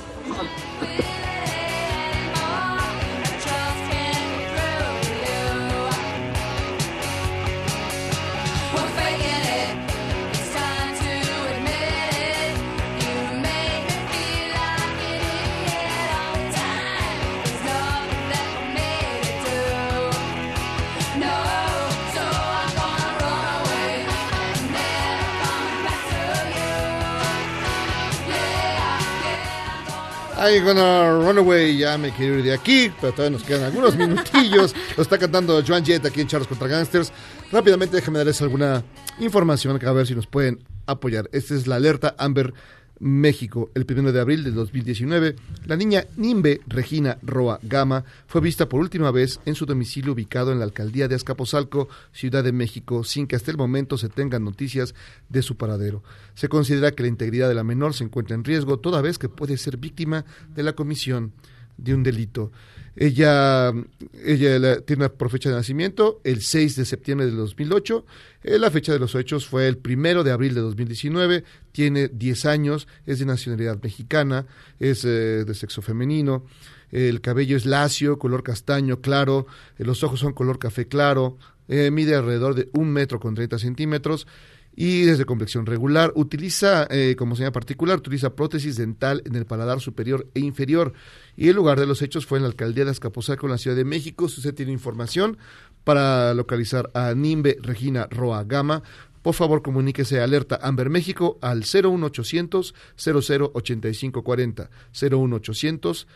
I'm gonna run away, ya me quiero ir de aquí, pero todavía nos quedan algunos minutillos. Lo está cantando Joan Jett aquí en Charros contra Gangsters. Rápidamente déjenme darles alguna información a ver si nos pueden apoyar. Esta es la alerta Amber México. El 1 de abril de 2019, la niña Nimbe Regina Roa Gama fue vista por última vez en su domicilio ubicado en la alcaldía de Azcapotzalco, Ciudad de México, sin que hasta el momento se tengan noticias de su paradero. Se considera que la integridad de la menor se encuentra en riesgo, toda vez que puede ser víctima de la comisión de un delito. Ella tiene por fecha de nacimiento el 6 de septiembre de 2008. La fecha de los hechos fue el 1 de abril de 2019. Tiene 10 años, es de nacionalidad mexicana, es de sexo femenino. El cabello es lacio, color castaño claro, los ojos son color café claro, mide alrededor de 1,30 m y es de complexión regular. Utiliza, como señal particular, utiliza prótesis dental en el paladar superior e inferior. Y el lugar de los hechos fue en la alcaldía de Azcapotzalco, en la Ciudad de México. Si usted tiene información para localizar a Nimbe Regina Roa Gama, por favor comuníquese a Alerta Amber México al 01800 008540, 01800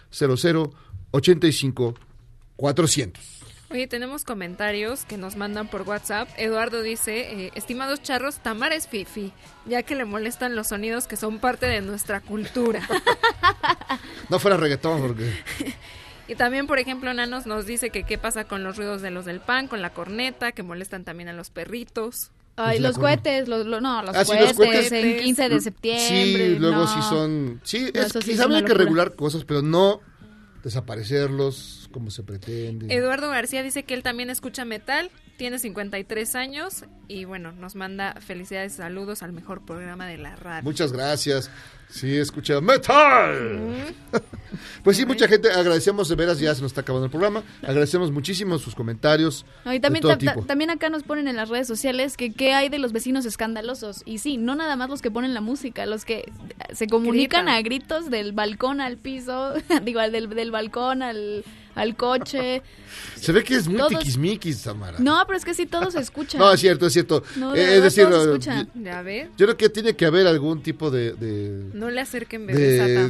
0085-400. Oye, tenemos comentarios que nos mandan por WhatsApp. Eduardo dice, estimados charros, Tamara es fifi, ya que le molestan los sonidos que son parte de nuestra cultura. No fuera reggaetón, porque... Y también, por ejemplo, Nanos nos dice que qué pasa con los ruidos de los del pan, con la corneta, que molestan también a los perritos. Ay, los cohetes, los cohetes en 15 de septiembre. Sí, luego sí son... Sí, quizá habría que regular cosas, pero no desaparecerlos como se pretende. Eduardo García dice que él también escucha metal, tiene 53 años y bueno, nos manda felicidades y saludos al mejor programa de la radio. Muchas gracias. Sí, escucha metal. Pues sí, mucha gente, agradecemos de veras, ya se nos está acabando el programa. Agradecemos muchísimo sus comentarios. Y también, de todo tipo. También acá nos ponen en las redes sociales que qué hay de los vecinos escandalosos. Y sí, no nada más los que ponen la música, los que se comunican a gritos del balcón al piso, digo, del balcón al coche. Se ve que es muy tiquismiquis, Tamara. No, pero es que sí, todos se escuchan. No, es cierto, es cierto. No, es decir, todos se escuchan. A ver. Yo creo que tiene que haber algún tipo de no le acerquen bebés a Tamara.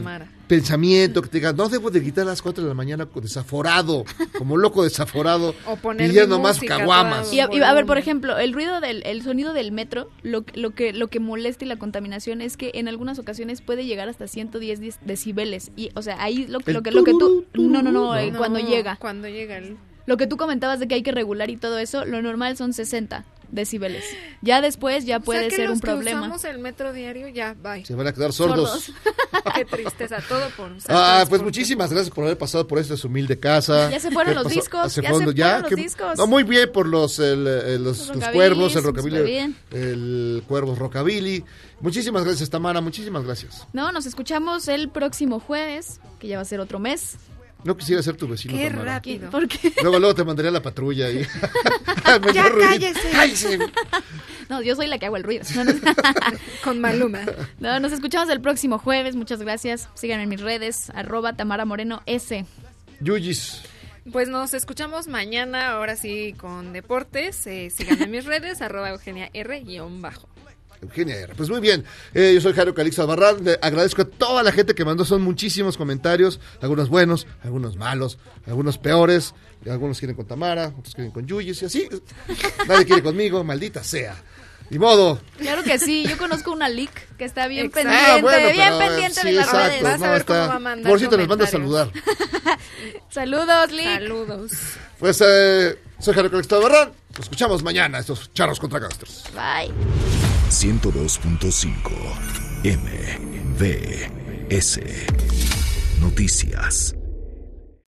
pensamiento, que te diga, no debo de gritar a las 4 de la mañana desaforado, como loco desaforado, O poner pidiendo más música caguamas. Y a ver, por ejemplo, el sonido del metro, lo que molesta y la contaminación es que en algunas ocasiones puede llegar hasta 110 decibeles. Y, o sea, ahí lo que tú... No, cuando llega. Cuando llega el... Lo que tú comentabas de que hay que regular y todo eso, lo normal son 60 decibeles. Ya después ya puede ser un problema. Que usamos el metro diario, ya, bye. Se van a quedar sordos. Qué tristeza, todo por usar pues muchísimas gracias por haber pasado por esta humilde casa. Ya se fueron los discos. Discos. No, muy bien por los cuervos, el rockabilly, el cuervos rockabilly. Muchísimas gracias, Tamara, muchísimas gracias. No, nos escuchamos el próximo jueves, que ya va a ser otro mes. No quisiera ser tu vecino, Qué Tamara. rápido. ¿Por qué? Luego te mandaría a la patrulla. Y... ya cállese. No, yo soy la que hago el ruido. Con Maluma. No, nos escuchamos el próximo jueves. Muchas gracias. Síganme en mis redes, @TamaraMorenoS. Yuyis. Pues nos escuchamos mañana, ahora sí, con deportes. Síganme en mis redes, @EugeniaR_. Eugenia R. Pues muy bien, yo soy Jairo Calixto Albarrán, agradezco a toda la gente que mandó, son muchísimos comentarios, algunos buenos, algunos malos, algunos peores, algunos quieren con Tamara, otros quieren con Yuyis y así, nadie quiere conmigo, maldita sea. Ni modo. Claro que sí, yo conozco una leak que está bien Exacto. pendiente de las redes. Vas a ver cómo va a mandar Por cierto, nos manda a saludar. Saludos, Lick. Saludos. Pues soy Jairo Calixto Albarrán, nos escuchamos mañana, estos charros contra gangsters. Bye. 102.5 MBS Noticias.